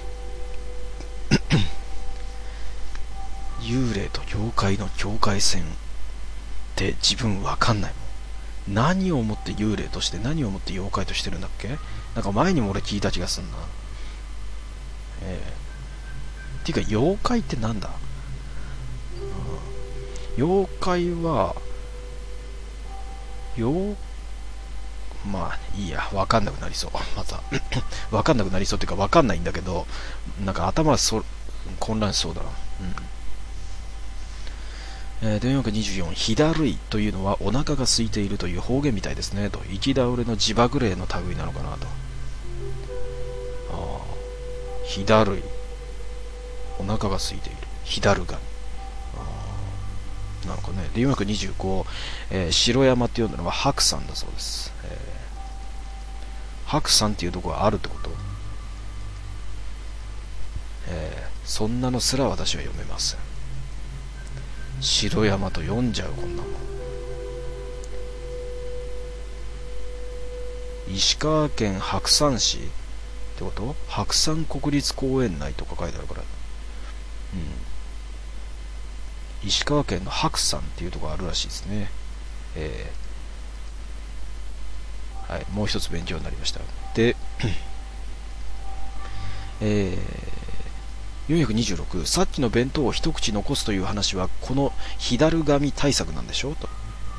幽霊と妖怪の境界線って自分わかんないもん。何をもって幽霊として何をもって妖怪としてるんだっけ。なんか前にも俺聞いた気がすんな。っていうか妖怪ってなんだ、妖怪はまあいいや、わかんなくなりそう。またわかんなくなりそうっていうかわかんないんだけど、なんか頭混乱しそうだな。電話が24、ひだるいというのはお腹が空いているという方言みたいですねと。行き倒れの自爆霊の類なのかなと。ひだるい、お腹が空いている、ひだるがなのかね。で425、城山っていうのは白山だそうです。白山っていうところがあるってこと、そんなのすら私は読めません。城山と読んじゃう、こんなもん。石川県白山市ってこと、白山国立公園内とか書いてあるから、石川県の白山っていうところあるらしいですね。はい、もう一つ勉強になりました。で、426、さっきの弁当を一口残すという話はこのひだる紙対策なんでしょうと。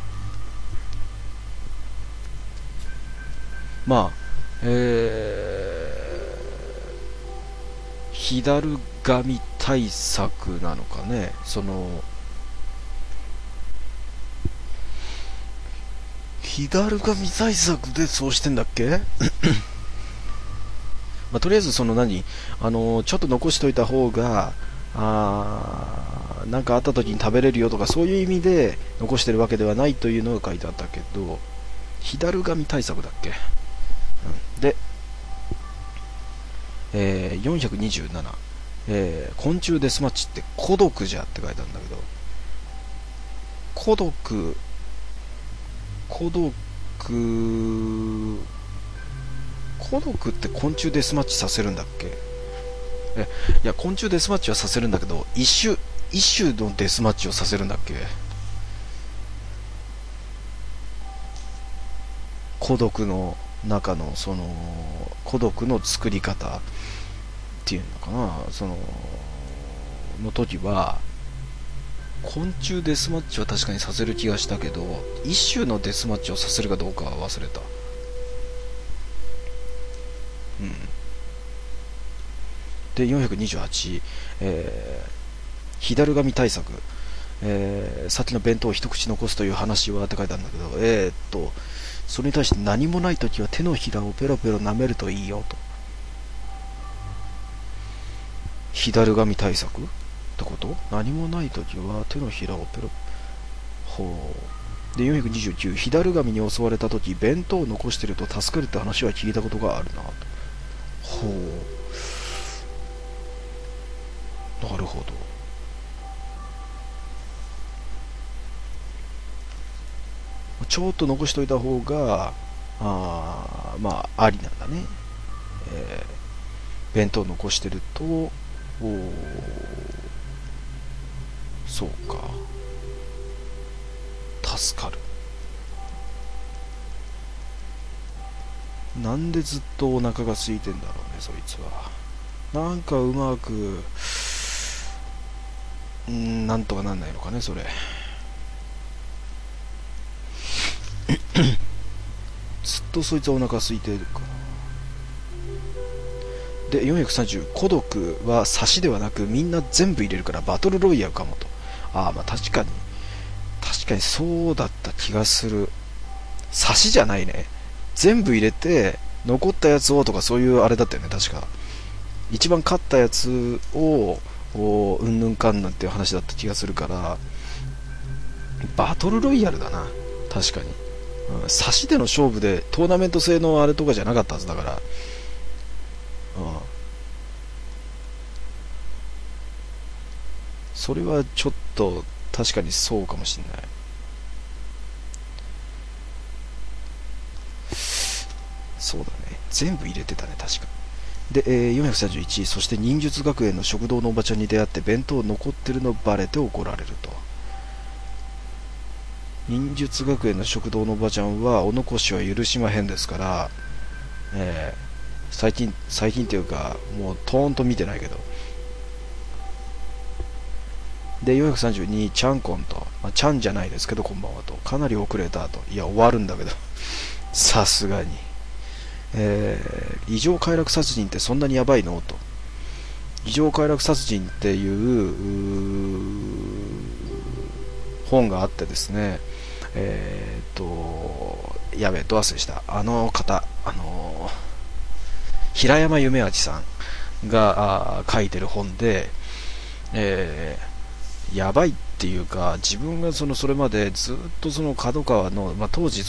まあ、ひだる紙対策なのかね。ひだる紙対策でそうしてんだっけまあ、とりあえずちょっと残しといた方がなんかあった時に食べれるよとか、そういう意味で残してるわけではないというのが書いてあったけど、ひだる紙対策だっけ、で、427、昆虫デスマッチって孤独じゃって書いてあるんだけど、孤独って昆虫デスマッチさせるんだっけ。いや、昆虫デスマッチはさせるんだけど、一種のデスマッチをさせるんだっけ。孤独の中の孤独の作り方っていうのかな、の時は昆虫デスマッチは確かにさせる気がしたけど、一種のデスマッチをさせるかどうかは忘れた。で428、ひだる紙対策、さっきの弁当を一口残すという話はって書いてあるんだけど、それに対して何もないときは手のひらをペロペロ舐めるといいよと。ひだる紙対策ってこと？何もないときは手のひらをペロ、ほう。で429、ひだる紙に襲われたとき弁当を残してると助かるって話は聞いたことがあるなと。ほう、なるほど。ちょっと残しといた方がまあありなんだね。弁当残してると、そうか、助かる。なんでずっとお腹が空いてんだろうね、そいつは。なんかうまくなんとかなんないのかね、それ。ずっとそいつはお腹空いてるから。で430、孤独は差しではなくみんな全部入れるからバトルロイヤルかもと。まあ確かにそうだった気がする。差しじゃないね、全部入れて残ったやつをとか、そういうあれだったよね確か。一番勝ったやつをうんぬんかんなんていう話だった気がするから、バトルロイヤルだな確かに。差しでの勝負でトーナメント制のあれとかじゃなかったはずだから、それはちょっと確かにそうかもしれない。そうだね、全部入れてたね確か。で、431、そして忍術学園の食堂のおばちゃんに出会って弁当残ってるのバレて怒られると。忍術学園の食堂のおばちゃんはお残しは許しまへんですから、最近っていうかもうトーンと見てないけど。で432、ちゃんこんと、ちゃんじゃないですけどこんばんはと、かなり遅れたと。いや終わるんだけどさすがに、異常快楽殺人ってそんなにやばいのと。異常快楽殺人っていう本があってですね、やべえ、ど忘れした。あの方、平山夢明さんが書いてる本で、やばいっていうか、自分がそれまでずっとその角川の、当時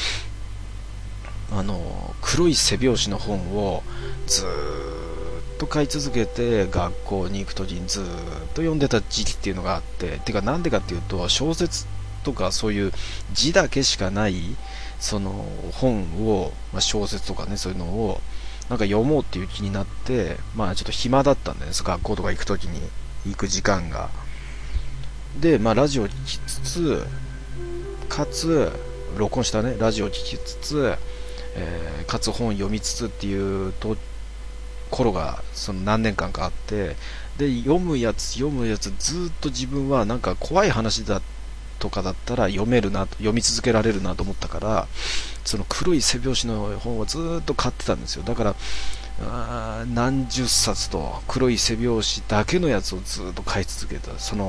黒い背表紙の本をずーっと買い続けて学校に行くときにずーっと読んでた時期っていうのがあって、てかなんでかっていうと、小説とかそういう字だけしかないその本を、小説とかね、そういうのをなんか読もうっていう気になって、ちょっと暇だったんです、学校とか行くときに行く時間が。で、ラジオ聞きつつ、かつ録音したねラジオ聞きつつ、かつ本読みつつっていう頃がその何年間かあって、で読むやつずっと自分はなんか怖い話だとかだったら読み続けられるなと思ったから、その黒い背表紙の本をずっと買ってたんですよ。だから何十冊と黒い背表紙だけのやつをずっと買い続けた。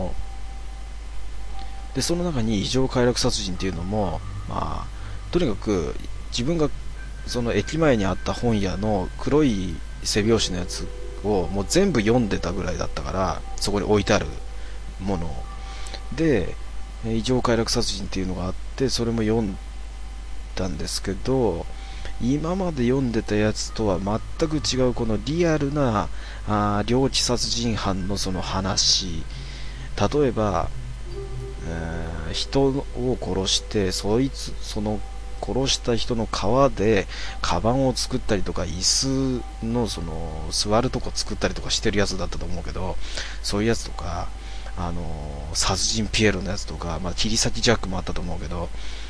その中に異常快楽殺人っていうのも、とにかく自分がその駅前にあった本屋の黒い背表紙のやつをもう全部読んでたぐらいだったから、そこに置いてあるもので異常快楽殺人っていうのがあって、それも読んだんですけど、今まで読んでたやつとは全く違うこのリアルな猟奇殺人犯のその話。例えば、人を殺してその殺した人の皮でカバンを作ったりとか、椅子の座るとこ作ったりとかしてるやつだったと思うけど、そういうやつとか、殺人ピエロのやつとか、切り裂きジャックもあったと思うけど、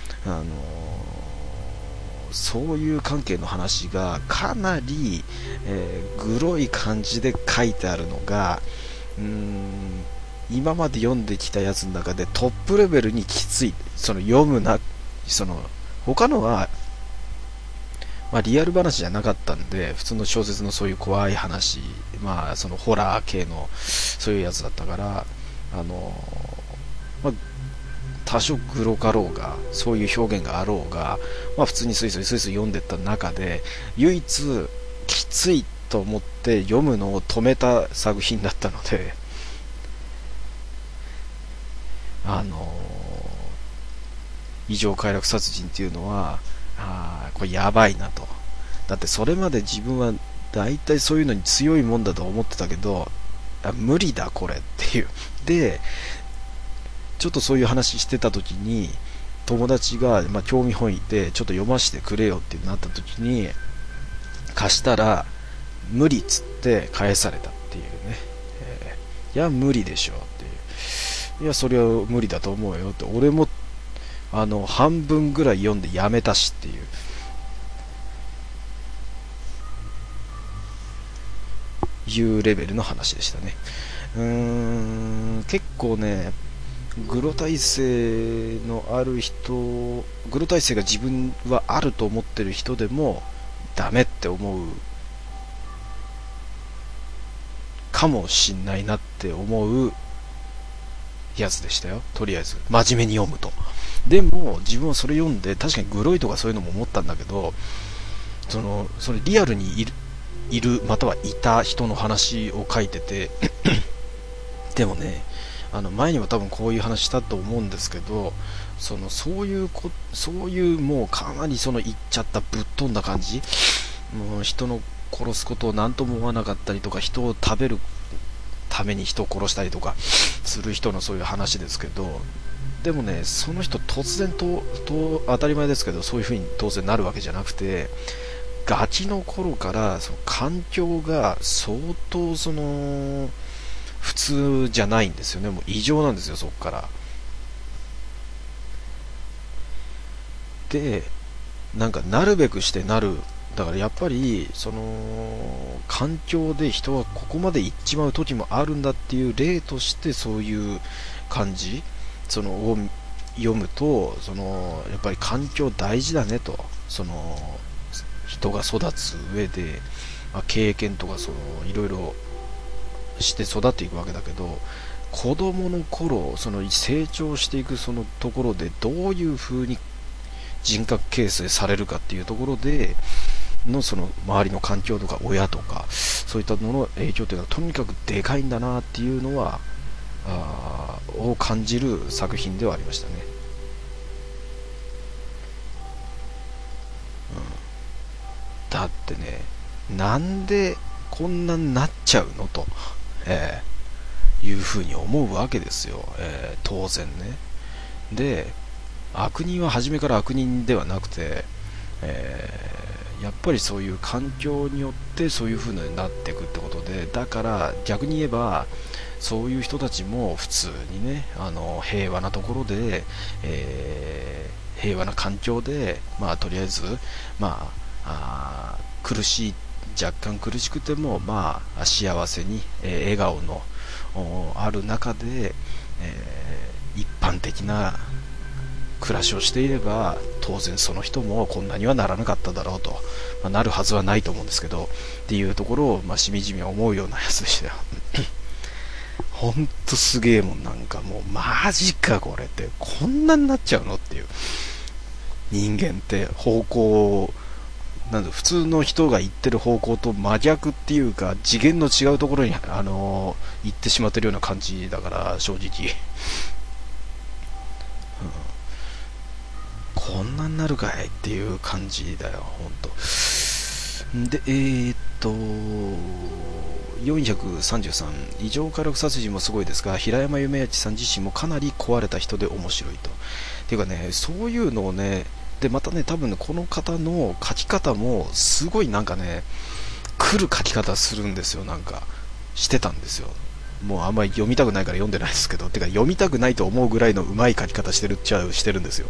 そういう関係の話がかなり、グロい感じで書いてあるのが、今まで読んできたやつの中でトップレベルにきつい。読むな、他のは、リアル話じゃなかったんで、普通の小説のそういう怖い話、そのホラー系のそういうやつだったから、多少グロかろうが、そういう表現があろうが、普通にスイスイ読んでった中で、唯一きついと思って読むのを止めた作品だったので、異常快楽殺人っていうのは、これやばいなと。だってそれまで自分は大体そういうのに強いもんだと思ってたけど、無理だこれっていう。で、ちょっとそういう話してた時に、友達が、興味本位でちょっと読ませてくれよってなった時に、貸したら無理っつって返されたっていうね。いや無理でしょっていう。いやそれは無理だと思うよって。俺も半分ぐらい読んでやめたしっていうレベルの話でしたね。結構ね、グロ耐性のある人、グロ耐性が自分はあると思ってる人でもダメって思うかもしんないなって思うやつでしたよ。とりあえず真面目に読むと。でも自分はそれ読んで確かにグロいとかそういうのも思ったんだけど、それリアルにいるまたはいた人の話を書いててでもね、前にも多分こういう話したと思うんですけど、そういうもうかなり言っちゃったぶっ飛んだ感じ、もう人の殺すことを何とも思わなかったりとか、人を食べるために人を殺したりとかする人のそういう話ですけど、でもね、その人突然当たり前ですけどそういう風に当然なるわけじゃなくて、ガキの頃からその環境が相当普通じゃないんですよね。もう異常なんですよ、そこから。で、なんかなるべくしてなる。だからやっぱり環境で人はここまで行っちまう時もあるんだっていう例として、そういう感じを読むと、やっぱり環境大事だねと、人が育つ上で、経験とかいろいろして育っていくわけだけど、子供の頃成長していくところでどういう風に人格形成されるかっていうところでの周りの環境とか親とかそういったものの影響というのはとにかくでかいんだなっていうのはを感じる作品ではありましたね。だってね、なんでこんなになっちゃうのと、いうふうに思うわけですよ、当然ね。で、悪人は初めから悪人ではなくて、やっぱりそういう環境によってそういう風になっていくってことで、だから逆に言えばそういう人たちも普通にね、平和なところで、平和な環境で、とりあえず、苦しい、若干苦しくても、幸せに、笑顔のある中で、一般的な暮らしをしていれば当然その人もこんなにはならなかっただろうと、なるはずはないと思うんですけどっていうところを、しみじみ思うようなやつでしたよほんとすげえもん、なんかもうマジかこれってこんなになっちゃうのっていう。人間って方向なんだ、普通の人が行ってる方向と真逆っていうか次元の違うところに、行ってしまってるような感じだから正直、こんなになるかいっていう感じだよ、ほんと。で、433、異常快楽殺人もすごいですが、平山夢八さん自身もかなり壊れた人で面白いと。っていうかね、そういうのをね、で、またね、多分ね、この方の書き方も、すごいなんかね、来る書き方するんですよ、なんか、してたんですよ。もうあんまり読みたくないから読んでないですけど、てか読みたくないと思うぐらいの上手い書き方してるっちゃしてるんですよ。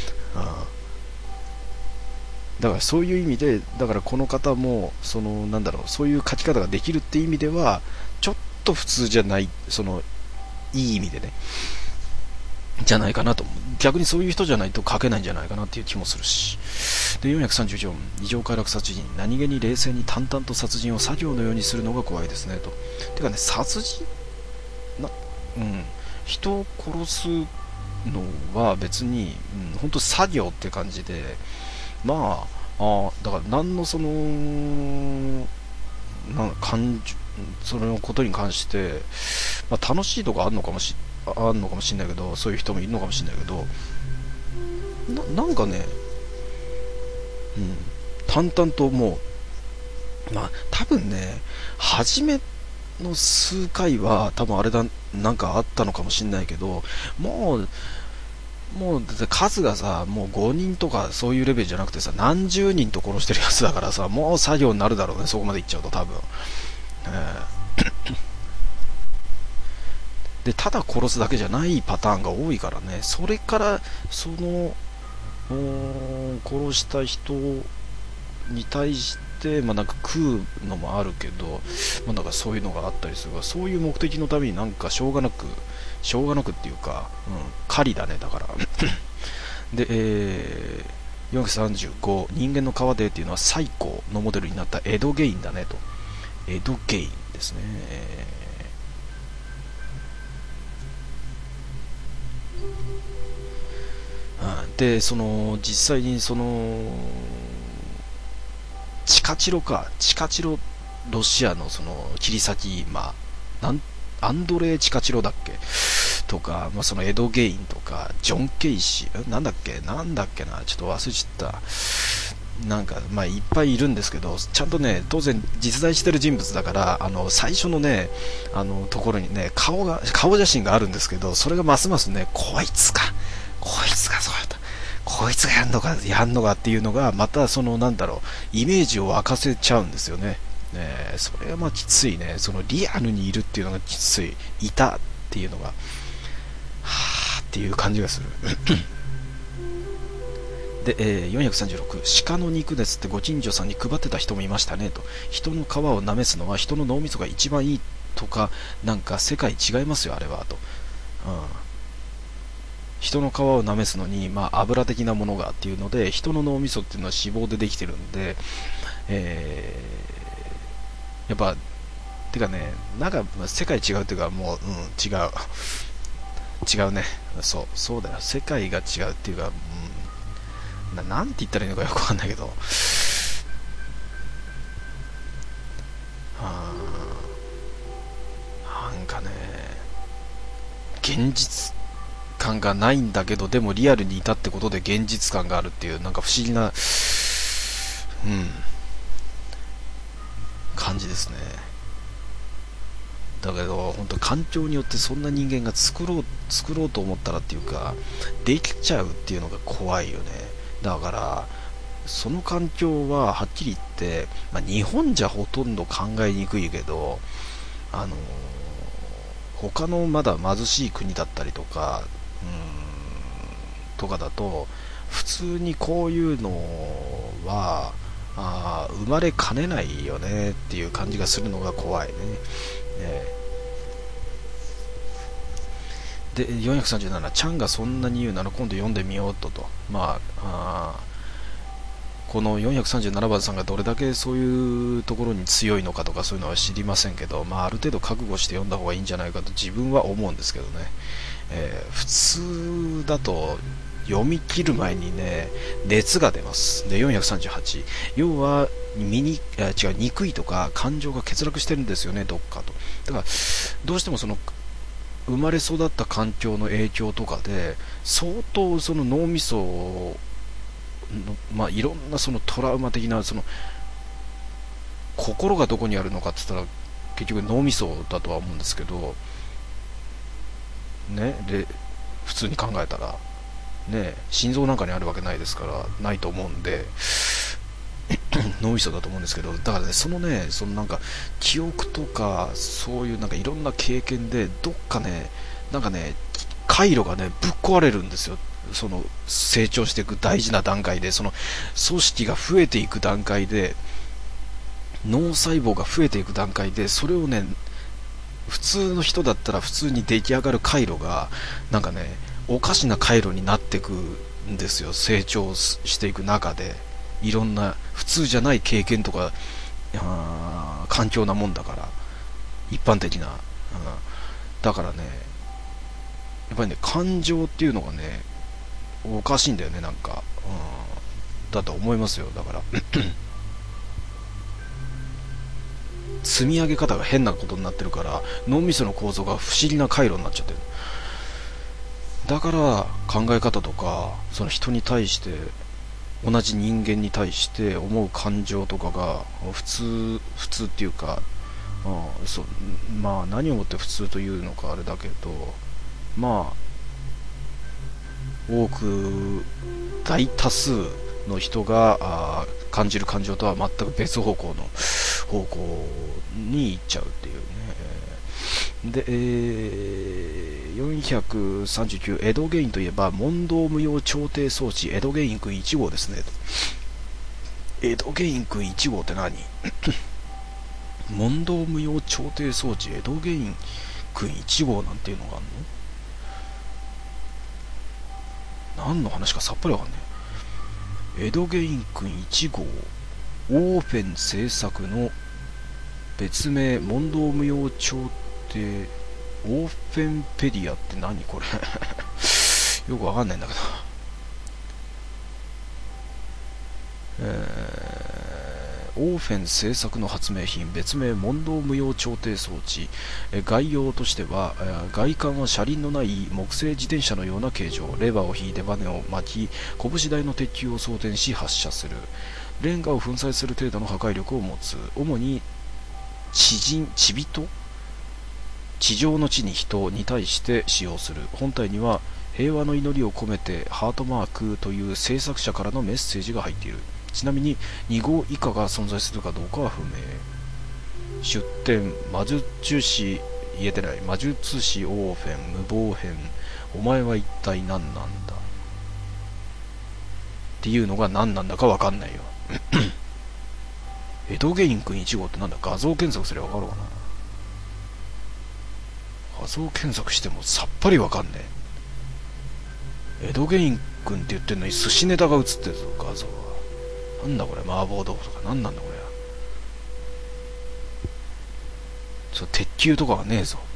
だからそういう意味で、だからこの方もなんだろう、そういう書き方ができるっていう意味ではちょっと普通じゃない、いい意味でね、じゃないかなと思う。逆にそういう人じゃないと書けないんじゃないかなっていう気もするし。で、434、異常快楽殺人、何気に冷静に淡々と殺人を作業のようにするのが怖いですねと。てかね、殺人人を殺すのは別に、本当作業って感じで、だから何のそのことに関して、楽しいとかあるのかもしれないけど、そういう人もいるのかもしれないけど、なんかね、淡々ともう、多分ね、初めの数回は多分あれだ、なんかあったのかもしれないけど、もう数がさ、もう5人とかそういうレベルじゃなくてさ、何十人と殺してるやつだからさ、もう作業になるだろうね、そこまでいっちゃうと多分。で、ただ殺すだけじゃないパターンが多いからね、それから殺した人に対して、なんか食うのもあるけど、なんかそういうのがあったりするが、そういう目的のためになんかしょうがなくっていうか、狩りだね、だからで、435、人間の皮でっていうのは最高のモデルになったエドゲインだねと。エドゲインですね。で、実際にチカチロロシアの切り裂き、アンドレイ・チカチロだっけとか、そのエド・ゲインとか、ジョン・ケイシー、なんだっけな、ちょっと忘れちゃった。なんか、いっぱいいるんですけど、ちゃんとね、当然実在してる人物だから、最初のね、ところにね、顔写真があるんですけど、それがますますね、こいつがそうやった。こいつがやんのかっていうのが、またなんだろう、イメージを沸かせちゃうんですよね。それはきついね。リアルにいるっていうのがきつい。いたっていうのが、はーっていう感じがする。で、436、鹿の肉ですってご近所さんに配ってた人もいましたねと。人の皮を舐めすのは人の脳みそが一番いいとか、なんか世界違いますよあれはと。 人の皮を舐めすのに、油的なものがっていうので、人の脳みそっていうのは脂肪でできてるんで、やっぱてかね、なんか世界違うっていうか、もう、違う違うね。そうだよ、世界が違うっていうか、なんて言ったらいいのかよくわかんないけど、なんかね、現実感がないんだけど、でもリアルにいたってことで現実感があるっていう、なんか不思議な、感じですね。だけど本当環境によってそんな人間が作ろうと思ったらっていうか、できちゃうっていうのが怖いよね。だからその環境ははっきり言って、日本じゃほとんど考えにくいけど、あの他のまだ貧しい国だったりとか、とかだと普通にこういうのは生まれかねないよねっていう感じがするのが怖いね。で437、ちゃんがそんなに言うなら今度読んでみようと。この437番さんがどれだけそういうところに強いのかとかそういうのは知りませんけど、ある程度覚悟して読んだ方がいいんじゃないかと自分は思うんですけどね。普通だと読み切る前にね、熱が出ます。で、438、要は憎いとか感情が欠落してるんですよね、どっかと。だからどうしてもその生まれ育った環境の影響とかで相当その脳みその、いろんなそのトラウマ的な、その心がどこにあるのかって言ったら結局脳みそだとは思うんですけどね。で普通に考えたらね、心臓なんかにあるわけないですから、ないと思うんで脳みそだと思うんですけど、だからね、そのなんか記憶とかそういうなんかいろんな経験でどっかね、なんかね、回路がねぶっ壊れるんですよ。その成長していく大事な段階で、その組織が増えていく段階で、脳細胞が増えていく段階で、それをね、普通の人だったら普通に出来上がる回路がなんかね、おかしな回路になっていくんですよ。成長していく中でいろんな普通じゃない経験とか環境なもんだから、一般的な、だからね、やっぱりね、感情っていうのがねおかしいんだよね、なんか、だと思いますよ。だから積み上げ方が変なことになってるから、脳みその構造が不思議な回路になっちゃってる。だから考え方とか、その人に対して、同じ人間に対して思う感情とかが普通っていうか、何をもって普通というのかあれだけど、多く大多数の人が感じる感情とは全く別方向に行っちゃうっていうね。で、439、江戸原因といえば問答無用調停装置江戸原因君1号ですね。江戸原因君1号って何？問答無用調停装置江戸原因君1号なんていうのがあるの？何の話かさっぱりわかんない。江戸原因君1号、オーフェン制作の別名問答無用調停オーフェンペディアって何これよくわかんないんだけど、オーフェン製作の発明品別名問答無用調停装置。概要としては、外観は車輪のない木製自転車のような形状、レバーを引いてバネを巻き拳大の鉄球を装填し発射する。レンガを粉砕する程度の破壊力を持つ。主に地人地上の地に人に対して使用する。本体には平和の祈りを込めてハートマークという制作者からのメッセージが入っている。ちなみに2号以下が存在するかどうかは不明。出典魔術師言えてない。魔術師オーフェン無謀編。お前は一体何なんだっていうのが何なんだか分かんないよ江戸ゲイン君1号ってなんだ。画像検索すれば分かるかな。画像検索してもさっぱり分かんねえ。 エドゲイン君って言ってんのに寿司ネタが映ってるぞ、画像は。なんだこれ、麻婆豆腐とか、なんなんだこれ。鉄球とかはねえぞ。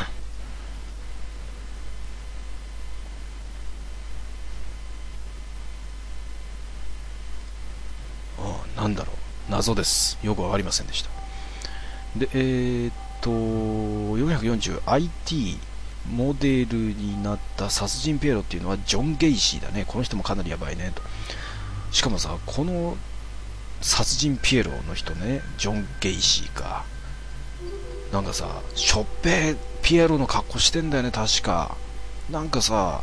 なんだろう、謎です。よくわかりませんでした。で、440IT モデルになった殺人ピエロっていうのはジョン・ゲイシーだね。この人もかなりやばいねと。しかもさ、この殺人ピエロの人ね、ジョン・ゲイシーか。なんかさ、しょっぺーピエロの格好してんだよね、確か。なんかさ、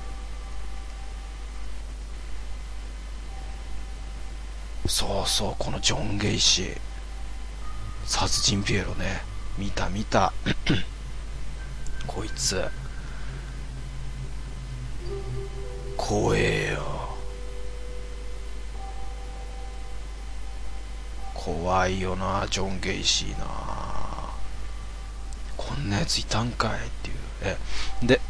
そうそう、このジョン・ゲイシー。殺人ピエロね。見た見た。こいつ。怖えよ。怖いよな、ジョン・ゲイシーな。こんなやついたんかいっていう。で、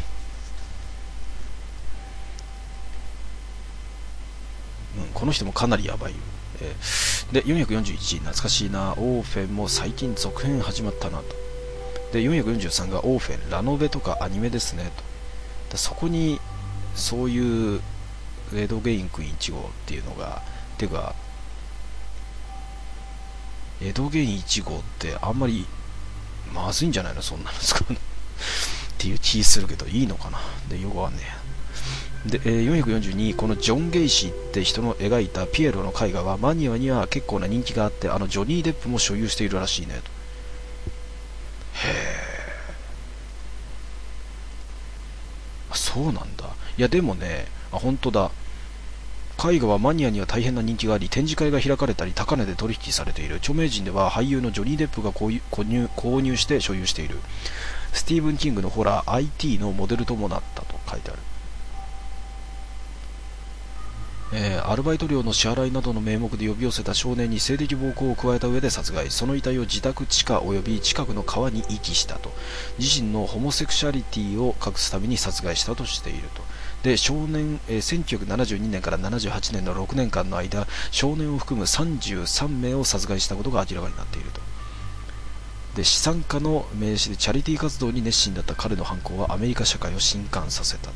この人もかなりやばいよ。で、441、懐かしいな、オーフェンも最近続編始まったなと。で、443がオーフェン、ラノベとかアニメですねと。そこに、そういうエドゲイン君1号っていうのが、てか、エドゲイン1号ってあんまりまずいんじゃないの、そんなの使うのっていう気するけど、いいのかな。で、よくわかんねえ。で、442、このジョン・ゲイシーって人の描いたピエロの絵画はマニアには結構な人気があって、ジョニー・デップも所有しているらしいねと。へえ、そうなんだ。いやでもね、本当だ、絵画はマニアには大変な人気があり、展示会が開かれたり高値で取引されている。著名人では俳優のジョニー・デップが購入して所有している。スティーブン・キングのホラー IT のモデルともなったと書いてある。アルバイト料の支払いなどの名目で呼び寄せた少年に性的暴行を加えた上で殺害。その遺体を自宅地下及び近くの川に遺棄したと。自身のホモセクシャリティを隠すために殺害したとしていると。で、少年、1972年から78年の6年間の間、少年を含む33名を殺害したことが明らかになっていると。で、資産家の名詞でチャリティー活動に熱心だった彼の犯行はアメリカ社会を震撼させた。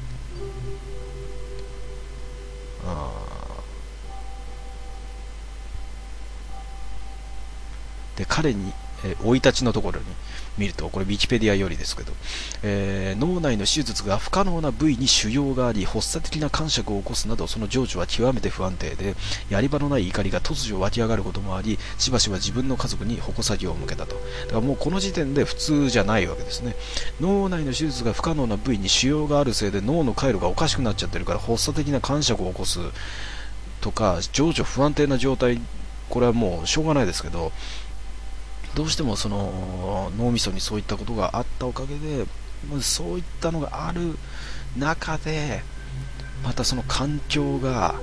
で、彼に生い立ちのところに見ると、これウィキペディアよりですけど、脳内の手術が不可能な部位に腫瘍があり、発作的な感触を起こすなど、その情緒は極めて不安定で、やり場のない怒りが突如湧き上がることもあり、しばしば自分の家族に矛先を向けたと。だからもうこの時点で普通じゃないわけですね。脳内の手術が不可能な部位に腫瘍があるせいで脳の回路がおかしくなっちゃってるから、発作的な感触を起こすとか、情緒不安定な状態、これはもうしょうがないですけど、どうしてもその脳みそにそういったことがあったおかげで、そういったのがある中で、またその環境が、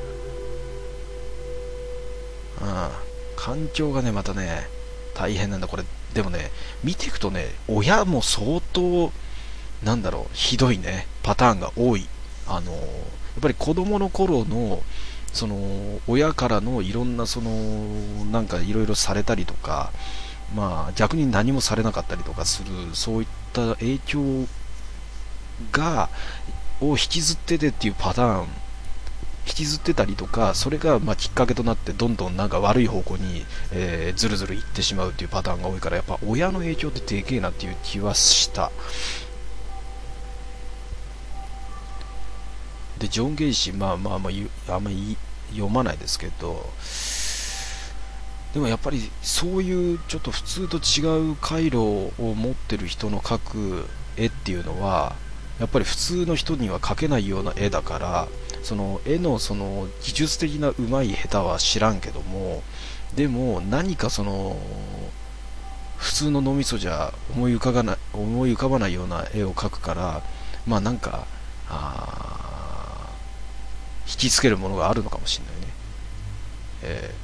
環境がね、またね、大変なんだ。これ、でもね、見ていくとね、親も相当、なんだろう、ひどいね、パターンが多い。やっぱり子供の頃の、その、親からのいろんな、その、なんかいろいろされたりとか、逆に何もされなかったりとかする、そういった影響を引きずっててっていうパターン、引きずってたりとか、それがきっかけとなってどんどんなんか悪い方向に、ずるずるいってしまうっていうパターンが多いから、やっぱ親の影響ってでけえなっていう気はした。で、ジョン・ゲイシー、あんまり読まないですけど、でもやっぱりそういうちょっと普通と違う回路を持ってる人の描く絵っていうのは、やっぱり普通の人には描けないような絵だから、その絵のその技術的な上手い下手は知らんけども、でも何かその普通の脳みそじゃ思い浮かばないような絵を描くから、なんか引きつけるものがあるのかもしれないね。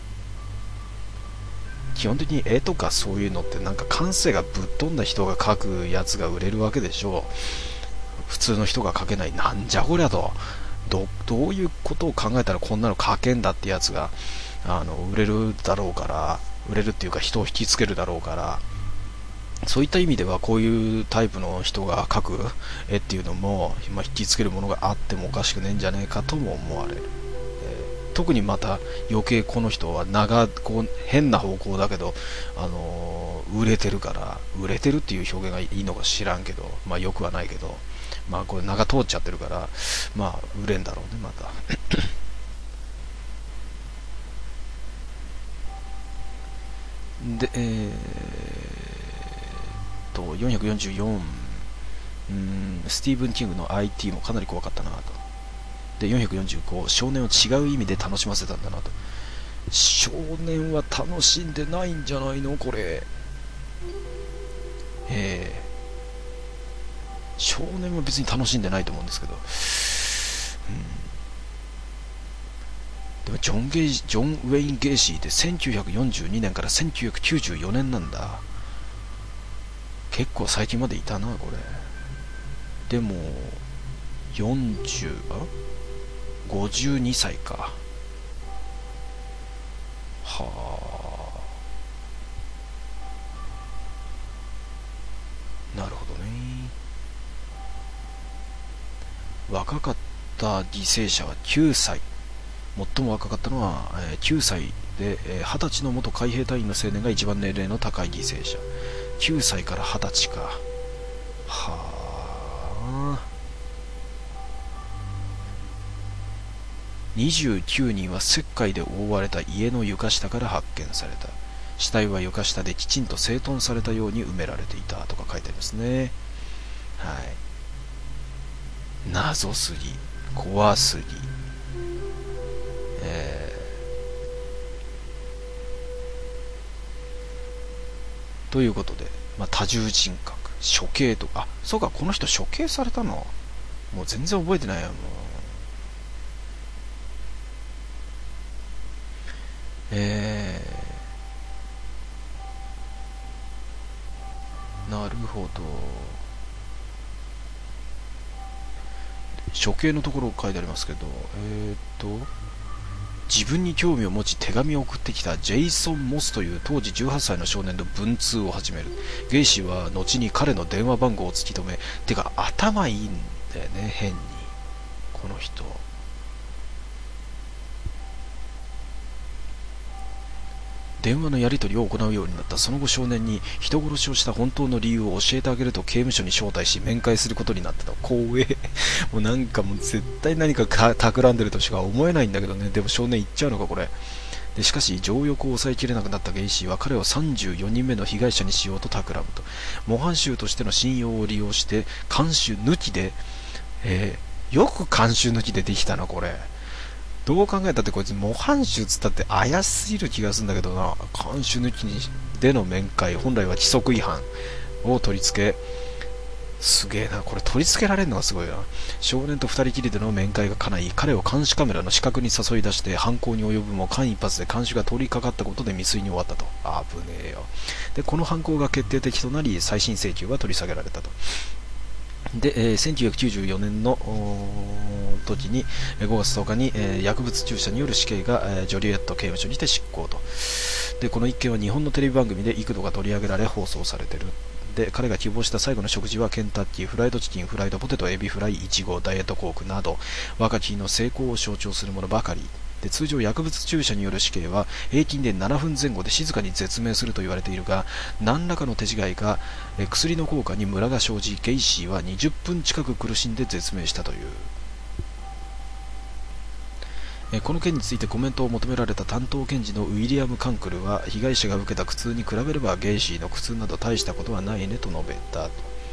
基本的に絵とかそういうのってなんか感性がぶっ飛んだ人が描くやつが売れるわけでしょう。 普通の人が書けない、なんじゃこりゃと、どういうことを考えたらこんなの書けんだってやつが売れるだろうから、売れるっていうか人を引きつけるだろうから、そういった意味ではこういうタイプの人が描く絵っていうのも、引きつけるものがあってもおかしくねえんじゃねえかとも思われる。特にまた余計この人はこう変な方向だけど、売れてるから、売れてるっていう表現がいいのか知らんけど、よくはないけど、これ名が通っちゃってるから、売れんだろうね、また。で、444、スティーブン・キングの IT もかなり怖かったなと。で、445、少年を違う意味で楽しませたんだなと。少年は楽しんでないんじゃないのこれ。少年は別に楽しんでないと思うんですけど、でもジョン・ウェイン・ゲイシーって1942年から1994年なんだ。結構最近までいたなこれ。でも52歳か。はあ、なるほどね。若かった犠牲者は9歳。最も若かったのは9歳で、20歳の元海兵隊員の青年が一番年齢の高い犠牲者。9歳から20歳か。はあ。29人は石灰で覆われた家の床下から発見された。死体は床下できちんと整頓されたように埋められていたとか書いてありますね。はい。謎すぎ、怖すぎ。ということで、多重人格、処刑とか、そうか、この人処刑されたのもう全然覚えてないや。もうなるほど。処刑のところ書いてありますけど、自分に興味を持ち手紙を送ってきたジェイソン・モスという当時18歳の少年と文通を始める。ゲイシーは後に彼の電話番号を突き止め、てか頭いいんだよね、変にこの人。電話のやり取りを行うようになった。その後少年に人殺しをした本当の理由を教えてあげると刑務所に招待し面会することになってた。光栄。もうなんかもう絶対何か企んでるとしか思えないんだけどね。でも少年行っちゃうのかこれ。でしかし情欲を抑えきれなくなったゲイシーは彼を34人目の被害者にしようと企むと。模範囚としての信用を利用して監修抜きで、よく監修抜きでできたなこれ。どう考えたってこいつ模範囚つったって怪しすぎる気がするんだけどな。監修抜きでの面会、本来は規則違反を取り付け、すげえな、これ取り付けられるのがすごいな。少年と二人きりでの面会が叶い、彼を監視カメラの死角に誘い出して犯行に及ぶも間一髪で監視が通りかかったことで未遂に終わったと。危ねえよ。でこの犯行が決定的となり再審請求が取り下げられたと。で、1994年の時に5月10日に、薬物注射による死刑が、ジョリエット刑務所にて執行と。でこの一件は日本のテレビ番組で幾度か取り上げられ放送されている。で彼が希望した最後の食事はケンタッキー、フライドチキン、フライドポテト、エビフライ、イチゴ、ダイエットコークなど若き日の成功を象徴するものばかりで、通常薬物注射による死刑は平均で7分前後で静かに絶命すると言われているが、何らかの手違いが薬の効果にムラが生じ、ゲイシーは20分近く苦しんで絶命したという。この件についてコメントを求められた担当検事のウィリアム・カンクルは、被害者が受けた苦痛に比べればゲイシーの苦痛など大したことはないねと述べたと。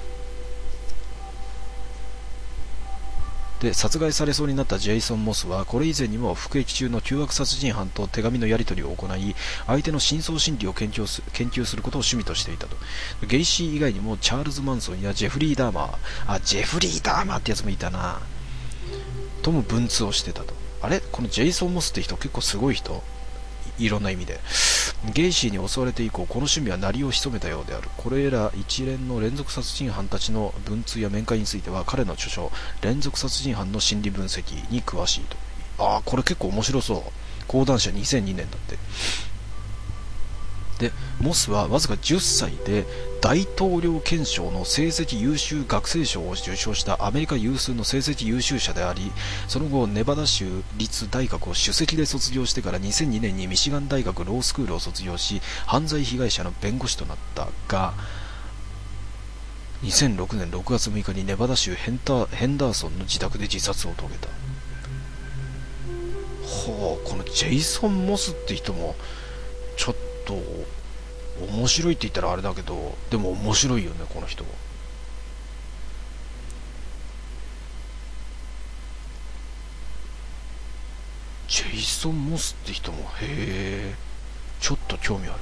で殺害されそうになったジェイソン・モスはこれ以前にも服役中の凶悪殺人犯と手紙のやり取りを行い、相手の深層心理を研究することを趣味としていたと。ゲイシー以外にもチャールズ・マンソンやジェフリー・ダーマー、ジェフリー・ダーマーってやつもいたな、とも文通をしてたと。あれこのジェイソン・モスって人結構すごい人いろんな意味で。ゲイシーに襲われて以降、この趣味は鳴りを潜めたようである。これら一連の連続殺人犯たちの文通や面会については、彼の著書、連続殺人犯の心理分析に詳しいと。これ結構面白そう。講談社2002年だって。で、モスはわずか10歳で大統領顕彰の成績優秀学生賞を受賞したアメリカ有数の成績優秀者であり、その後ネバダ州立大学を首席で卒業してから2002年にミシガン大学ロースクールを卒業し、犯罪被害者の弁護士となったが、2006年6月6日にネバダ州ヘンダーソンの自宅で自殺を遂げた。このジェイソン・モスって人もちょっと面白いって言ったらあれだけど、でも面白いよね、この人。ジェイソン・モスって人も、へえ、ちょっと興味ある。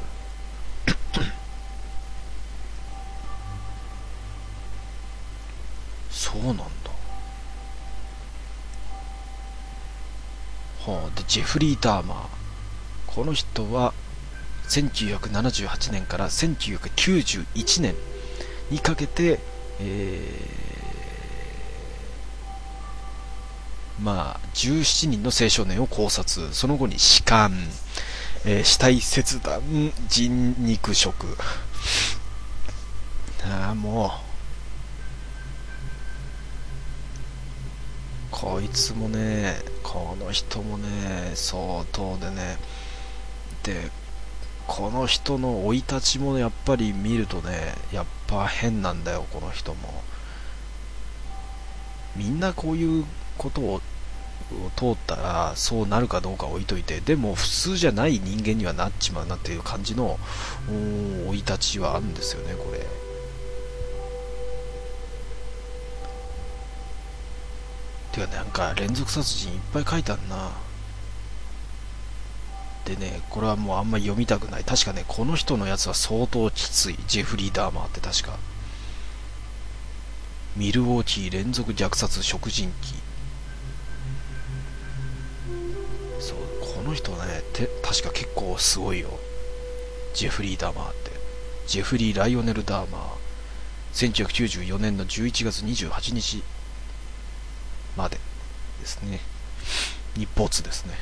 そうなんだ。でジェフリー・ダーマー、この人は1978年から1991年にかけて、17人の青少年を考察、その後に弛緩、死体切断、人肉食もうこいつもね、この人もね、相当でね、で、この人の生い立ちもやっぱり見るとね、やっぱ変なんだよ、この人も。みんなこういうことを通ったらそうなるかどうか置いといて、でも普通じゃない人間にはなっちまうなっていう感じの生い立ちはあるんですよね、これ。てかなんか連続殺人いっぱい書いてあるな。でね、これはもうあんまり読みたくない。確かね、この人のやつは相当きつい。ジェフリー・ダーマーって確か。ミルウォーキー連続虐殺食人鬼。そう、この人ね、確か結構すごいよ。ジェフリー・ダーマーって。ジェフリー・ライオネル・ダーマー。1994年の11月28日までですね。日没ですね。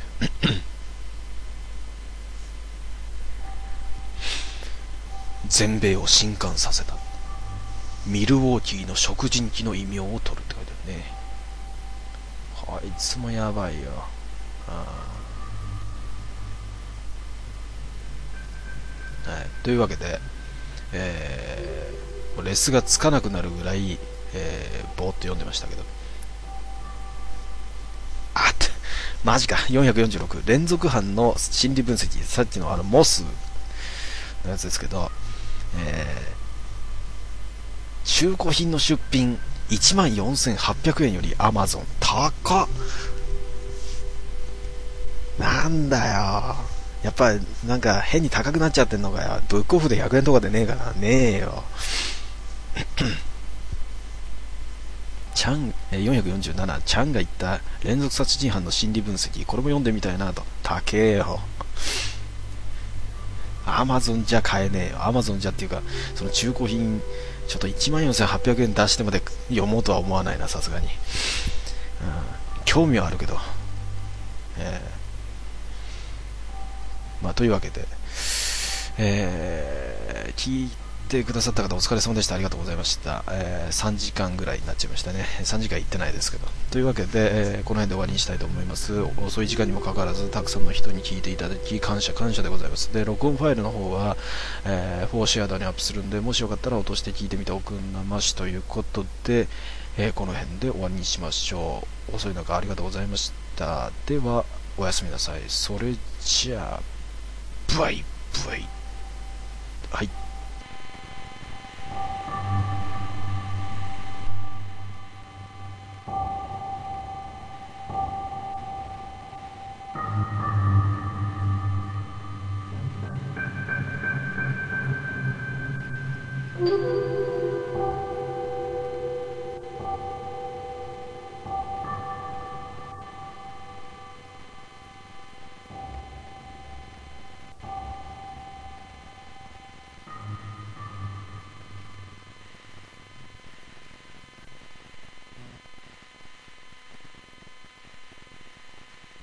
全米を震撼させた。ミルウォーキーの食人鬼の異名を取るって書いてあるね。こいつもやばいよ。はい、というわけで、レスがつかなくなるぐらい、ぼーっと読んでましたけど、マジか。446連続犯の心理分析、さっきのモスのやつですけど、中古品の出品14,800円より Amazon 高っ。なんだよ、やっぱりなんか変に高くなっちゃってんのかよ。ブックオフで100円とかでねえかな。ねえよ。チャン447、チャンが言った連続殺人犯の心理分析、これも読んでみたいなと。高えよ。アマゾンじゃ買えねえよ。アマゾンじゃっていうか、その中古品ちょっと14,800円出してまで読もうとは思わないな、さすがに。興味はあるけど、というわけで、聞いてくださった方お疲れ様でした。ありがとうございました。3時間ぐらいになっちゃいましたね。3時間行ってないですけど。というわけで、この辺で終わりにしたいと思います。遅い時間にもかかわらずたくさんの人に聞いていただき感謝でございます。で、録音ファイルの方は、フォーシェアダにアップするんで、もしよかったら落として聞いてみておくんなましということで、この辺で終わりにしましょう。遅い中ありがとうございました。ではおやすみなさい。それじゃあバイバイ。はい。 うん。